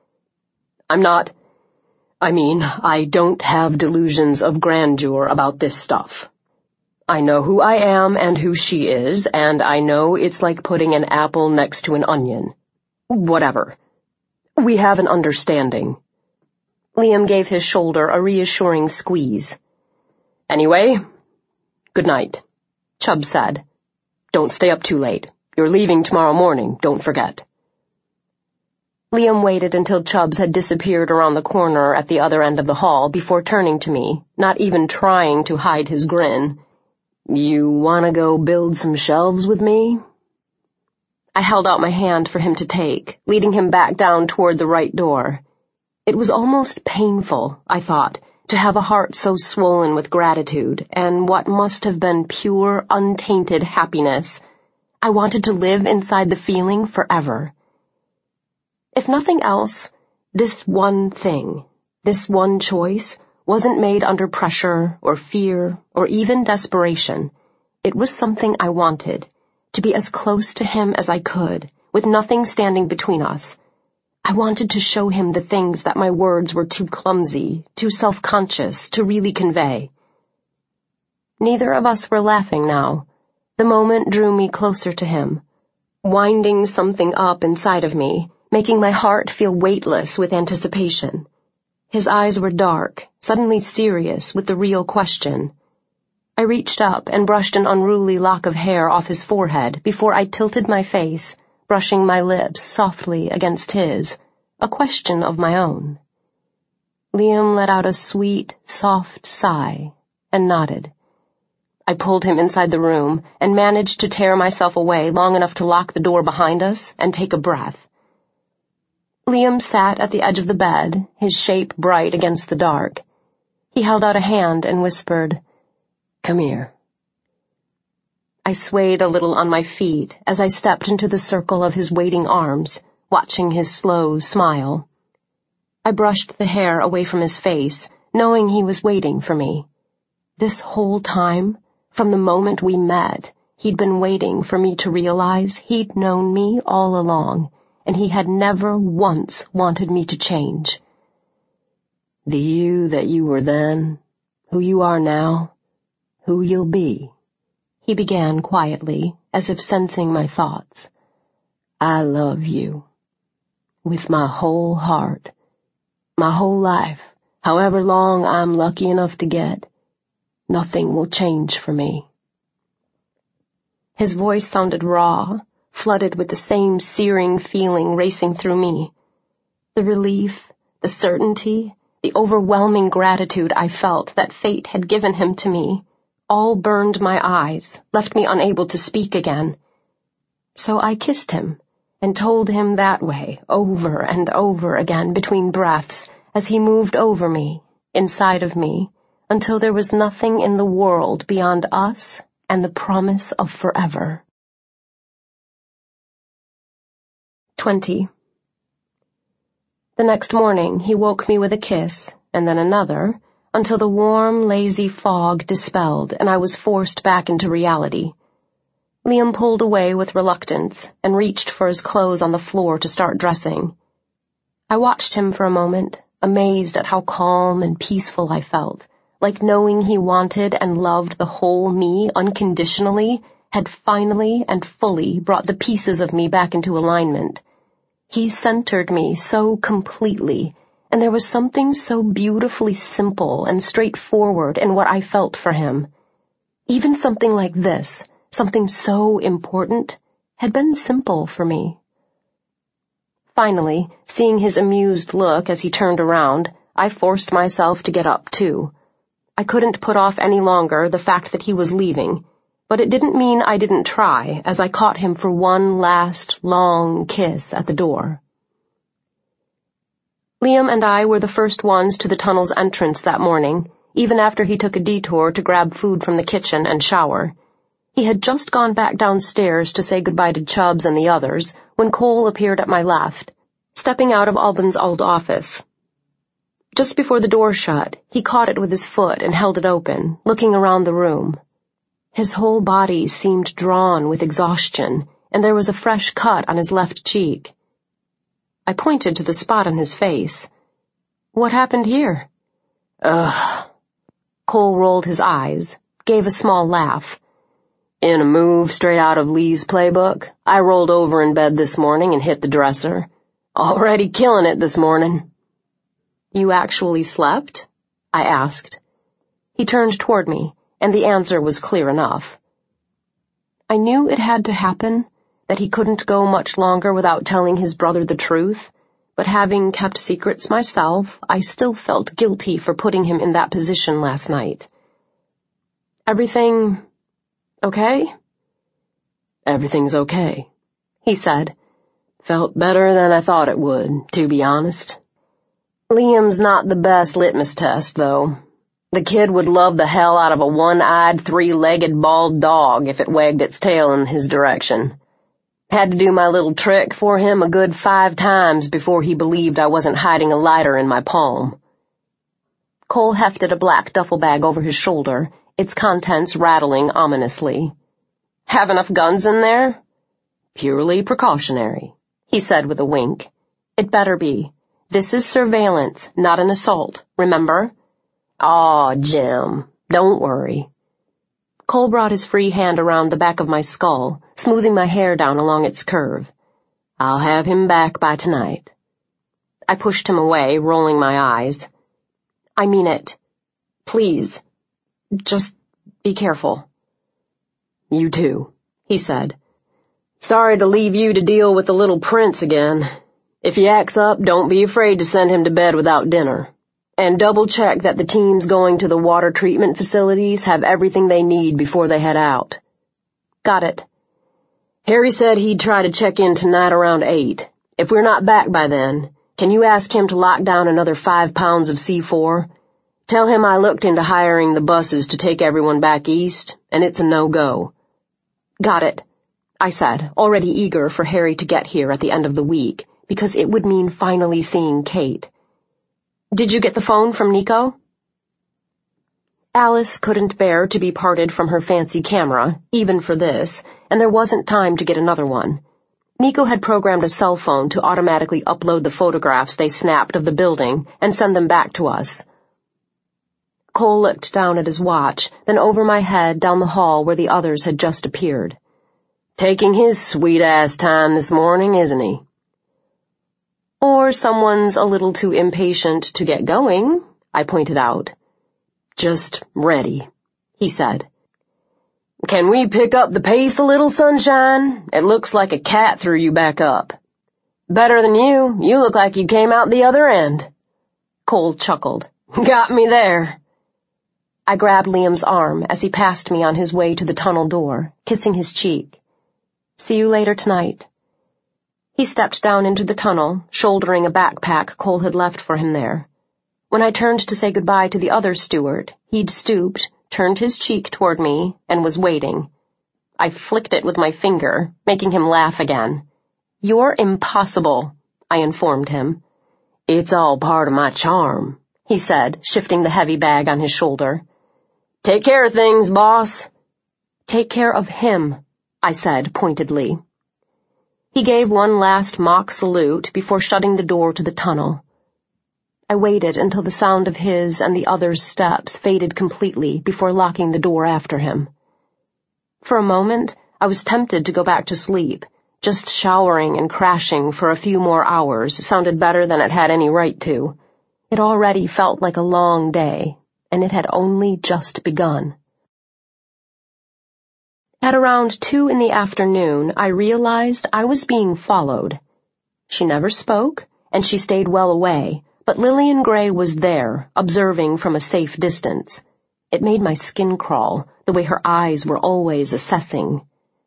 I don't have delusions of grandeur about this stuff. I know who I am and who she is, and I know it's like putting an apple next to an onion. Whatever. We have an understanding. Liam gave his shoulder a reassuring squeeze. Anyway, good night, Chubb said. Don't stay up too late. You're leaving tomorrow morning, don't forget. Liam waited until Chubbs had disappeared around the corner at the other end of the hall before turning to me, not even trying to hide his grin. You want to go build some shelves with me? I held out my hand for him to take, leading him back down toward the right door. It was almost painful, I thought, to have a heart so swollen with gratitude and what must have been pure, untainted happiness. I wanted to live inside the feeling forever. If nothing else, this one thing, this one choice, wasn't made under pressure or fear or even desperation. It was something I wanted, to be as close to him as I could, with nothing standing between us. I wanted to show him the things that my words were too clumsy, too self-conscious to really convey. Neither of us were laughing now. The moment drew me closer to him, winding something up inside of me, making my heart feel weightless with anticipation. His eyes were dark, suddenly serious with the real question. I reached up and brushed an unruly lock of hair off his forehead before I tilted my face, brushing my lips softly against his, a question of my own. Liam let out a sweet, soft sigh and nodded. I pulled him inside the room and managed to tear myself away long enough to lock the door behind us and take a breath. Liam sat at the edge of the bed, his shape bright against the dark. He held out a hand and whispered, "Come here." I swayed a little on my feet as I stepped into the circle of his waiting arms, watching his slow smile. I brushed the hair away from his face, knowing he was waiting for me. This whole time, from the moment we met, he'd been waiting for me to realize he'd known me all along, and he had never once wanted me to change. The you that you were then, who you are now, who you'll be, he began quietly, as if sensing my thoughts. I love you. With my whole heart. My whole life, however long I'm lucky enough to get. Nothing will change for me. His voice sounded raw, flooded with the same searing feeling racing through me. The relief, the certainty, the overwhelming gratitude I felt that fate had given him to me, all burned my eyes, left me unable to speak again. So I kissed him, and told him that way, over and over again between breaths, as he moved over me, inside of me, until there was nothing in the world beyond us and the promise of forever. 20. The next morning, he woke me with a kiss, and then another, until the warm, lazy fog dispelled and I was forced back into reality. Liam pulled away with reluctance and reached for his clothes on the floor to start dressing. I watched him for a moment, amazed at how calm and peaceful I felt, like knowing he wanted and loved the whole me unconditionally had finally and fully brought the pieces of me back into alignment. He centered me so completely, and there was something so beautifully simple and straightforward in what I felt for him. Even something like this, something so important, had been simple for me. Finally, seeing his amused look as he turned around, I forced myself to get up too. I couldn't put off any longer the fact that he was leaving, but it didn't mean I didn't try as I caught him for one last, long kiss at the door. Liam and I were the first ones to the tunnel's entrance that morning, even after he took a detour to grab food from the kitchen and shower. He had just gone back downstairs to say goodbye to Chubbs and the others when Cole appeared at my left, stepping out of Alban's old office. Just before the door shut, he caught it with his foot and held it open, looking around the room. His whole body seemed drawn with exhaustion, and there was a fresh cut on his left cheek. I pointed to the spot on his face. "What happened here?" "Ugh." Cole rolled his eyes, gave a small laugh. "In a move straight out of Lee's playbook, I rolled over in bed this morning and hit the dresser. Already killing it this morning." "You actually slept?" I asked. He turned toward me, and the answer was clear enough. I knew it had to happen, that he couldn't go much longer without telling his brother the truth, but having kept secrets myself, I still felt guilty for putting him in that position last night. "Everything okay?" "Everything's okay," he said. "Felt better than I thought it would, to be honest. Liam's not the best litmus test, though. The kid would love the hell out of a one-eyed, three-legged bald dog if it wagged its tail in his direction. Had to do my little trick for him a good 5 times before he believed I wasn't hiding a lighter in my palm." Cole hefted a black duffel bag over his shoulder, its contents rattling ominously. "Have enough guns in there?" "Purely precautionary," he said with a wink. "It better be. This is surveillance, not an assault, remember?" "Aw, Jim, don't worry." Cole brought his free hand around the back of my skull, smoothing my hair down along its curve. "I'll have him back by tonight." I pushed him away, rolling my eyes. "I mean it. Please. Just be careful." "You too," he said. "Sorry to leave you to deal with the little prince again. If he acts up, don't be afraid to send him to bed without dinner. And double-check that the teams going to the water treatment facilities have everything they need before they head out." "Got it." "Harry said he'd try to check in tonight around 8. If we're not back by then, can you ask him to lock down another 5 pounds of C4? Tell him I looked into hiring the buses to take everyone back east, and it's a no-go." "Got it," I said, already eager for Harry to get here at the end of the week, because it would mean finally seeing Kate. "Did you get the phone from Nico?" Alice couldn't bear to be parted from her fancy camera, even for this, and there wasn't time to get another one. Nico had programmed a cell phone to automatically upload the photographs they snapped of the building and send them back to us. Cole looked down at his watch, then over my head down the hall where the others had just appeared. "Taking his sweet-ass time this morning, isn't he?" "Or someone's a little too impatient to get going," I pointed out. "Just ready," he said. "Can we pick up the pace a little, sunshine? It looks like a cat threw you back up." "Better than you. You look like you came out the other end." Cole chuckled. "Got me there." I grabbed Liam's arm as he passed me on his way to the tunnel door, kissing his cheek. "See you later tonight." He stepped down into the tunnel, shouldering a backpack Cole had left for him there. When I turned to say goodbye to the other steward, he'd stooped, turned his cheek toward me, and was waiting. I flicked it with my finger, making him laugh again. "You're impossible," I informed him. "It's all part of my charm," he said, shifting the heavy bag on his shoulder. "Take care of things, boss." "Take care of him," I said pointedly. He gave one last mock salute before shutting the door to the tunnel. I waited until the sound of his and the others' steps faded completely before locking the door after him. For a moment, I was tempted to go back to sleep. Just showering and crashing for a few more hours sounded better than it had any right to. It already felt like a long day, and it had only just begun. At around 2 in the afternoon, I realized I was being followed. She never spoke, and she stayed well away, but Lillian Gray was there, observing from a safe distance. It made my skin crawl, the way her eyes were always assessing.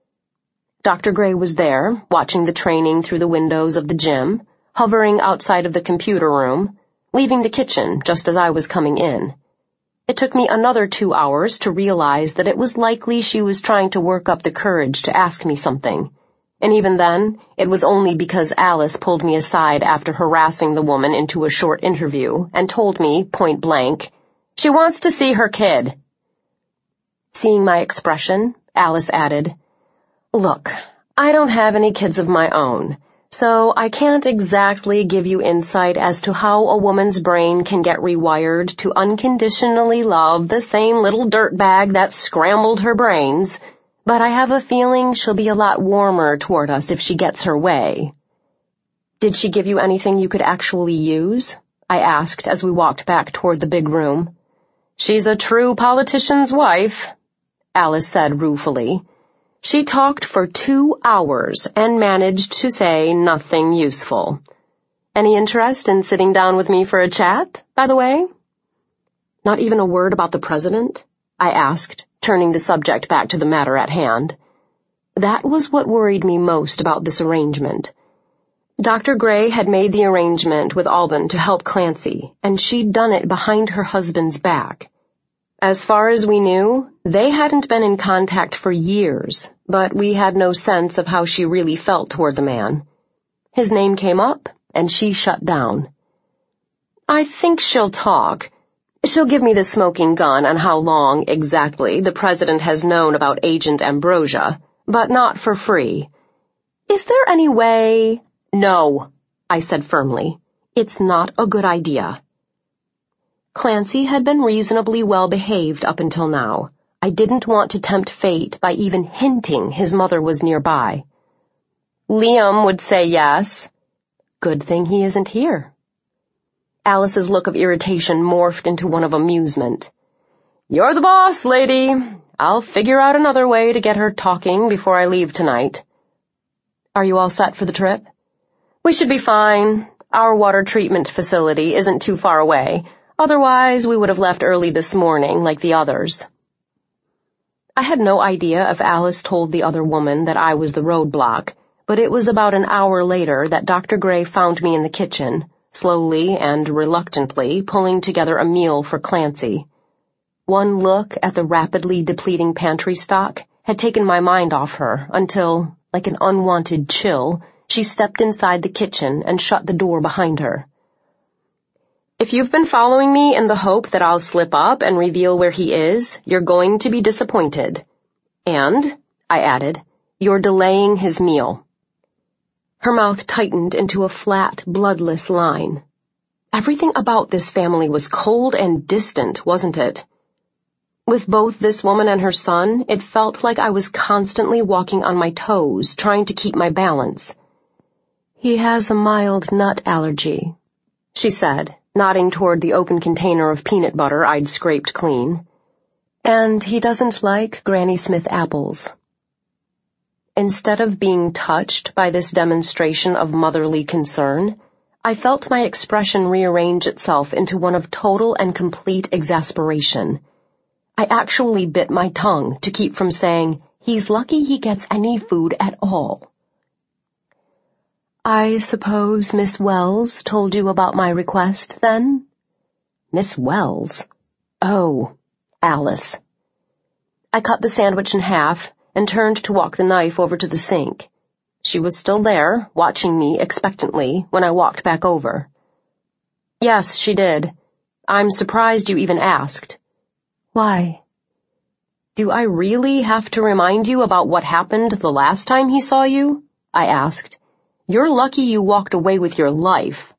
Dr. Gray was there, watching the training through the windows of the gym, hovering outside of the computer room, leaving the kitchen just as I was coming in. It took me another 2 hours to realize that it was likely she was trying to work up the courage to ask me something. And even then, it was only because Alice pulled me aside after harassing the woman into a short interview and told me, point blank, "She wants to see her kid." Seeing my expression, Alice added, "Look, I don't have any kids of my own, so I can't exactly give you insight as to how a woman's brain can get rewired to unconditionally love the same little dirtbag that scrambled her brains, but I have a feeling she'll be a lot warmer toward us if she gets her way." "Did she give you anything you could actually use?" I asked as we walked back toward the big room. "She's a true politician's wife," Alice said ruefully. "She talked for 2 hours and managed to say nothing useful. Any interest in sitting down with me for a chat, by the way?" "Not even a word about the president?" I asked, turning the subject back to the matter at hand. That was what worried me most about this arrangement. Dr. Gray had made the arrangement with Alban to help Clancy, and she'd done it behind her husband's back. As far as we knew, they hadn't been in contact for years, but we had no sense of how she really felt toward the man. His name came up, and she shut down. "I think she'll talk. She'll give me the smoking gun on how long, exactly, the president has known about Agent Ambrosia, but not for free. Is there any way—" "No," I said firmly. "It's not a good idea." Clancy had been reasonably well behaved up until now. I didn't want to tempt fate by even hinting his mother was nearby. "Liam would say yes." "Good thing he isn't here." Alice's look of irritation morphed into one of amusement. "You're the boss, lady. I'll figure out another way to get her talking before I leave tonight." "Are you all set for the trip?" "We should be fine. Our water treatment facility isn't too far away. Otherwise, we would have left early this morning like the others." I had no idea if Alice told the other woman that I was the roadblock, but it was about an hour later that Dr. Gray found me in the kitchen, slowly and reluctantly pulling together a meal for Clancy. One look at the rapidly depleting pantry stock had taken my mind off her until, like an unwanted chill, she stepped inside the kitchen and shut the door behind her. "If you've been following me in the hope that I'll slip up and reveal where he is, you're going to be disappointed. And," I added, "you're delaying his meal." Her mouth tightened into a flat, bloodless line. Everything about this family was cold and distant, wasn't it? With both this woman and her son, it felt like I was constantly walking on my toes, trying to keep my balance. "He has a mild nut allergy," she said, nodding toward the open container of peanut butter I'd scraped clean. "And he doesn't like Granny Smith apples." Instead of being touched by this demonstration of motherly concern, I felt my expression rearrange itself into one of total and complete exasperation. I actually bit my tongue to keep from saying, "He's lucky he gets any food at all." "I suppose Miss Wells told you about my request, then?" Miss Wells? Oh, Alice. I cut the sandwich in half and turned to walk the knife over to the sink. She was still there, watching me expectantly when I walked back over. Yes, she did. I'm surprised you even asked. Why? Do I really have to remind you about what happened the last time he saw you? I asked. You're lucky you walked away with your life.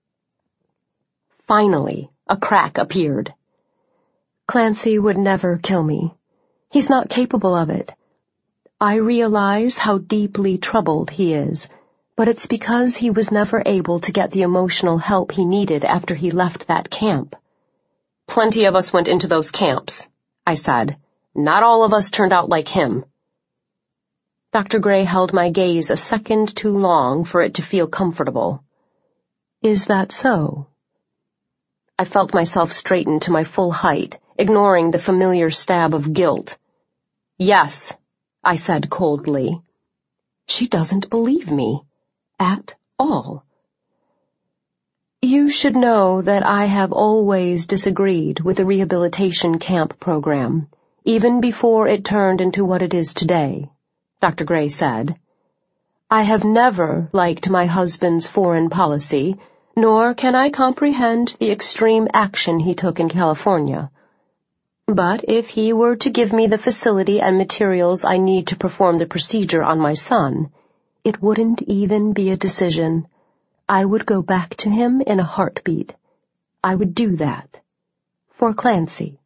Finally, a crack appeared. Clancy would never kill me. He's not capable of it. I realize how deeply troubled he is, but it's because he was never able to get the emotional help he needed after he left that camp. Plenty of us went into those camps, I said. Not all of us turned out like him. Dr. Gray held my gaze a second too long for it to feel comfortable. Is that so? I felt myself straighten to my full height, ignoring the familiar stab of guilt. Yes, I said coldly. She doesn't believe me. At all. You should know that I have always disagreed with the rehabilitation camp program, even before it turned into what it is today, Dr. Gray said. I have never liked my husband's foreign policy, nor can I comprehend the extreme action he took in California. But if he were to give me the facility and materials I need to perform the procedure on my son, it wouldn't even be a decision. I would go back to him in a heartbeat. I would do that. For Clancy.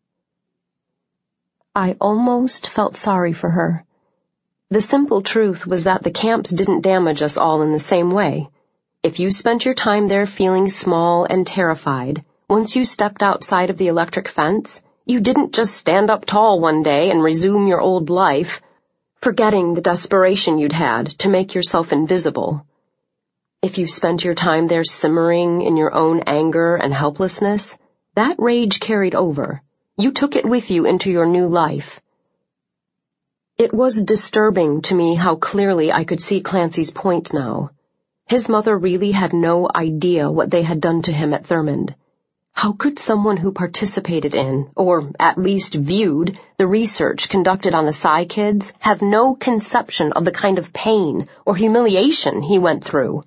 I almost felt sorry for her. The simple truth was that the camps didn't damage us all in the same way. If you spent your time there feeling small and terrified, once you stepped outside of the electric fence, you didn't just stand up tall one day and resume your old life, forgetting the desperation you'd had to make yourself invisible. If you spent your time there simmering in your own anger and helplessness, that rage carried over. You took it with you into your new life. It was disturbing to me how clearly I could see Clancy's point now. His mother really had no idea what they had done to him at Thurmond. How could someone who participated in, or at least viewed, the research conducted on the Psy kids have no conception of the kind of pain or humiliation he went through?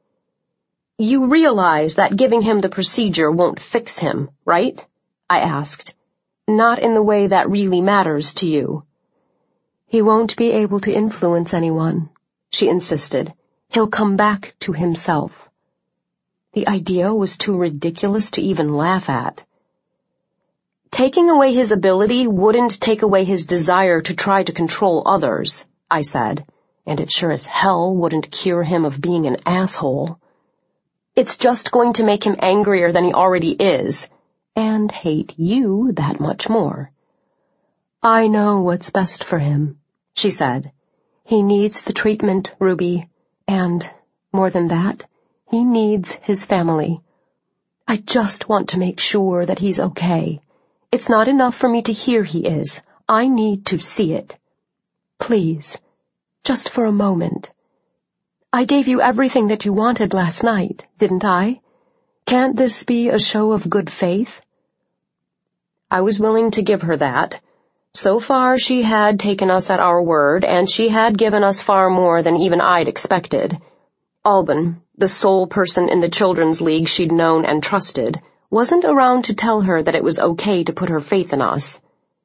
You realize that giving him the procedure won't fix him, right? I asked. Not in the way that really matters to you. He won't be able to influence anyone, she insisted. He'll come back to himself. The idea was too ridiculous to even laugh at. Taking away his ability wouldn't take away his desire to try to control others, I said, and it sure as hell wouldn't cure him of being an asshole. It's just going to make him angrier than he already is, and hate you that much more. I know what's best for him, she said. He needs the treatment, Ruby, and, more than that, he needs his family. I just want to make sure that he's okay. It's not enough for me to hear he is. I need to see it. Please, just for a moment. I gave you everything that you wanted last night, didn't I? Can't this be a show of good faith? I was willing to give her that. So far she had taken us at our word, and she had given us far more than even I'd expected. Alban, the sole person in the Children's League she'd known and trusted, wasn't around to tell her that it was okay to put her faith in us.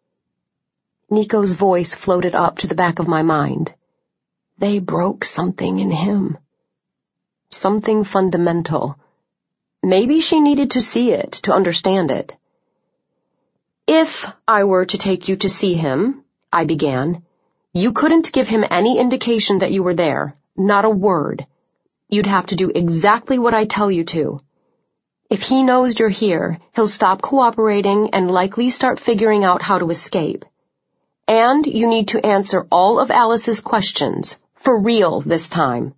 Nico's voice floated up to the back of my mind. They broke something in him. Something fundamental. Maybe she needed to see it to understand it. If I were to take you to see him, I began, you couldn't give him any indication that you were there, not a word. You'd have to do exactly what I tell you to. If he knows you're here, he'll stop cooperating and likely start figuring out how to escape. And you need to answer all of Alice's questions, for real this time.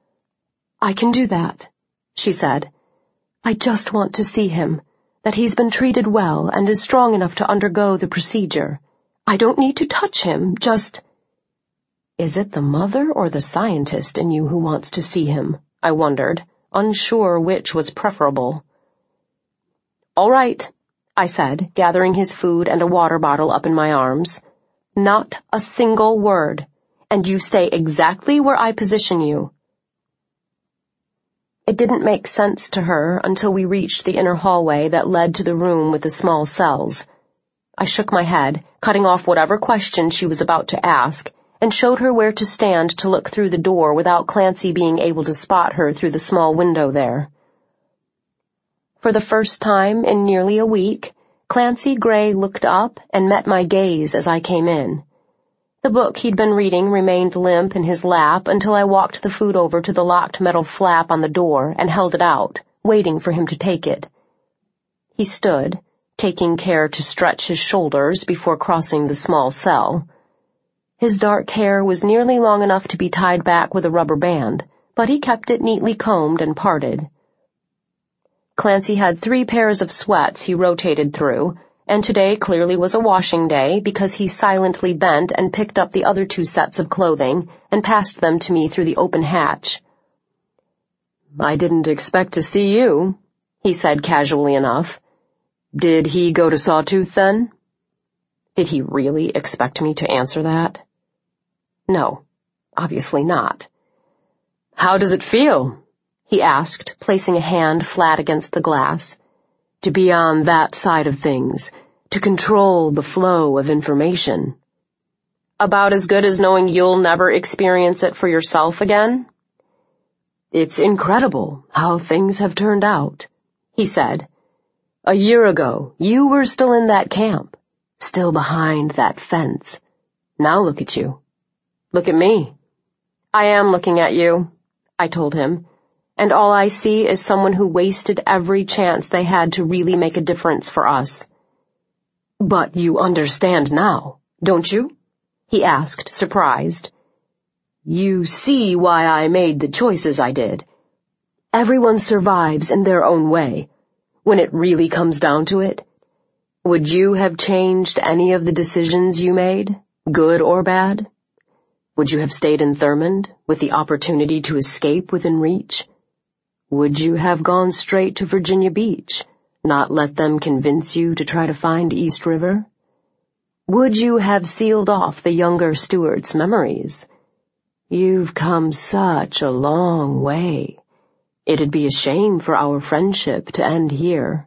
I can do that, she said. I just want to see him, that he's been treated well and is strong enough to undergo the procedure. I don't need to touch him, just... Is it the mother or the scientist in you who wants to see him? I wondered, unsure which was preferable. All right, I said, gathering his food and a water bottle up in my arms. Not a single word, and you stay exactly where I position you. It didn't make sense to her until we reached the inner hallway that led to the room with the small cells. I shook my head, cutting off whatever question she was about to ask, and showed her where to stand to look through the door without Clancy being able to spot her through the small window there. For the first time in nearly a week, Clancy Gray looked up and met my gaze as I came in. The book he'd been reading remained limp in his lap until I walked the food over to the locked metal flap on the door and held it out, waiting for him to take it. He stood, taking care to stretch his shoulders before crossing the small cell. His dark hair was nearly long enough to be tied back with a rubber band, but he kept it neatly combed and parted. Clancy had 3 pairs of sweats he rotated through, and today clearly was a washing day because he silently bent and picked up the other 2 sets of clothing and passed them to me through the open hatch. "I didn't expect to see you," he said casually enough. "Did he go to Sawtooth then?" Did he really expect me to answer that? No, obviously not. "How does it feel?" he asked, placing a hand flat against the glass. "To be on that side of things, to control the flow of information." "About as good as knowing you'll never experience it for yourself again?" "It's incredible how things have turned out," he said. "A year ago, you were still in that camp, still behind that fence. Now look at you. Look at me." "I am looking at you," I told him, "and all I see is someone who wasted every chance they had to really make a difference for us." "But you understand now, don't you?" he asked, surprised. "You see why I made the choices I did. Everyone survives in their own way. When it really comes down to it, would you have changed any of the decisions you made, good or bad? Would you have stayed in Thurmond with the opportunity to escape within reach? Would you have gone straight to Virginia Beach, not let them convince you to try to find East River? Would you have sealed off the younger Stewart's memories? You've come such a long way. It'd be a shame for our friendship to end here."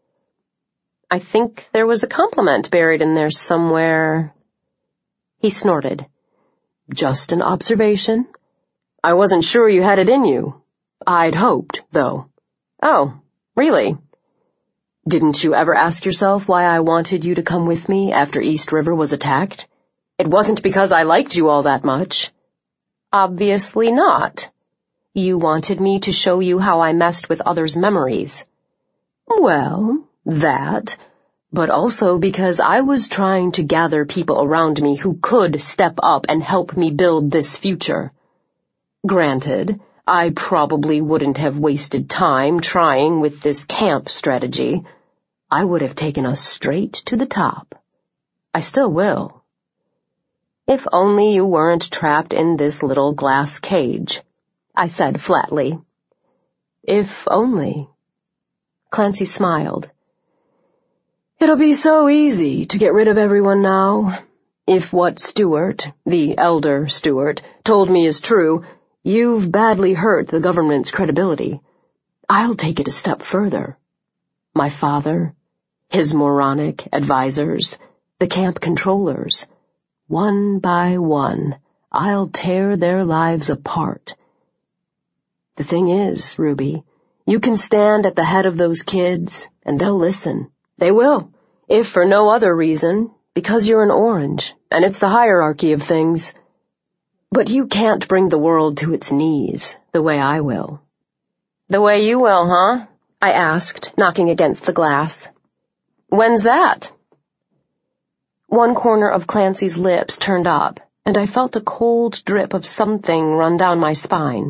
"I think there was a compliment buried in there somewhere." He snorted. "Just an observation. I wasn't sure you had it in you. I'd hoped, though." "Oh, really?" "Didn't you ever ask yourself why I wanted you to come with me after East River was attacked? It wasn't because I liked you all that much." "Obviously not. You wanted me to show you how I messed with others' memories." "Well, that, but also because I was trying to gather people around me who could step up and help me build this future. Granted, I probably wouldn't have wasted time trying with this camp strategy. I would have taken us straight to the top. I still will." "If only you weren't trapped in this little glass cage," I said flatly. "If only." Clancy smiled. "It'll be so easy to get rid of everyone now. If what Stewart, the elder Stewart, told me is true, you've badly hurt the government's credibility. I'll take it a step further. My father, his moronic advisors, the camp controllers, one by one, I'll tear their lives apart. The thing is, Ruby, you can stand at the head of those kids, and they'll listen. They will, if for no other reason, because you're an orange, and it's the hierarchy of things. But you can't bring the world to its knees the way I will." "The way you will, huh?" I asked, knocking against the glass. "When's that?" One corner of Clancy's lips turned up, and I felt a cold drip of something run down my spine.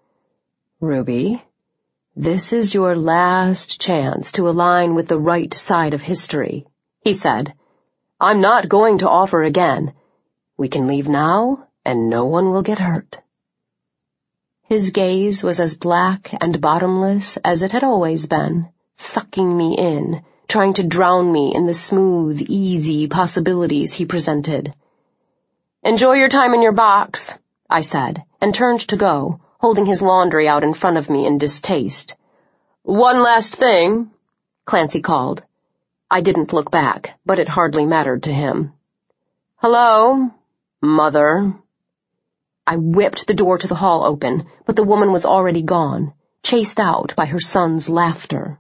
"Ruby, this is your last chance to align with the right side of history," he said. "I'm not going to offer again. We can leave now, and no one will get hurt." His gaze was as black and bottomless as it had always been, sucking me in, trying to drown me in the smooth, easy possibilities he presented. "Enjoy your time in your box," I said, and turned to go, holding his laundry out in front of me in distaste. "One last thing," Clancy called. I didn't look back, but it hardly mattered to him. "Hello, Mother." I whipped the door to the hall open, but the woman was already gone, chased out by her son's laughter.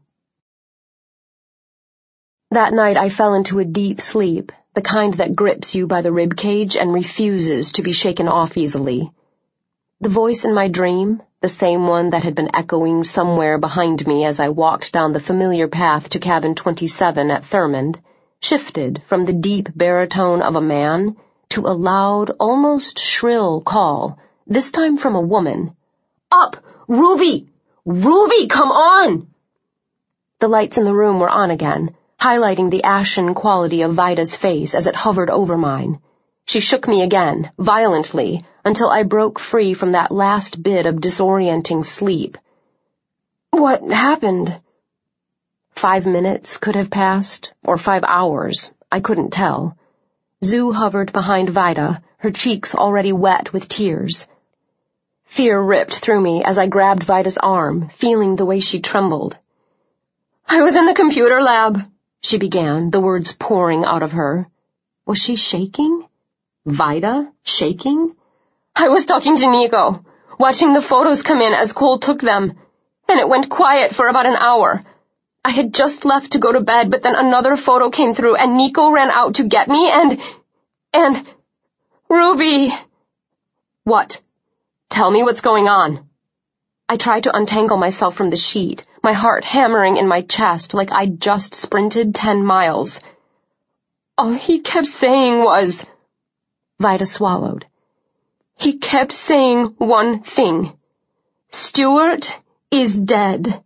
That night I fell into a deep sleep, the kind that grips you by the ribcage and refuses to be shaken off easily. The voice in my dream, the same one that had been echoing somewhere behind me as I walked down the familiar path to cabin 27 at Thurmond, shifted from the deep baritone of a man to a loud, almost shrill call, this time from a woman. "Up! Ruby! Ruby, come on!" The lights in the room were on again, highlighting the ashen quality of Vida's face as it hovered over mine. She shook me again, violently, until I broke free from that last bit of disorienting sleep. "What happened?" 5 minutes could have passed, or 5 hours, I couldn't tell. Zoo hovered behind Vida, her cheeks already wet with tears. Fear ripped through me as I grabbed Vida's arm, feeling the way she trembled. "I was in the computer lab," she began, the words pouring out of her. Was she shaking? Vida shaking? "I was talking to Nico, watching the photos come in as Cole took them, and it went quiet for about an hour. I had just left to go to bed, but then another photo came through, and Nico ran out to get me, and... Ruby!" "What? Tell me what's going on." I tried to untangle myself from the sheet, my heart hammering in my chest like I'd just sprinted 10 miles. "All he kept saying was..." Vida swallowed. "He kept saying one thing. Stuart is dead."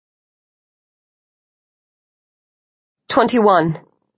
21.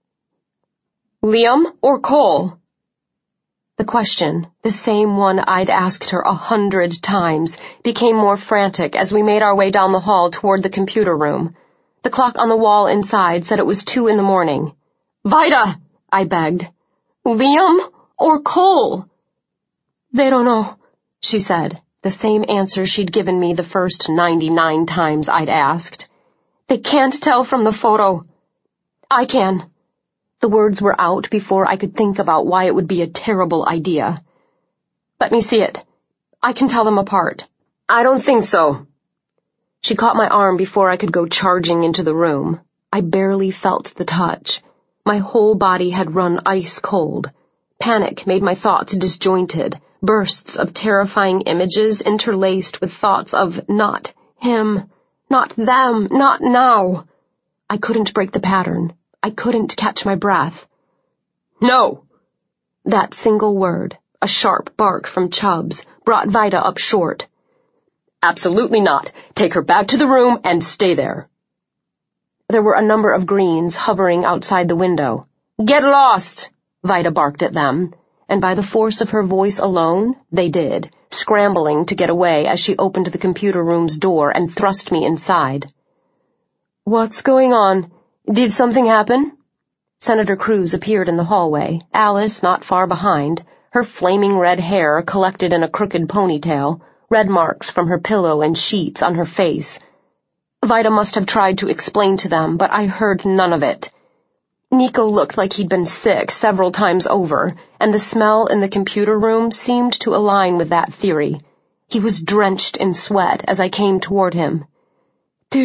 "Liam or Cole?" The question, the same one I'd asked her 100 times, became more frantic as we made our way down the hall toward the computer room. The clock on the wall inside said it was 2 a.m. "Vida," I begged. "Liam or Cole?" "They don't know," she said, the same answer she'd given me the first 99 times I'd asked. "They can't tell from the photo." "I can." The words were out before I could think about why it would be a terrible idea. "Let me see it. I can tell them apart." "I don't think so." She caught my arm before I could go charging into the room. I barely felt the touch. My whole body had run ice cold. Panic made my thoughts disjointed, bursts of terrifying images interlaced with thoughts of not him, not them, not now. I couldn't break the pattern. I couldn't catch my breath. "No!" That single word, a sharp bark from Chubbs, brought Vida up short. "Absolutely not. Take her back to the room and stay there." There were a number of greens hovering outside the window. "Get lost!" Vida barked at them, and by the force of her voice alone, they did, scrambling to get away as she opened the computer room's door and thrust me inside. "What's going on? Did something happen?" Senator Cruz appeared in the hallway, Alice not far behind, her flaming red hair collected in a crooked ponytail, red marks from her pillow and sheets on her face. Vida must have tried to explain to them, but I heard none of it. Nico looked like he'd been sick several times over, and the smell in the computer room seemed to align with that theory. He was drenched in sweat as I came toward him. Do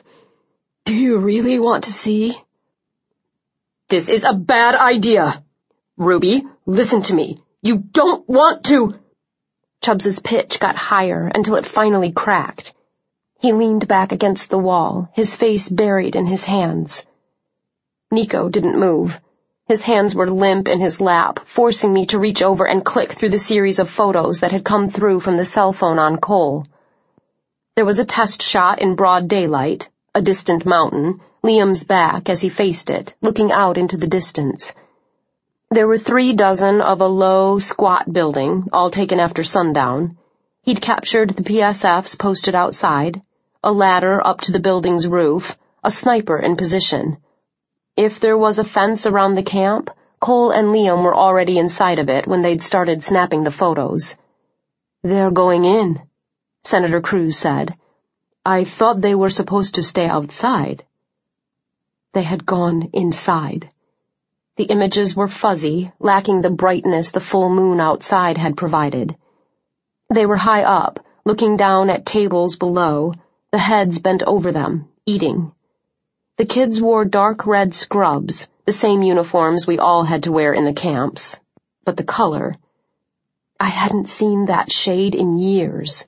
you really want to see?" "This is a bad idea. Ruby, listen to me. You don't want to..." Chubbs's pitch got higher until it finally cracked. He leaned back against the wall, his face buried in his hands. Nico didn't move. His hands were limp in his lap, forcing me to reach over and click through the series of photos that had come through from the cell phone on Cole. There was a test shot in broad daylight, a distant mountain, Liam's back as he faced it, looking out into the distance. There were 3 dozen of a low, squat building, all taken after sundown. He'd captured the PSFs posted outside, a ladder up to the building's roof, a sniper in position. If there was a fence around the camp, Cole and Liam were already inside of it when they'd started snapping the photos. "They're going in," Senator Cruz said. "I thought they were supposed to stay outside." They had gone inside. The images were fuzzy, lacking the brightness the full moon outside had provided. They were high up, looking down at tables below, the heads bent over them, eating. The kids wore dark red scrubs, the same uniforms we all had to wear in the camps. But the color, I hadn't seen that shade in years.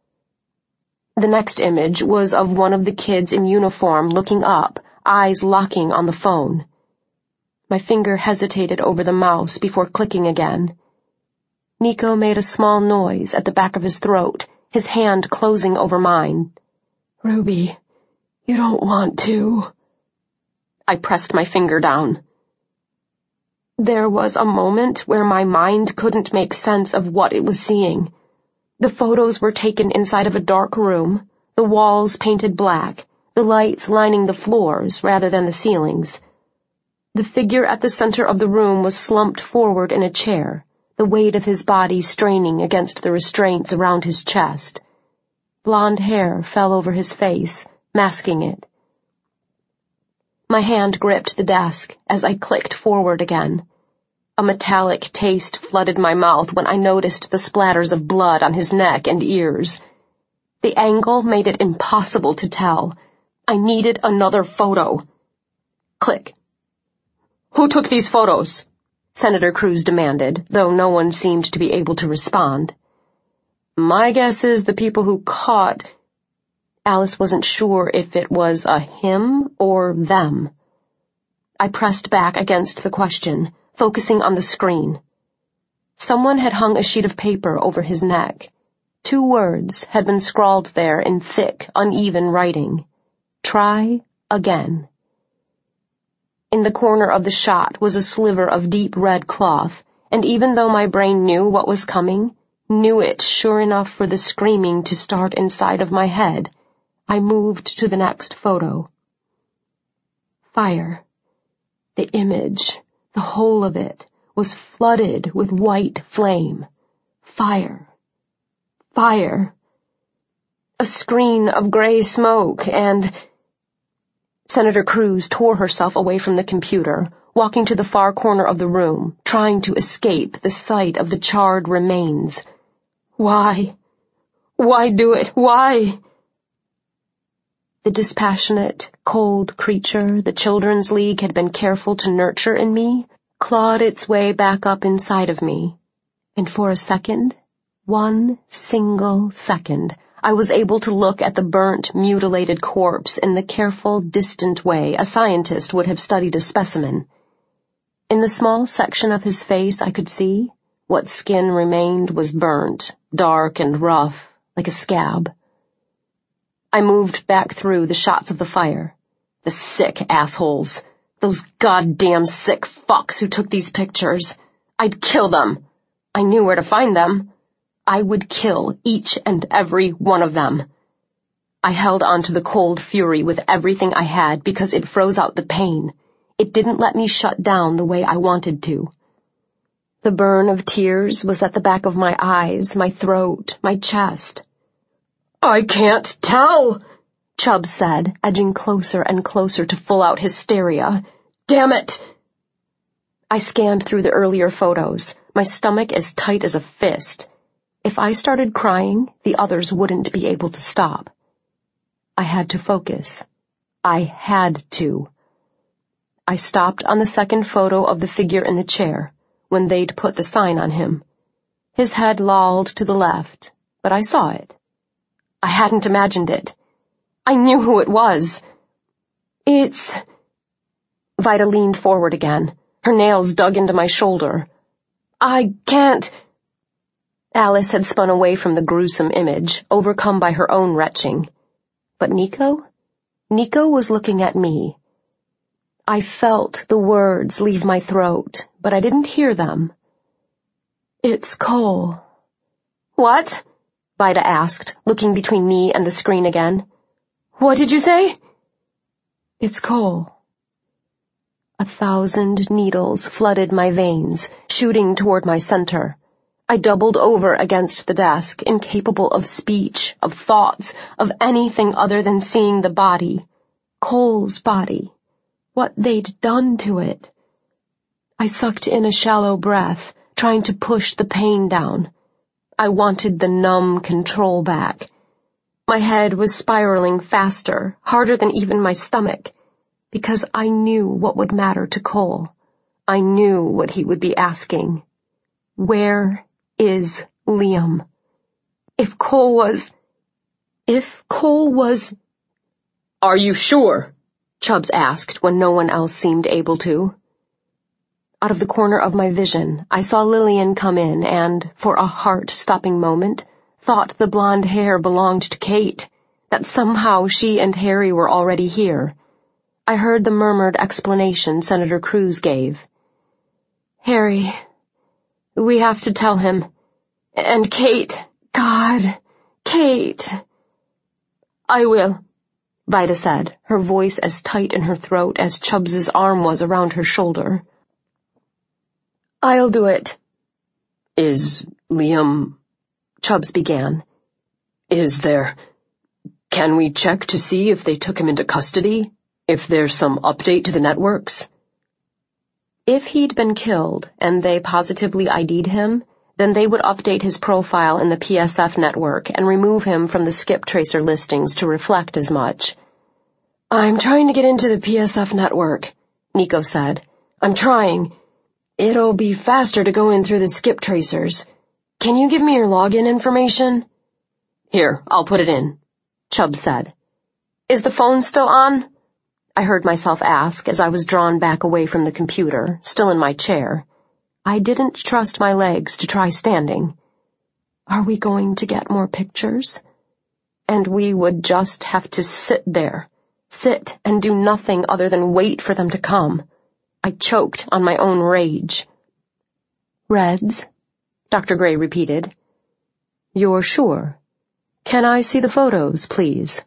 The next image was of one of the kids in uniform looking up, eyes locking on the phone. My finger hesitated over the mouse before clicking again. Nico made a small noise at the back of his throat, his hand closing over mine. "Ruby, you don't want to." I pressed my finger down. There was a moment where my mind couldn't make sense of what it was seeing. The photos were taken inside of a dark room, the walls painted black, the lights lining the floors rather than the ceilings. The figure at the center of the room was slumped forward in a chair, the weight of his body straining against the restraints around his chest. Blonde hair fell over his face, masking it. My hand gripped the desk as I clicked forward again. A metallic taste flooded my mouth when I noticed the splatters of blood on his neck and ears. The angle made it impossible to tell. I needed another photo. Click. "Who took these photos?" Senator Cruz demanded, though no one seemed to be able to respond. "My guess is the people who caught..." Alice wasn't sure if it was a him or them. I pressed back against the question, focusing on the screen. Someone had hung a sheet of paper over his neck. 2 words had been scrawled there in thick, uneven writing. "Try again." In the corner of the shot was a sliver of deep red cloth, and even though my brain knew what was coming, knew it sure enough for the screaming to start inside of my head, I moved to the next photo. Fire. The image, the whole of it, was flooded with white flame. Fire. Fire. A screen of gray smoke and... Senator Cruz tore herself away from the computer, walking to the far corner of the room, trying to escape the sight of the charred remains. Why? Why do it? Why? The dispassionate, cold creature the Children's League had been careful to nurture in me clawed its way back up inside of me. And for a second, one single second, I was able to look at the burnt, mutilated corpse in the careful, distant way a scientist would have studied a specimen. In the small section of his face I could see, what skin remained was burnt, dark and rough, like a scab. I moved back through the shots of the fire. The sick assholes. Those goddamn sick fucks who took these pictures. I'd kill them. I knew where to find them. I would kill each and every one of them. I held on to the cold fury with everything I had because it froze out the pain. It didn't let me shut down the way I wanted to. The burn of tears was at the back of my eyes, my throat, my chest. "I can't tell," Chubb said, edging closer and closer to full-out hysteria. "Damn it!" I scanned through the earlier photos, my stomach as tight as a fist. If I started crying, the others wouldn't be able to stop. I had to focus. I had to. I stopped on the second photo of the figure in the chair, when they'd put the sign on him. His head lolled to the left, but I saw it. I hadn't imagined it. I knew who it was. It's... Vida leaned forward again, her nails dug into my shoulder. "I can't..." Alice had spun away from the gruesome image, overcome by her own retching. But Nico? Nico was looking at me. I felt the words leave my throat, but I didn't hear them. "It's Cole." "What?" Vida asked, looking between me and the screen again. "What did you say?" "It's Cole." 1,000 needles flooded my veins, shooting toward my center. I doubled over against the desk, incapable of speech, of thoughts, of anything other than seeing the body. Cole's body. What they'd done to it. I sucked in a shallow breath, trying to push the pain down. I wanted the numb control back. My head was spiraling faster, harder than even my stomach, because I knew what would matter to Cole. I knew what he would be asking. Where is Liam? If Cole was... Are you sure? Chubbs asked when no one else seemed able to. Out of the corner of my vision, I saw Lillian come in and, for a heart-stopping moment, thought the blonde hair belonged to Kate, that somehow she and Harry were already here. I heard the murmured explanation Senator Cruz gave. Harry, we have to tell him. And Kate, God, Kate. I will, Vida said, her voice as tight in her throat as Chubbs's arm was around her shoulder. I'll do it. Is Liam... Chubbs began. Can we check to see if they took him into custody? If there's some update to the networks? If he'd been killed and they positively ID'd him, then they would update his profile in the PSF network and remove him from the skip tracer listings to reflect as much. I'm trying to get into the PSF network, Nico said. I'm trying. It'll be faster to go in through the skip tracers. Can you give me your login information? Here, I'll put it in, Chubbs said. Is the phone still on? I heard myself ask as I was drawn back away from the computer, still in my chair. I didn't trust my legs to try standing. Are we going to get more pictures? And we would just have to sit there, sit and do nothing other than wait for them to come. I choked on my own rage. Reds? Dr. Gray repeated. You're sure? Can I see the photos, please?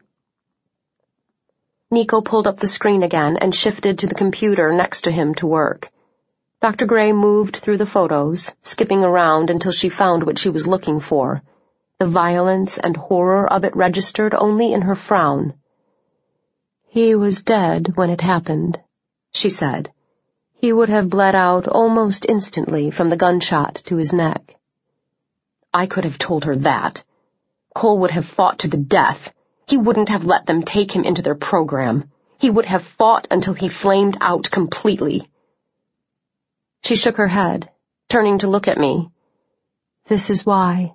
Nico pulled up the screen again and shifted to the computer next to him to work. Dr. Gray moved through the photos, skipping around until she found what she was looking for. The violence and horror of it registered only in her frown. He was dead when it happened, she said. He would have bled out almost instantly from the gunshot to his neck. I could have told her that. Cole would have fought to the death. He wouldn't have let them take him into their program. He would have fought until he flamed out completely. She shook her head, turning to look at me. This is why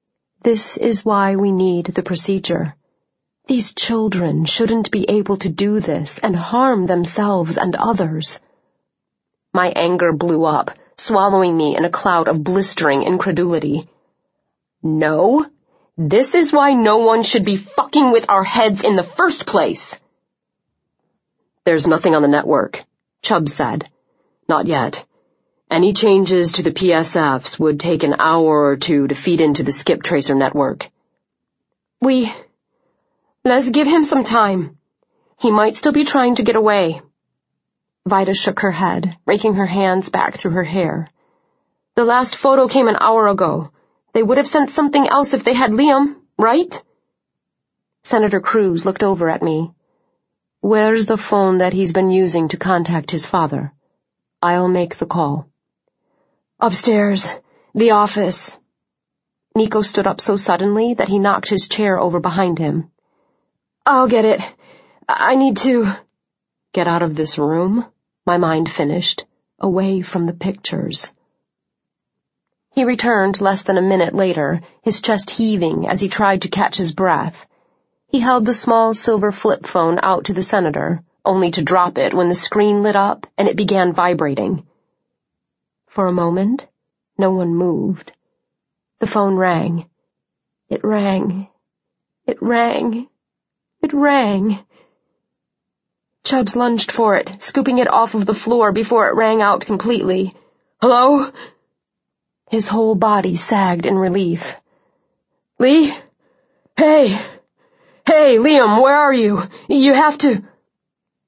we need the procedure. These children shouldn't be able to do this and harm themselves and others. My anger blew up, swallowing me in a cloud of blistering incredulity. No, this is why no one should be fucking with our heads in the first place. There's nothing on the network, Chubbs said. Not yet. Any changes to the PSFs would take an hour or two to feed into the skip tracer network. Let's give him some time. He might still be trying to get away. Vida shook her head, raking her hands back through her hair. The last photo came an hour ago. They would have sent something else if they had Liam, right? Senator Cruz looked over at me. Where's the phone that he's been using to contact his father? I'll make the call. Upstairs. The office. Nico stood up so suddenly that he knocked his chair over behind him. I'll get it. I need to... Get out of this room, my mind finished, away from the pictures. He returned less than a minute later, his chest heaving as he tried to catch his breath. He held the small silver flip phone out to the senator, only to drop it when the screen lit up and it began vibrating. For a moment, no one moved. The phone rang. It rang. It rang. It rang. Chubbs lunged for it, scooping it off of the floor before it rang out completely. Hello? His whole body sagged in relief. Lee? Hey! Hey, Liam, where are you? You have to...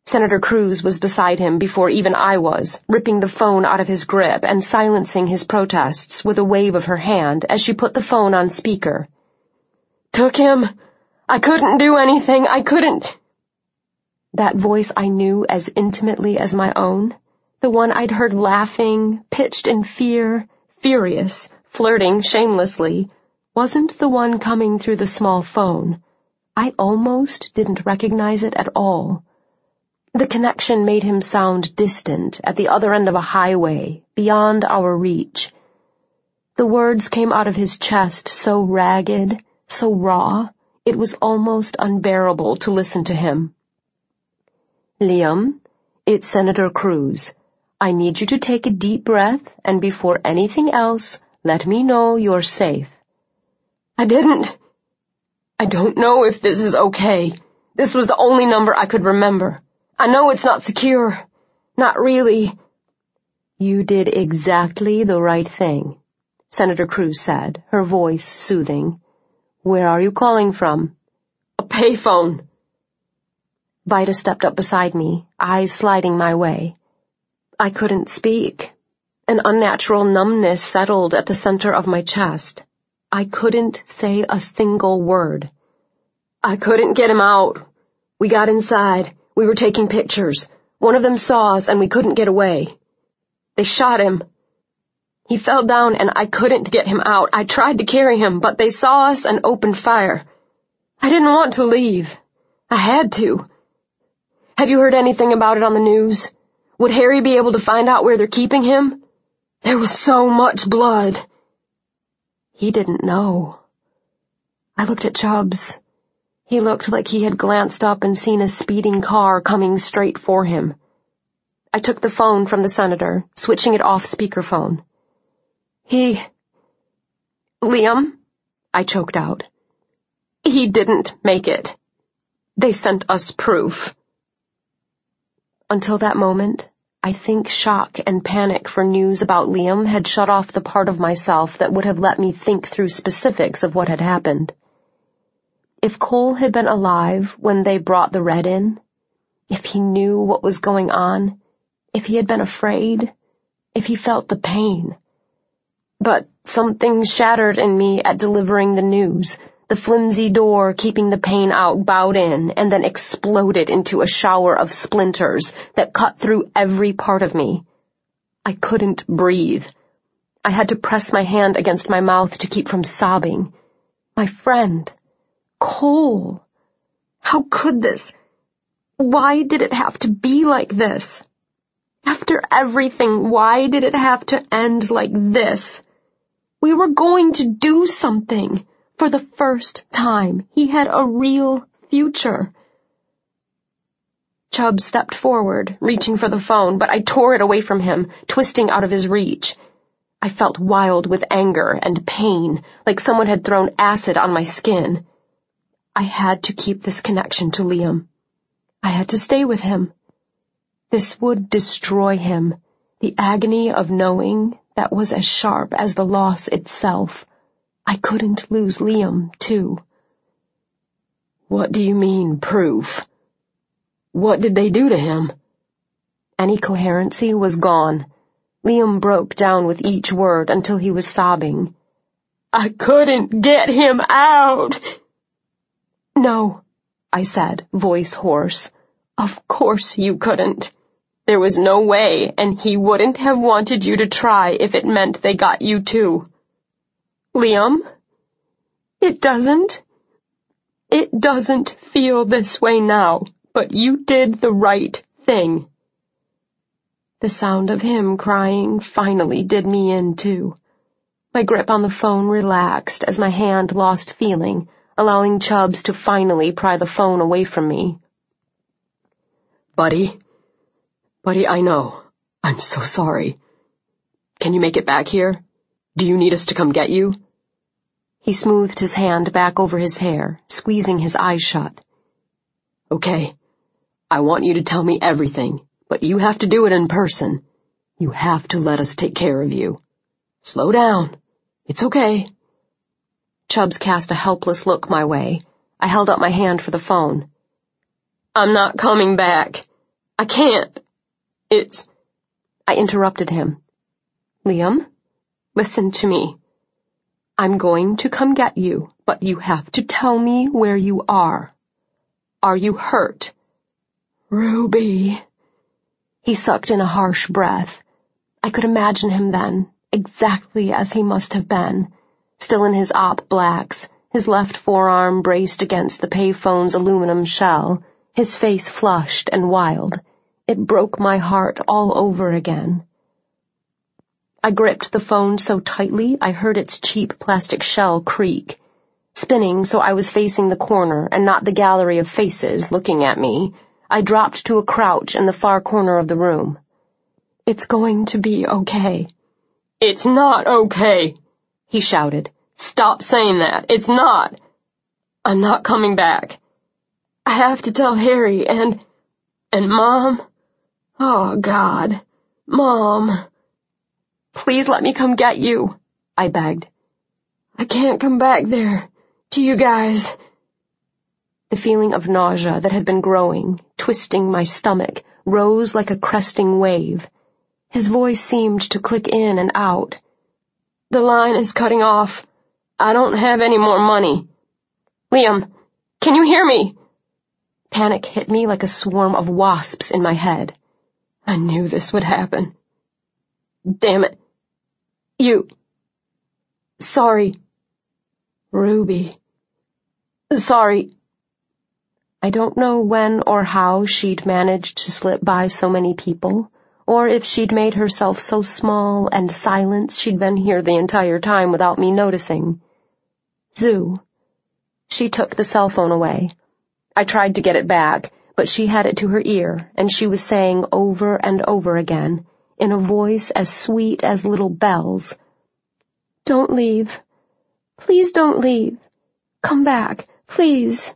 Senator Cruz was beside him before even I was, ripping the phone out of his grip and silencing his protests with a wave of her hand as she put the phone on speaker. "Took him. I couldn't do anything. I couldn't." That voice I knew as intimately as my own, the one I'd heard laughing, pitched in fear, furious, flirting shamelessly, wasn't the one coming through the small phone. I almost didn't recognize it at all. The connection made him sound distant, at the other end of a highway, beyond our reach. The words came out of his chest so ragged, so raw, it was almost unbearable to listen to him. "Liam, it's Senator Cruz. I need you to take a deep breath, and before anything else, let me know you're safe." "I didn't. I don't know if this is okay. This was the only number I could remember. I know it's not secure. Not really." "You did exactly the right thing," Senator Cruz said, her voice soothing. "Where are you calling from?" "A payphone." Vida stepped up beside me, eyes sliding my way. I couldn't speak. An unnatural numbness settled at the center of my chest. I couldn't say a single word. "I couldn't get him out. We got inside. We were taking pictures. One of them saw us and we couldn't get away. They shot him. He fell down and I couldn't get him out. I tried to carry him, but they saw us and opened fire. I didn't want to leave. I had to. Have you heard anything about it on the news? Would Harry be able to find out where they're keeping him? There was so much blood." He didn't know. I looked at Chubbs. He looked like he had glanced up and seen a speeding car coming straight for him. I took the phone from the senator, switching it off speakerphone. Liam, I choked out. "He didn't make it. They sent us proof." Until that moment, I think shock and panic for news about Liam had shut off the part of myself that would have let me think through specifics of what had happened. If Cole had been alive when they brought the Red in, if he knew what was going on, if he had been afraid, if he felt the pain. But something shattered in me at delivering the news. The flimsy door keeping the pain out bowed in and then exploded into a shower of splinters that cut through every part of me. I couldn't breathe. I had to press my hand against my mouth to keep from sobbing. My friend. Cole. How could this? Why did it have to be like this? After everything, why did it have to end like this? We were going to do something. For the first time, he had a real future. Chubbs stepped forward, reaching for the phone, but I tore it away from him, twisting out of his reach. I felt wild with anger and pain, like someone had thrown acid on my skin. I had to keep this connection to Liam. I had to stay with him. This would destroy him, the agony of knowing that was as sharp as the loss itself. I couldn't lose Liam, too. "What do you mean, proof? What did they do to him?" Any coherency was gone. Liam broke down with each word until he was sobbing. "I couldn't get him out." "No," I said, voice hoarse. "Of course you couldn't. There was no way, and he wouldn't have wanted you to try if it meant they got you too. Liam, it doesn't feel this way now, but you did the right thing." The sound of him crying finally did me in, too. My grip on the phone relaxed as my hand lost feeling, allowing Chubbs to finally pry the phone away from me. Buddy, I know. I'm so sorry. Can you make it back here? Do you need us to come get you?" He smoothed his hand back over his hair, squeezing his eyes shut. "Okay, I want you to tell me everything, but you have to do it in person. You have to let us take care of you. Slow down. It's okay." Chubbs cast a helpless look my way. I held up my hand for the phone. "I'm not coming back. I can't. I interrupted him. Liam, listen to me. I'm going to come get you, but you have to tell me where you are. Are you hurt? Ruby. He sucked in a harsh breath. I could imagine him then, exactly as he must have been, still in his op blacks, his left forearm braced against the payphone's aluminum shell, his face flushed and wild. It broke my heart all over again. I gripped the phone so tightly I heard its cheap plastic shell creak. Spinning so I was facing the corner and not the gallery of faces looking at me, I dropped to a crouch in the far corner of the room. It's going to be okay. It's not okay, he shouted. Stop saying that. It's not. I'm not coming back. I have to tell Harry and Mom. Oh, God. Mom. Please let me come get you, I begged. I can't come back there, to you guys. The feeling of nausea that had been growing, twisting my stomach, rose like a cresting wave. His voice seemed to click in and out. The line is cutting off. I don't have any more money. Liam, can you hear me? Panic hit me like a swarm of wasps in my head. I knew this would happen. Damn it. Sorry. Ruby. Sorry. I don't know when or how she'd managed to slip by so many people, or if she'd made herself so small and silent she'd been here the entire time without me noticing. Zoo. She took the cell phone away. I tried to get it back, but she had it to her ear, and she was saying over and over again, in a voice as sweet as little bells, Don't leave. Please don't leave. Come back, please.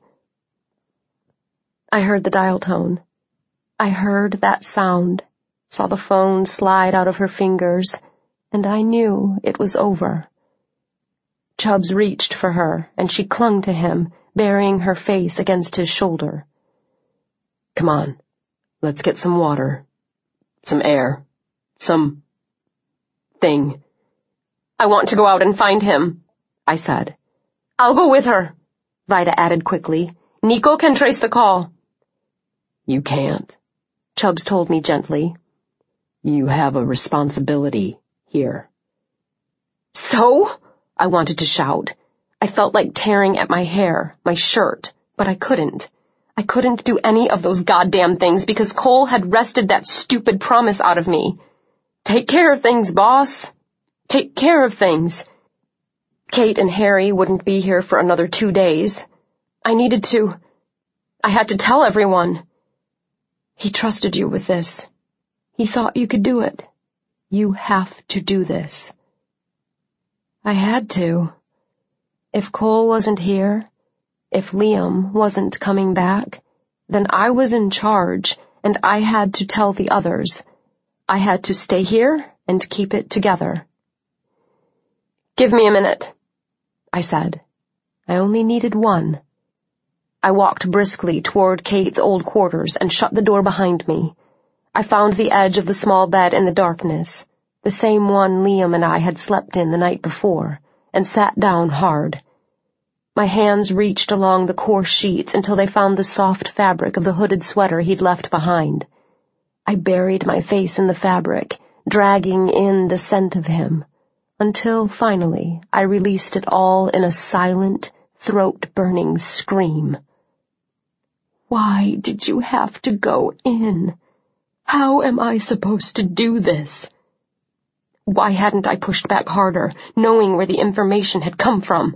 I heard the dial tone. I heard that sound, saw the phone slide out of her fingers, and I knew it was over. Chubbs reached for her, and she clung to him, burying her face against his shoulder. Come on, let's get some water, some air, some thing. I want to go out and find him, I said. I'll go with her, Vida added quickly. Nico can trace the call. You can't, Chubbs told me gently. You have a responsibility here. So? I wanted to shout. I felt like tearing at my hair, my shirt, but I couldn't. I couldn't do any of those goddamn things because Cole had wrested that stupid promise out of me. Take care of things, boss. Take care of things. Kate and Harry wouldn't be here for another 2 days. I had to tell everyone. He trusted you with this. He thought you could do it. You have to do this. I had to. If Cole wasn't here, if Liam wasn't coming back, then I was in charge, and I had to tell the others. I had to stay here and keep it together. Give me a minute, I said. I only needed one. I walked briskly toward Kate's old quarters and shut the door behind me. I found the edge of the small bed in the darkness, the same one Liam and I had slept in the night before, and sat down hard. My hands reached along the coarse sheets until they found the soft fabric of the hooded sweater he'd left behind. I buried my face in the fabric, dragging in the scent of him, until finally I released it all in a silent, throat-burning scream. Why did you have to go in? How am I supposed to do this? Why hadn't I pushed back harder, knowing where the information had come from?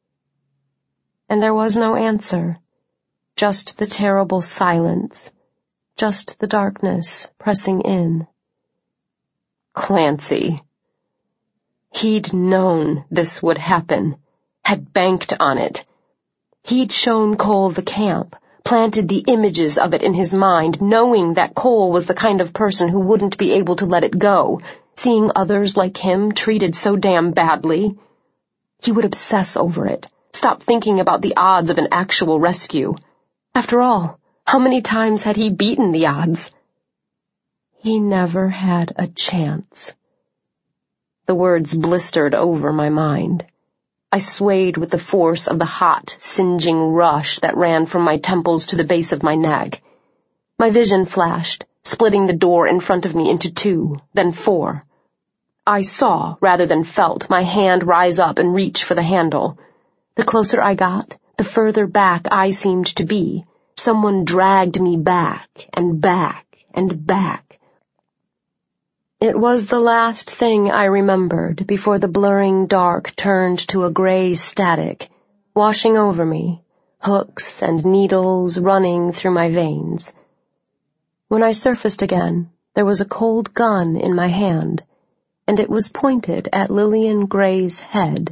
And there was no answer, just the terrible silence, just the darkness pressing in. Clancy. He'd known this would happen, had banked on it. He'd shown Cole the camp, planted the images of it in his mind, knowing that Cole was the kind of person who wouldn't be able to let it go, seeing others like him treated so damn badly. He would obsess over it, stop thinking about the odds of an actual rescue. After all, how many times had he beaten the odds? He never had a chance. The words blistered over my mind. I swayed with the force of the hot, singeing rush that ran from my temples to the base of my neck. My vision flashed, splitting the door in front of me into 2, then 4. I saw, rather than felt, my hand rise up and reach for the handle. The closer I got, the further back I seemed to be. Someone dragged me back and back and back. It was the last thing I remembered before the blurring dark turned to a gray static, washing over me, hooks and needles running through my veins. When I surfaced again, there was a cold gun in my hand, and it was pointed at Lillian Gray's head.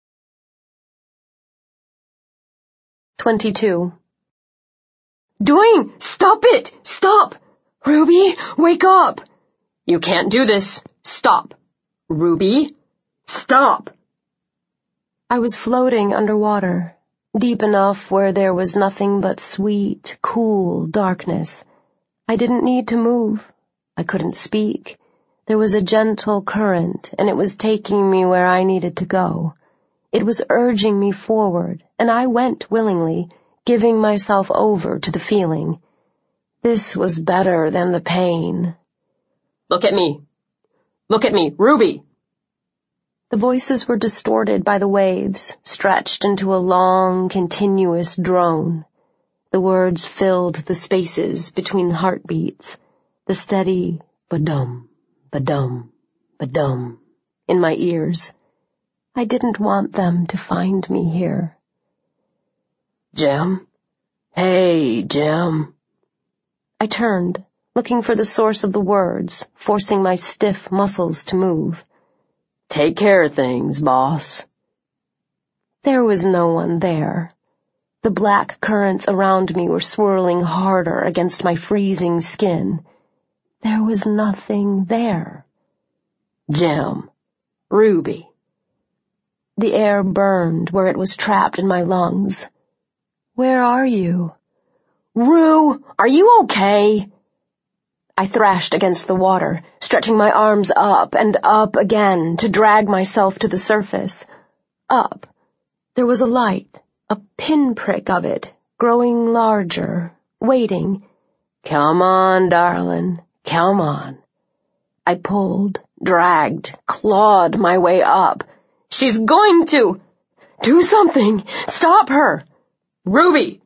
22. Dwayne, stop it! Stop! Ruby, wake up! You can't do this. Stop. Ruby, stop. I was floating underwater, deep enough where there was nothing but sweet, cool darkness. I didn't need to move. I couldn't speak. There was a gentle current, and it was taking me where I needed to go. It was urging me forward, and I went willingly, giving myself over to the feeling. This was better than the pain. Look at me. Look at me, Ruby. The voices were distorted by the waves, stretched into a long, continuous drone. The words filled the spaces between the heartbeats, the steady ba-dum, ba-dum, ba-dum in my ears. I didn't want them to find me here. Jim? Hey, Jim. I turned, looking for the source of the words, forcing my stiff muscles to move. Take care of things, boss. There was no one there. The black currents around me were swirling harder against my freezing skin. There was nothing there. Jim. Ruby. The air burned where it was trapped in my lungs. Where are you? Rue, are you okay? I thrashed against the water, stretching my arms up and up again to drag myself to the surface. Up. There was a light, a pinprick of it, growing larger, waiting. Come on, darling, come on. I pulled, dragged, clawed my way up. She's going to! Do something! Stop her! Ruby!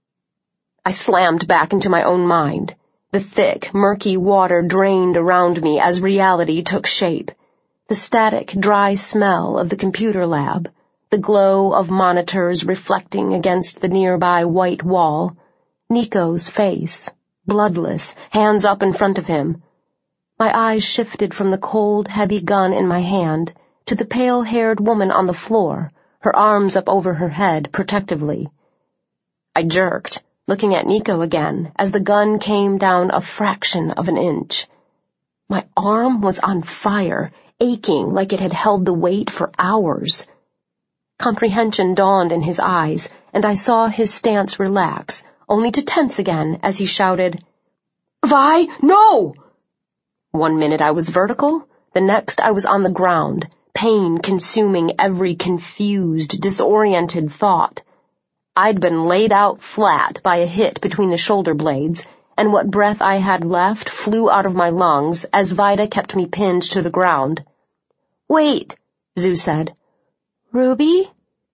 I slammed back into my own mind. The thick, murky water drained around me as reality took shape. The static, dry smell of the computer lab, the glow of monitors reflecting against the nearby white wall, Nico's face, bloodless, hands up in front of him. My eyes shifted from the cold, heavy gun in my hand to the pale-haired woman on the floor, her arms up over her head protectively. I jerked, looking at Nico again as the gun came down a fraction of an inch. My arm was on fire, aching like it had held the weight for hours. Comprehension dawned in his eyes, and I saw his stance relax, only to tense again as he shouted, Vi, no! 1 minute I was vertical, the next I was on the ground, pain consuming every confused, disoriented thought. I'd been laid out flat by a hit between the shoulder blades, and what breath I had left flew out of my lungs as Vida kept me pinned to the ground. Wait, Zoo said. Ruby?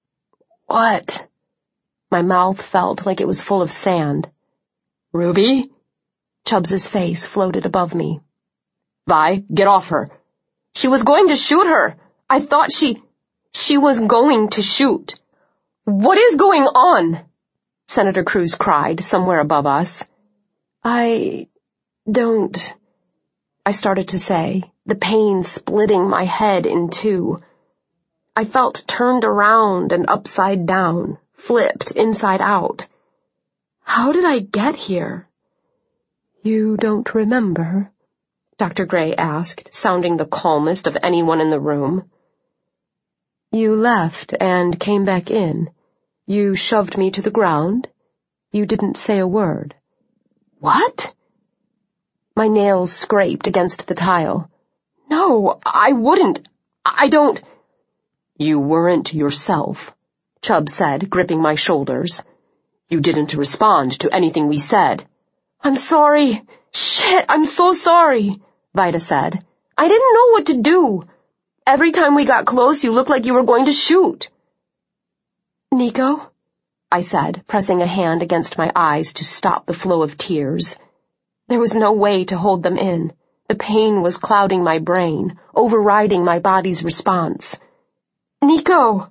What? My mouth felt like it was full of sand. Ruby? Chubbs's face floated above me. Vi, get off her. She was going to shoot her. I thought she was going to shoot. What is going on? Senator Cruz cried somewhere above us. I started to say, the pain splitting my head in two. I felt turned around and upside down, flipped inside out. How did I get here? You don't remember? Dr. Gray asked, sounding the calmest of anyone in the room. You left and came back in. You shoved me to the ground. You didn't say a word. What? My nails scraped against the tile. No, I wouldn't. I don't. You weren't yourself, Chubbs said, gripping my shoulders. You didn't respond to anything we said. I'm sorry. Shit, I'm so sorry, Vida said. I didn't know what to do. Every time we got close, you looked like you were going to shoot. Nico? I said, pressing a hand against my eyes to stop the flow of tears. There was no way to hold them in. The pain was clouding my brain, overriding my body's response. Nico!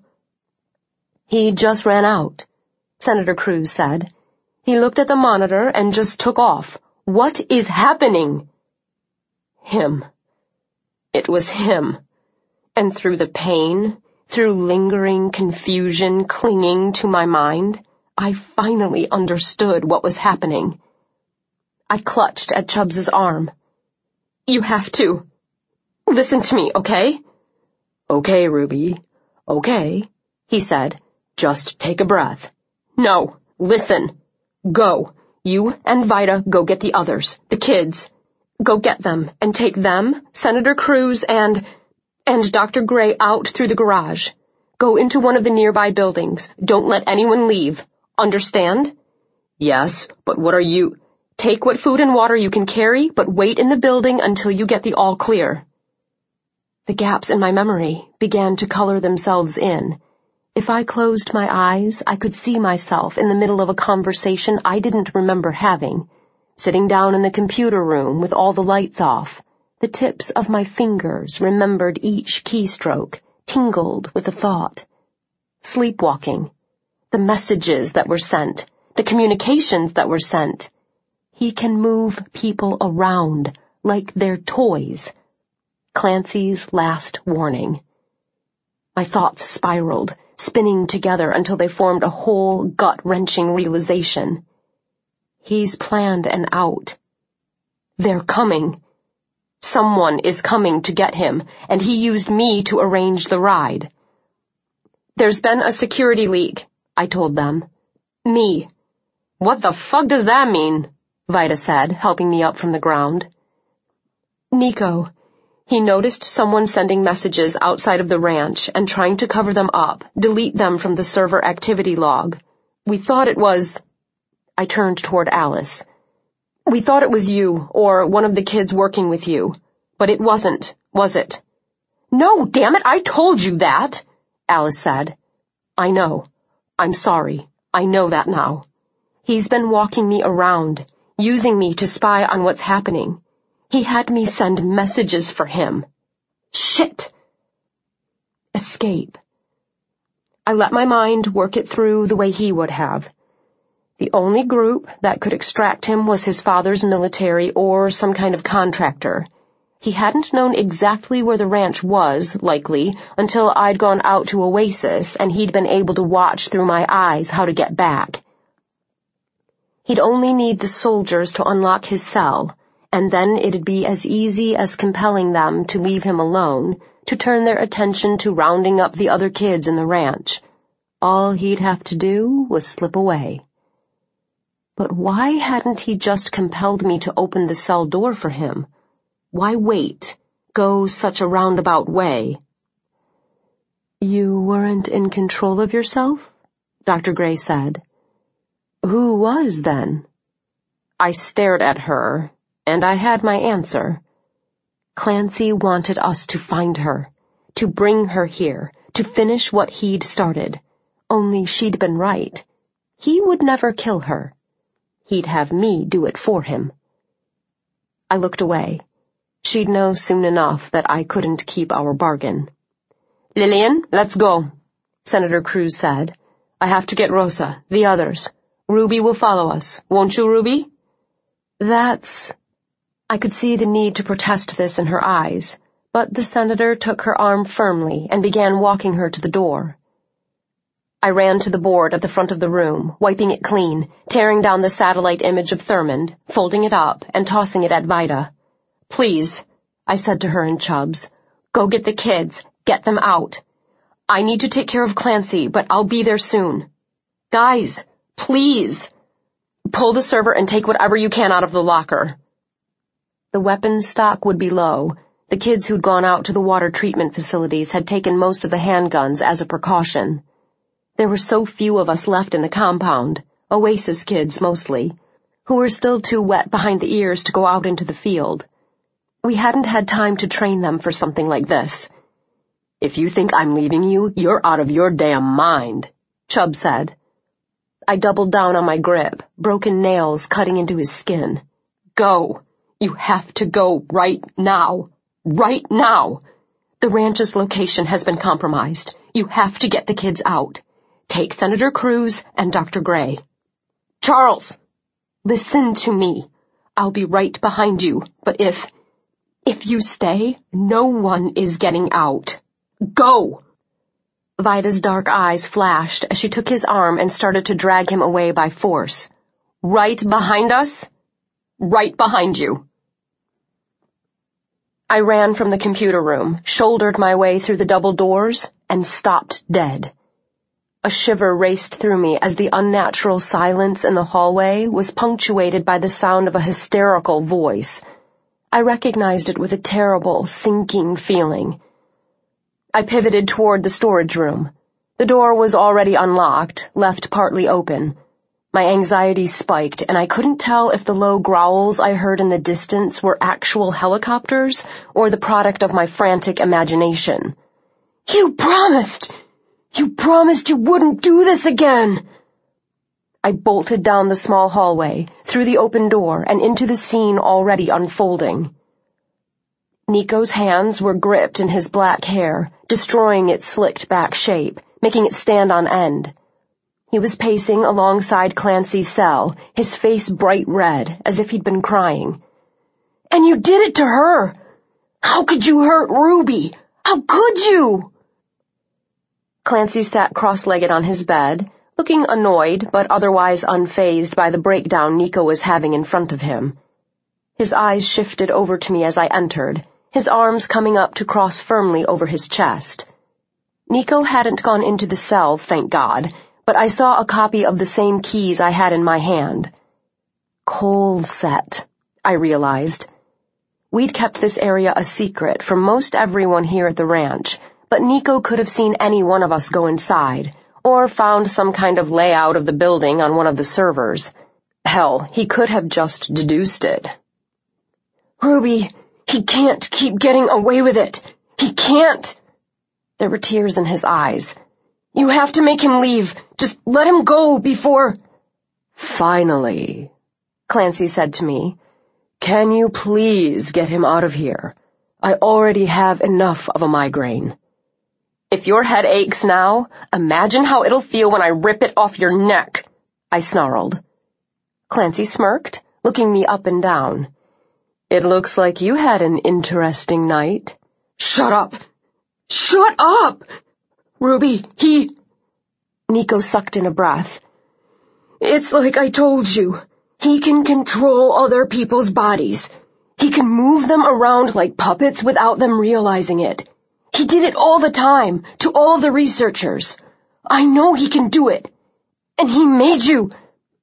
He just ran out, Senator Cruz said. He looked at the monitor and just took off. What is happening? Him. It was him. And through the pain, through lingering confusion clinging to my mind, I finally understood what was happening. I clutched at Chubbs's arm. You have to. Listen to me, okay? Okay, Ruby. Okay, he said. Just take a breath. No, listen. Go. You and Vida go get the others, the kids. Go get them and take them, Senator Cruz, and Dr. Gray out through the garage. Go into one of the nearby buildings. Don't let anyone leave. Understand? Yes, but what are you... Take what food and water you can carry, but wait in the building until you get the all clear. The gaps in my memory began to color themselves in. If I closed my eyes, I could see myself in the middle of a conversation I didn't remember having, sitting down in the computer room with all the lights off. The tips of my fingers remembered each keystroke, tingled with a thought. Sleepwalking. The messages that were sent. The communications that were sent. He can move people around like they're toys. Clancy's last warning. My thoughts spiraled, spinning together until they formed a whole gut-wrenching realization. He's planned an out. They're coming. Someone is coming to get him, and he used me to arrange the ride. There's been a security leak, I told them. Me. What the fuck does that mean? Vida said, helping me up from the ground. Nico. He noticed someone sending messages outside of the ranch and trying to cover them up, delete them from the server activity log. We thought it was... I turned toward Alice. We thought it was you, or one of the kids working with you. But it wasn't, was it? No, damn it, I told you that, Alice said. I know. I'm sorry. I know that now. He's been walking me around, using me to spy on what's happening. He had me send messages for him. Shit! Escape. I let my mind work it through the way he would have. The only group that could extract him was his father's military or some kind of contractor. He hadn't known exactly where the ranch was, likely, until I'd gone out to Oasis and he'd been able to watch through my eyes how to get back. He'd only need the soldiers to unlock his cell, and then it'd be as easy as compelling them to leave him alone, to turn their attention to rounding up the other kids in the ranch. All he'd have to do was slip away. But why hadn't he just compelled me to open the cell door for him? Why wait? Go such a roundabout way? You weren't in control of yourself? Dr. Gray said. Who was then? I stared at her, and I had my answer. Clancy wanted us to find her, to bring her here, to finish what he'd started. Only she'd been right. He would never kill her. He'd have me do it for him. I looked away. She'd know soon enough that I couldn't keep our bargain. Lillian, let's go, Senator Cruz said. I have to get Rosa, the others. Ruby will follow us, won't you, Ruby? I could see the need to protest this in her eyes, but the senator took her arm firmly and began walking her to the door. I ran to the board at the front of the room, wiping it clean, tearing down the satellite image of Thurmond, folding it up, and tossing it at Vida. Please, I said to her in Chubbs, go get the kids, get them out. I need to take care of Clancy, but I'll be there soon. Guys, please. Pull the server and take whatever you can out of the locker. The weapons stock would be low. The kids who'd gone out to the water treatment facilities had taken most of the handguns as a precaution. There were so few of us left in the compound, Oasis kids mostly, who were still too wet behind the ears to go out into the field. We hadn't had time to train them for something like this. "If you think I'm leaving you, you're out of your damn mind," Chubb said. I doubled down on my grip, broken nails cutting into his skin. "Go. You have to go right now. Right now. The ranch's location has been compromised. You have to get the kids out. Take Senator Cruz and Dr. Gray. Charles, listen to me. I'll be right behind you, but if you stay, no one is getting out. Go!" Vida's dark eyes flashed as she took his arm and started to drag him away by force. "Right behind us? Right behind you." I ran from the computer room, shouldered my way through the double doors, and stopped dead. A shiver raced through me as the unnatural silence in the hallway was punctuated by the sound of a hysterical voice. I recognized it with a terrible, sinking feeling. I pivoted toward the storage room. The door was already unlocked, left partly open. My anxiety spiked, and I couldn't tell if the low growls I heard in the distance were actual helicopters or the product of my frantic imagination. You promised you wouldn't do this again!" I bolted down the small hallway, through the open door, and into the scene already unfolding. Nico's hands were gripped in his black hair, destroying its slicked back shape, making it stand on end. He was pacing alongside Clancy's cell, his face bright red, as if he'd been crying. "And you did it to her! How could you hurt Ruby? How could you?" Clancy sat cross-legged on his bed, looking annoyed but otherwise unfazed by the breakdown Nico was having in front of him. His eyes shifted over to me as I entered, his arms coming up to cross firmly over his chest. Nico hadn't gone into the cell, thank God, but I saw a copy of the same keys I had in my hand. Coal set, I realized. We'd kept this area a secret from most everyone here at the ranch, but Nico could have seen any one of us go inside, or found some kind of layout of the building on one of the servers. Hell, he could have just deduced it. "Ruby, he can't keep getting away with it. He can't." There were tears in his eyes. "You have to make him leave. Just let him go before—" "Finally," Clancy said to me. "Can you please get him out of here? I already have enough of a migraine." "If your head aches now, imagine how it'll feel when I rip it off your neck," I snarled. Clancy smirked, looking me up and down. "It looks like you had an interesting night." "Shut up! Shut up! Ruby, Nico sucked in a breath. "It's like I told you. He can control other people's bodies. He can move them around like puppets without them realizing it. He did it all the time, to all the researchers. I know he can do it. And he made you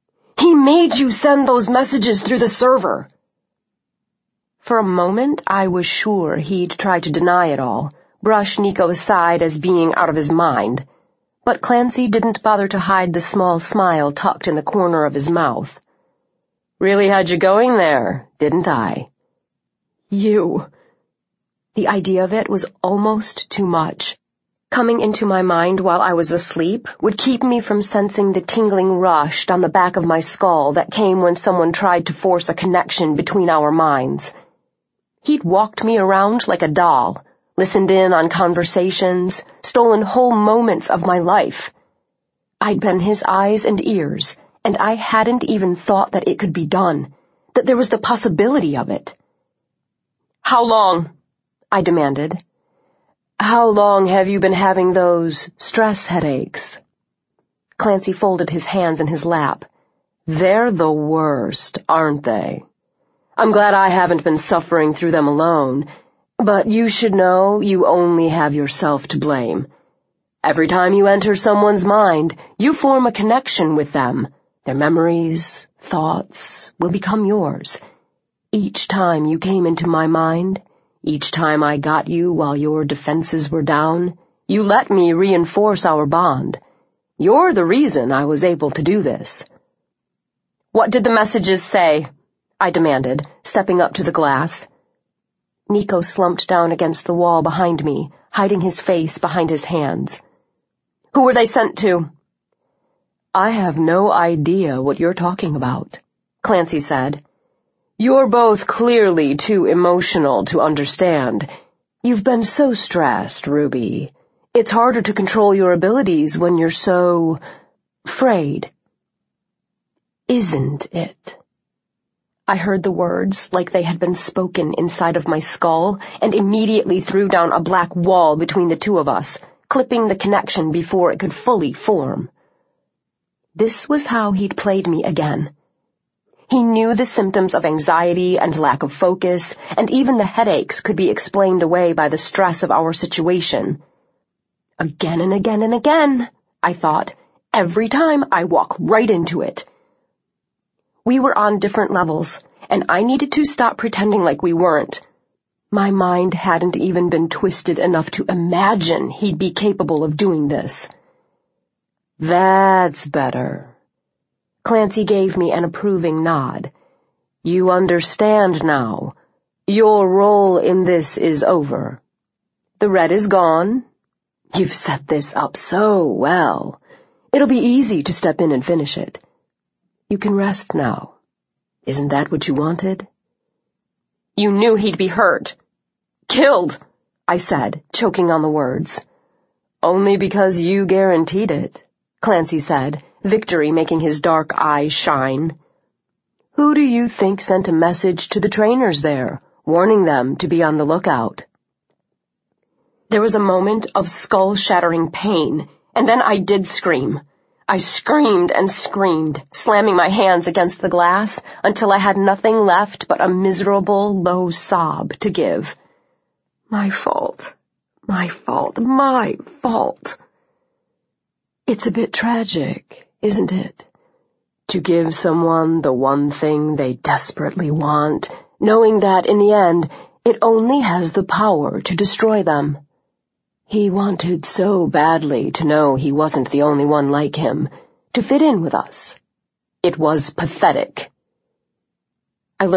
send those messages through the server." For a moment, I was sure he'd try to deny it all, brush Nico aside as being out of his mind. But Clancy didn't bother to hide the small smile tucked in the corner of his mouth. "Really had you going there, didn't I?" "You." The idea of it was almost too much. Coming into my mind while I was asleep would keep me from sensing the tingling rush down the back of my skull that came when someone tried to force a connection between our minds. He'd walked me around like a doll, listened in on conversations, stolen whole moments of my life. I'd been his eyes and ears, and I hadn't even thought that it could be done, that there was the possibility of it. "How long?" I demanded. "How long have you been having those stress headaches?" Clancy folded his hands in his lap. "They're the worst, aren't they? I'm glad I haven't been suffering through them alone, but you should know you only have yourself to blame. Every time you enter someone's mind, you form a connection with them. Their memories, thoughts will become yours. Each time you came into my mind, each time I got you while your defenses were down, you let me reinforce our bond. You're the reason I was able to do this." "What did the messages say?" I demanded, stepping up to the glass. Nico slumped down against the wall behind me, hiding his face behind his hands. "Who were they sent to?" "I have no idea what you're talking about," Clancy said. "You're both clearly too emotional to understand. You've been so stressed, Ruby. It's harder to control your abilities when you're so afraid. Isn't it?" I heard the words like they had been spoken inside of my skull and immediately threw down a black wall between the two of us, clipping the connection before it could fully form. This was how he'd played me again. He knew the symptoms of anxiety and lack of focus, and even the headaches could be explained away by the stress of our situation. Again and again and again, I thought. Every time I walk right into it. We were on different levels, and I needed to stop pretending like we weren't. My mind hadn't even been twisted enough to imagine he'd be capable of doing this. "That's better." Clancy gave me an approving nod. "You understand now. Your role in this is over. The red is gone. You've set this up so well. It'll be easy to step in and finish it. You can rest now. Isn't that what you wanted?" "You knew he'd be hurt. Killed," I said, choking on the words. "Only because you guaranteed it," Clancy said, victory making his dark eyes shine. "Who do you think sent a message to the trainers there, warning them to be on the lookout?" There was a moment of skull-shattering pain, and then I did scream. I screamed and screamed, slamming my hands against the glass until I had nothing left but a miserable, low sob to give. My fault. My fault. My fault. It's a bit tragic, isn't it? To give someone the one thing they desperately want, knowing that in the end, it only has the power to destroy them. He wanted so badly to know he wasn't the only one like him, to fit in with us. It was pathetic.